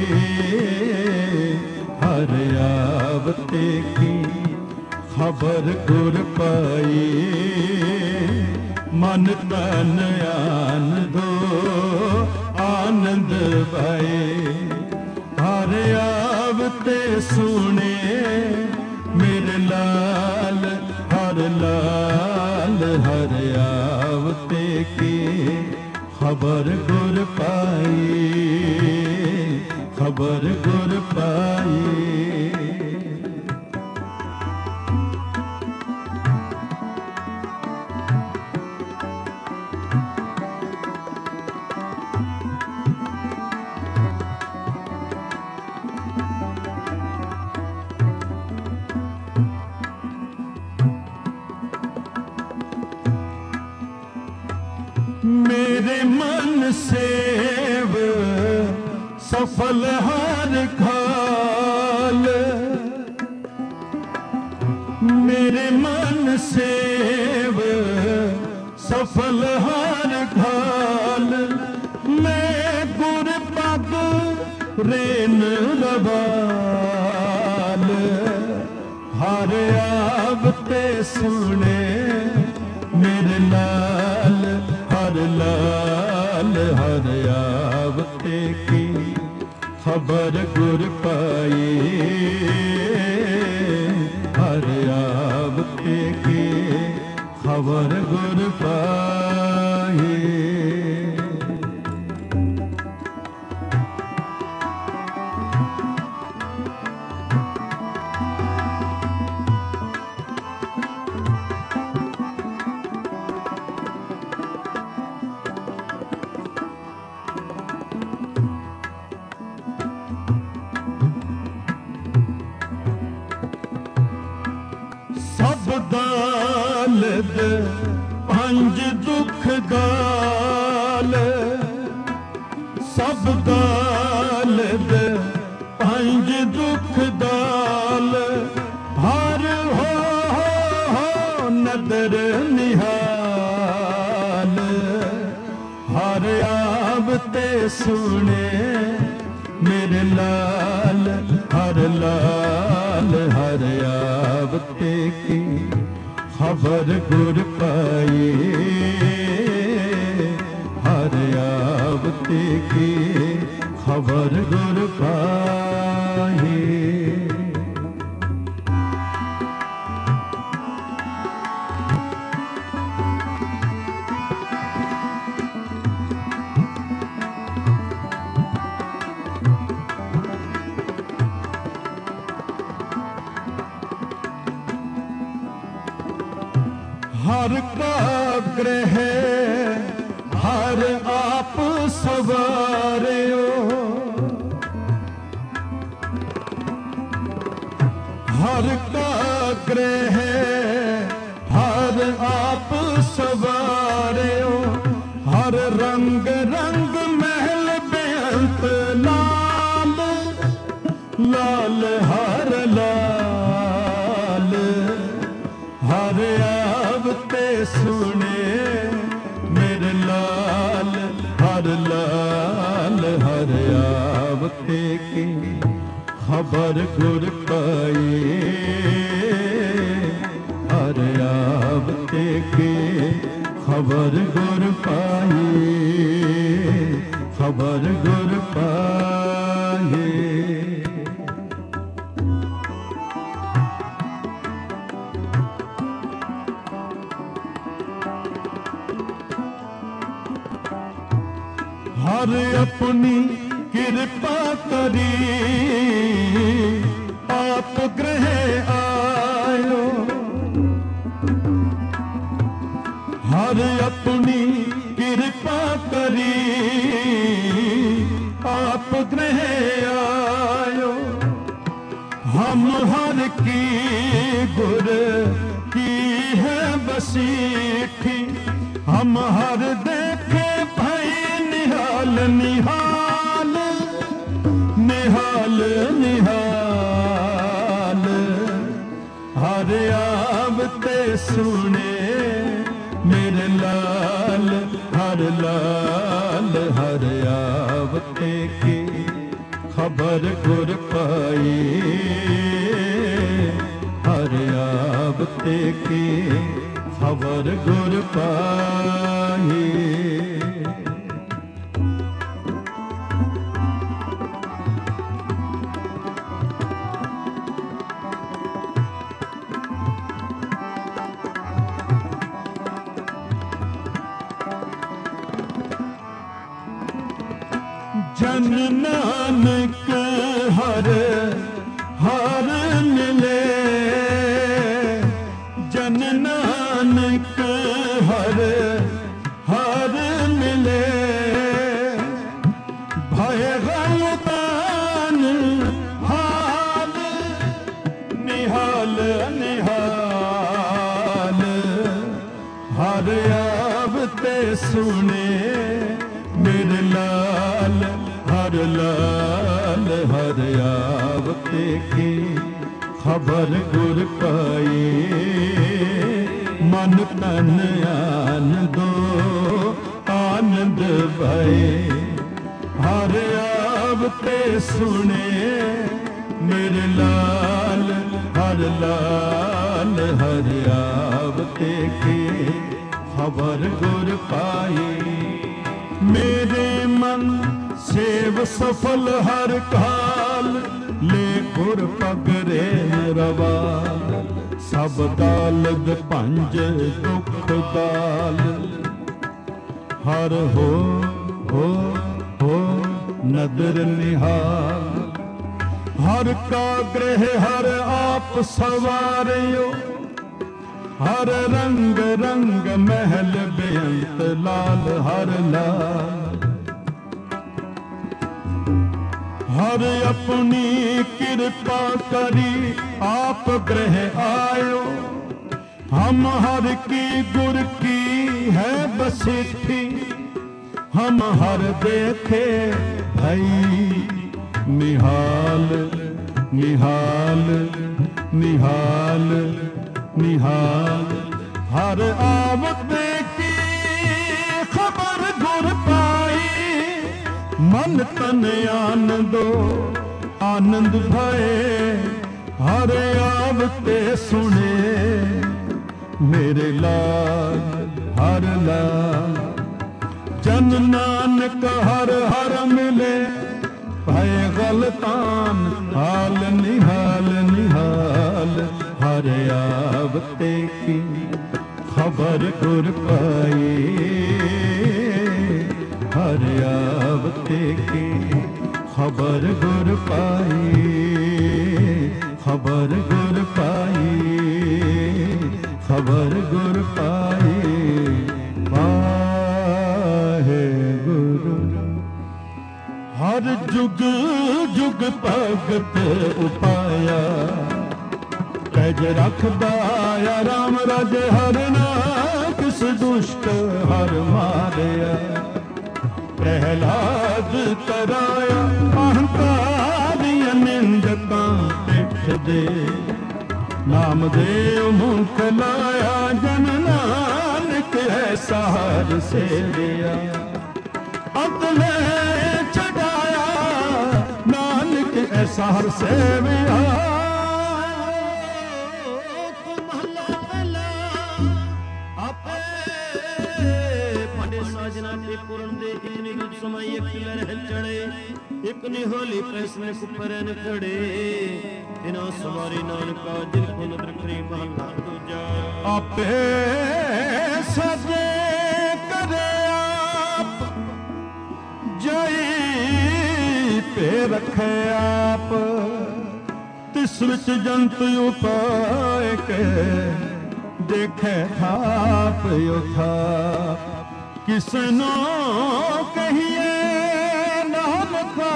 ਹਰ ਆਵਤੇ ਕੀ ਖਬਰ ਗੁਰ ਪਾਈ मन तन आन दो आनंद भये। हर आवते सुने मेरे लाल हर लाल, हर आवते की खबर गुर पाई, खबर गुर पाई। मेरे मन सेव सफल हर खाल, मेरे मन सेव सफल हर खाल। मैं गुर पग रेन रवाल, हर आवते सुने मेरे लाल हर लाल, हर आवते की खबर गुर पाई, हर आवते की खबर गुर पाई। दालद पंज दुख गाल, सब दालद पंज दुख दाल। हर हो नदर निहाल, हर आवते सुने मेरे लाल हर लाल, हर आवते की खबर गुर पाई, हर आवते की खबर गुर पाई। हर का ग्रह हर आप सवारियो, हर का ग्रह हर आप सवारियो। हर रंग रंग महल बेअंत लाल, लाल हर लाल, हर आवते सुने मेरे लाल हर लाल, हर आवते की खबर गुर पाई, हर आवते की खबर गुर पाई, खबर गुर पाई। हर अपनी कृपा करी आप ग्रह आयो, हर अपनी कृपा करी आप ग्रह आयो। हम हर की गुर की है बसीठी, हम हर देखे निहाल निहाल, निहाल निहाल, हर आवते सुने मेरे लाल हर लाल, हर आवते की खबर गुर पाई, हर आवते की ਖਬਰ ਗੁਰ ਪਾਈ। ਜਨ ਨਾਨਕ ਹਰ ਹਰ ਮਿਲੇ, ਜਨ ਨਾਨਕ ਹਰ ਹਰ ਮਿਲੇ, ਭੈ ਗਲਤਾਨ ਹਾਲ ਨਿਹਾਲ ਨਿਹਾਲ, ਹਰ ਆਵਤੇ ਸੁਣੇ ਮੇਰੇ ਲਾਲ, ਹਰ ਲਾਲ ਹਰ ਆਵਤੇ ਕੀ ਖਬਰ ਗੁਰ ਪਾਈ। ਮਨ ਤਨ ਆਨੰਦੋ ਆਨੰਦ ਭਏ, ਹਰ ਆਵਤੇ ਸੁਣੇ ਮੇਰੇ ਲਾਲ, ਹਰ ਲਾਲ ਹਰ ਆਵਤੇ ਕੀ ਖਬਰ ਗੁਰ ਪਾਈ। ਮੇਰੇ ਮਨ ਸੇਵ ਸਫਲ ਹਰ ਕਾਲ, ਲੈ ਗੁਰ ਪਗਰੇ ਰਵਾਲ, ਸਭ ਦਾਲਦ ਭੰਜ ਦੁਖ ਦਾਲ, ਹਰ ਹੋ ਨਦਰ ਨਿਹਾਲ, ਹਰ ਕਾ ਗ੍ਰਹਿ ਹਰ ਆਪ ਸਵਾਰਿਓ, ਹਰ ਰੰਗ ਰੰਗ ਮਹਿਲ ਬੇਅੰਤ ਲਾਲ, ਹਰ ਲਾਲ ਹਰ ਆਪਣੀ ਕਿਰਪਾ ਕਰੀ ਆਪ ਗ੍ਰਹਿ ਆਇਓ, ਹਮ ਹਰ ਕੀ ਗੁਰ ਕੀ ਹੈ ਬਸਿੱਠੀ, ਹਮ ਹਰ ਦੇਖੇ ਭਈ ਨਿਹਾਲ ਨਿਹਾਲ ਨਿਹਾਲ ਨਿਹਾਲ, ਹਰ ਆਵਤੇ ਕੀ ਖਬਰ ਗੁਰ ਪਾਈ। ਮਨ ਤਨ ਆਨੰਦੋ ਆਨੰਦ ਭਏ, ਹਰ ਆਵਤੇ ਸੁਣੇ ਮੇਰੇ ਲਾਲ, ਹਰ ਲਾਲ ਜਨ ਨਾਨਕ ਹਰ ਹਰ ਮਿਲੇ, ਭਏ ਗਲਤਾਨ ਹਾਲ ਨਿਹਾਲ ਨਿਹਾਲ, ਹਰ ਆਵਤੇ ਕੀ ਖਬਰ ਗੁਰ ਪਾਈ। ਹਰ ਆਵਤੇ ਕੀ ਖਬਰ ਗੁਰ ਪਾਈ, ਖਬਰ ਗੁਰ ਪਾਈ, ਖਬਰ ਗੁਰ ਪਾਈ। ਵਾਹਿਗੁਰੂ ਹਰ ਜੁਗ ਜੁਗ ਭਗਤ ਉਪਾਇਆ, ਪੈਜ ਰੱਖਦਾ ਆ ਰਾਮ ਰਾਜੇ, ਹਰ ਨਾ ਕਿਸ ਦੁਸ਼ਟ ਹਰ ਮਾਰਿਆ, ਪ੍ਰਹਿਲਾਦ ਤਰਾਇਆ ਅਹੰਕਾਰੀਆਂ ਨਿੰਦਕਾਂ ਪਿੱਠ ਦੇ, ਨਾਮਦੇਵ ਮੁਖ ਲਾਇਆ ਜਨ ਨਾਨਕ ਐਸਾ ਹਰ ਸੇਵਿਆ, ਅਤਲੇ ਛਡਾਇਆ ਨਾਨਕ ਐਸਾ ਹਰ ਸੇਵਿਆ।
ਪੁਰਨ ਦੇ ਇਤਨੀ ਦੁੱਧ ਸਮਾਈ, ਇੱਕ ਲਹਿ ਚੜੇ ਇੱਕ ਨਿਹੋਲੀ ਪ੍ਰੈਸਨੇ ਕੁਪਰਨ ਖੜੇ, ਇਨਾ ਸਵਾਰੀ ਨਾਨਕਾ ਜਿਨ ਕੋ ਨਦਰ ਕਰੀ ਮਹਲਾ ਦੂਜਾ।
ਆਪੇ ਸਜੇ ਕਰੇ ਆਪ, ਜਈ ਪੇ ਰਖੇ ਆਪ, ਤਿਸ ਵਿੱਚ ਜੰਤ ਉਪਾਏ ਕੇ, ਦੇਖੇ ਥਾਪ ਉਥਾਪ, ਕਿਸਨੋ ਕਹੀਏ ਨਾਨਕਾ,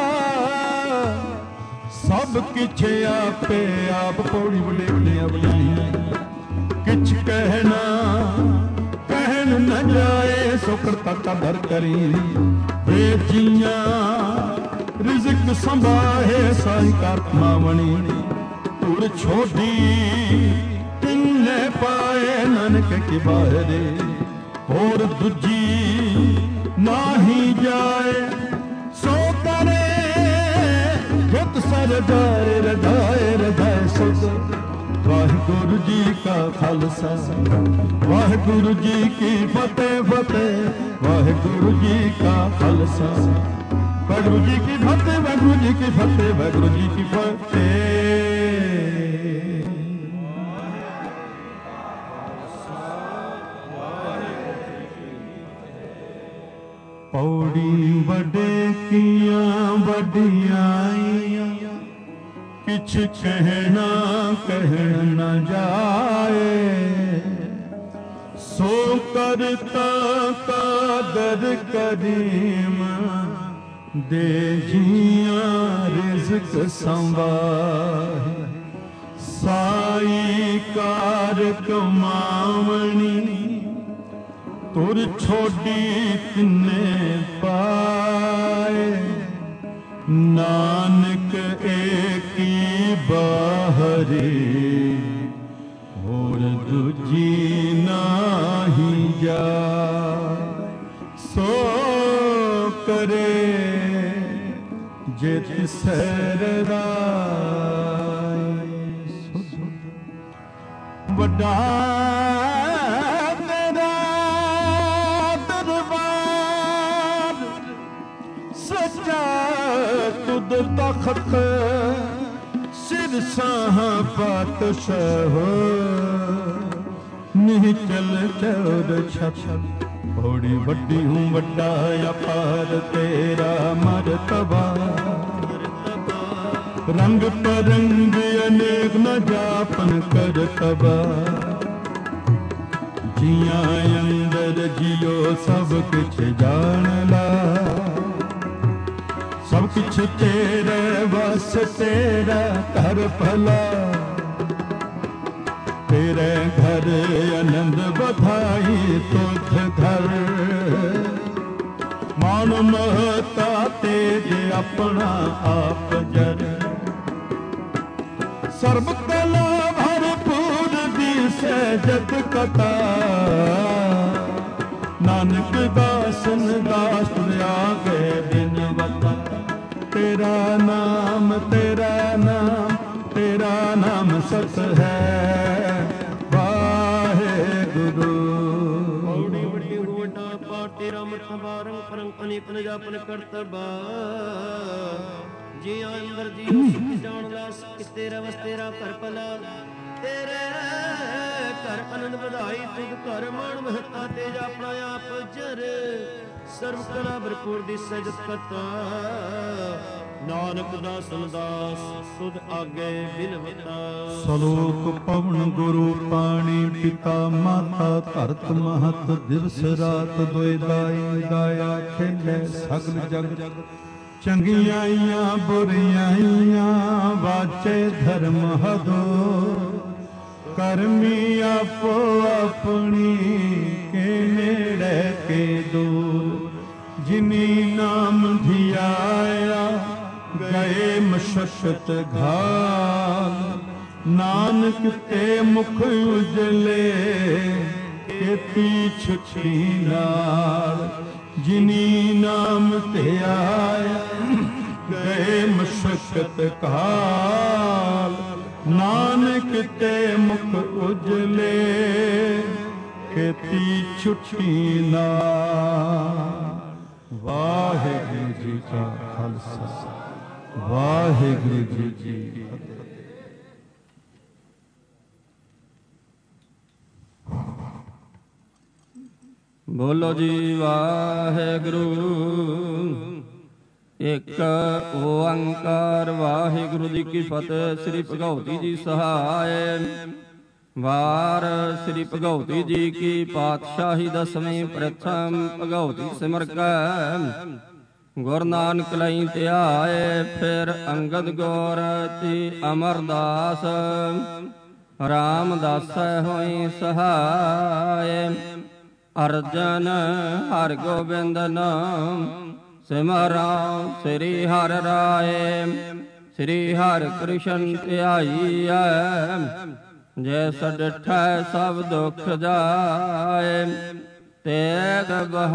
ਸਭ ਕਿਛ ਆਪੇ ਆਪ। ਪੌੜੀ ਬਲੇ ਬਲੇ ਬਲੀ, ਕਿਛ ਕਹਿਣਾ ਕਹਿਣ ਨ ਜਾਏ, ਸੋ ਕਰਤਾ ਕਦਰ ਕਰੀ, ਵੇਚੀਆਂ ਰਿਜ਼ਕ ਸੰਭਾਹੇ ਸਾਈ ਕਰਤਮਾ ਵਣੀ, ਤੁਰ ਛੋਡੀ ਤਿੰਨੇ ਪਾਏ ਨਾਨਕ ਕੀ ਬਾਹਰੇ, ਹੋਰ ਦੂਜੀ ਨਾਹੀ ਜਾਏ, ਸੋ ਕਰੇ ਜਿਤ ਸਰਦਾਏ ਰਦਾਏ ਰਦਾਏ ਸੁਧ, ਵਾਹਿਗੁਰੂ ਵਾਹਿਗੁਰੂ ਜੀ ਕਾ ਖਾਲਸਾ ਵਾਹਿਗੁਰੂ ਜੀ ਕੀ ਫਤਿਹ ਫਤਿਹ ਵਾਹਿਗੁਰੂ ਜੀ ਕਾ ਖਾਲਸਾ ਵਾਹਿਗੁਰੂ ਜੀ ਕੀ ਫਤਿਹ ਵਾਹਿਗੁਰੂ ਜੀ ਕੀ ਫਤਿਹ ਵਾਹਿਗੁਰੂ ਜੀ ਕੀ ਫਤਿਹ। ਪੌੜੀ ਵੱਡੇ ਕੀਆਂ ਵੱਡਿਆਈਆਂ ਕਿਛ ਕਹਿਣਾ ਕਹਿਣ ਨਾ ਜਾਏ ਸੋ ਕਰਤਾ ਕਾਦਰ ਕਰੀਮ ਦੇ ਜੀਆਂ ਰਿਜ਼ਕ ਸੰਵਾਏ ਸਾਈ ਕਾਰ ਕਮਾਵਣੀ ਤੁਰ ਛੋਡੀ ਤਿੰਨੇ ਪਾਏ ਨਾਨਕ ਏਕੀ ਬਾਹਰੀ ਹੋਰ ਦੂਜੀ ਨਾਹੀ ਜਾ ਸੋ ਕਰੇ ਜੇ ਤਿਸਰ ਰਾਏ ਵੱਡਾ ਤੁਧ ਤਖਤ ਸਿਰ ਸਾਹ ਪਾਤਸ਼ਾਹ ਨਿਚਲ ਚੌਰ ਛਛ ਬੜੀ ਵੱਡੀ ਹੂੰ ਵੱਡਾ ਅਪਾਰ ਤੇਰਾ ਮਰਤਬਾ ਰੰਗ ਪਰੰਗ ਅਨੇਕ ਨ ਜਾਪਨ ਕਰਤਬਾ ਜੀਆਂ ਅੰਦਰ ਜਿਉ ਸਭ ਕੁਛ ਜਾਣ ਲਾ ਸਭ ਕੁਛ ਤੇਰੇ ਵਸ ਤੇਰਾ ਘਰ ਭਲਾ ਤੇਰੇ ਘਰ ਆਨੰਦ ਬਧਾਈ ਤੁਧ ਘਰ ਮਾਨ ਮਹਤਾ ਤੇਰੇ ਆਪਣਾ ਆਪ ਜਰ ਸਰਬ ਕਲਾ ਭਰਪੂਰ ਦੀ ਸਹਿਜਤ ਕਥਾ ਨਾਨਕ ਦਾਸਨ ਦਾਸ ਆਗੇ ਦਿਨ ਵਤਾ ਤੇਰਾ ਨਾਮ ਸਤ ਹੈ ਵਾਹਿਗੁਰੂ।
ਔੜੀ ਵੱਡੀ ਵੱਡਾ ਪਾਟ ਤੇਰਾ ਮਰਤਬਾ ਰੰਗ ਪਰੰਗ ਅਨੇਕ ਨ ਜਾਪਨ ਕਰਤਬਾ ਜੀ ਅੰਦਰ ਜੀ ਸੁਖ ਜਾਣ ਲਾ ਤੇਰਾ ਵਸ ਤੇਰਾ ਘਰ ਭਲਾ ਤੇਰੇ ਘਰ ਆਨੰਦ ਵਧਾਈ ਤੁਧ ਘਰ ਮਾਣ ਮਹਤਾ ਤੇਜ ਆਪਣਾ ਆਪ ਜਰ ਸਰਬ ਕਲਾ ਭਰਪੂਰ ਦੀ ਸਹਿਜਤ ਕਥਾ ਨਾਨਕ ਦਾਸਨ ਦਾਸ ਤੁਧ ਆਗੇ ਬਿਨਵਤਾ
ਸਲੋਕ ਪਵਨ ਗੁਰੂ ਪਾਣੀ ਪਿਤਾ ਮਾਤਾ ਧਰਤ ਮਹਤ ਦਿਵਸ ਰਾਤ ਦੋਇ ਦਾਈ ਗਾਇਆ ਖੇਲੇ ਸਗਲ ਜਗ ਚੰਗਿਆਈਆਂ ਬੁਰਿਆਈਆਂ ਵਾਚੇ ਧਰਮ ਹਦੋ ਕਰਮੀ ਆਪੋ ਆਪਣੀ ਕੇ ਨੇੜੇ ਕੇ ਦੂਰ ਜਿਨੀ ਨਾਮ ਧਿਆਇਆ ਗਏ ਮਸ਼ਕਤ ਘਾਲ ਨਾਨਕ ਤੇ ਮੁਖ ਉਜਲੇ ਕੀਤੀ ਛੁੱਟੀ ਨਾਲ ਜਿਨੀ ਨਾਮ ਧਿਆਇਆ ਗਏ ਮਸ਼ਕਤ ਘਾਲ ਨਾਨਕ ਤੇ ਮੁਖ ਉਜਲੇ ਕੀਤੀ ਛੁੱਟੀ ਨਾਲ। ਵਾਹਿਗੁਰੂ ਜੀ ਕਾ ਖਾਲਸਾ ਵਾਹਿਗੁਰੂ ਜੀ ਕੀ ਫਤਿਹ।
ਬੋਲੋ ਜੀ ਵਾਹਿਗੁਰੂ ਇੱਕ ਓੰਕਾਰ ਵਾਹਿਗੁਰੂ ਜੀ ਕੀ ਫਤਿਹ। ਸ੍ਰੀ ਭਗਉਤੀ ਜੀ ਸਹਾਇ ਵਾਰ ਸ੍ਰੀ ਭਗਉਤੀ ਜੀ ਕੀ ਪਾਤਸ਼ਾਹੀ ਦਸਵੀਂ ਪ੍ਰਥਮ ਭਗਉਤੀ ਸਿਮਰ ਕੈ ਗੁਰ ਨਾਨਕ ਲਈ ਧਿਆਏ ਫਿਰ ਅੰਗਦ ਗੌਰ ਤੀ ਅਮਰਦਾਸ ਰਾਮਦਾਸ ਹੋਈ ਸਹਾਇ ਅਰਜਨ ਹਰਿ ਗੋਬਿੰਦ ਨਾਮ ਸਿਮਰਉ ਸ੍ਰੀ ਹਰਿ ਰਾਏ ਸ੍ਰੀ ਹਰਿ ਕ੍ਰਿਸ਼ਨ ਧਿਆਈਐ ਜੈਸ ਡਿਠੈ ਸਭ ਦੁਖ ਜਾਏ ਤੇਗ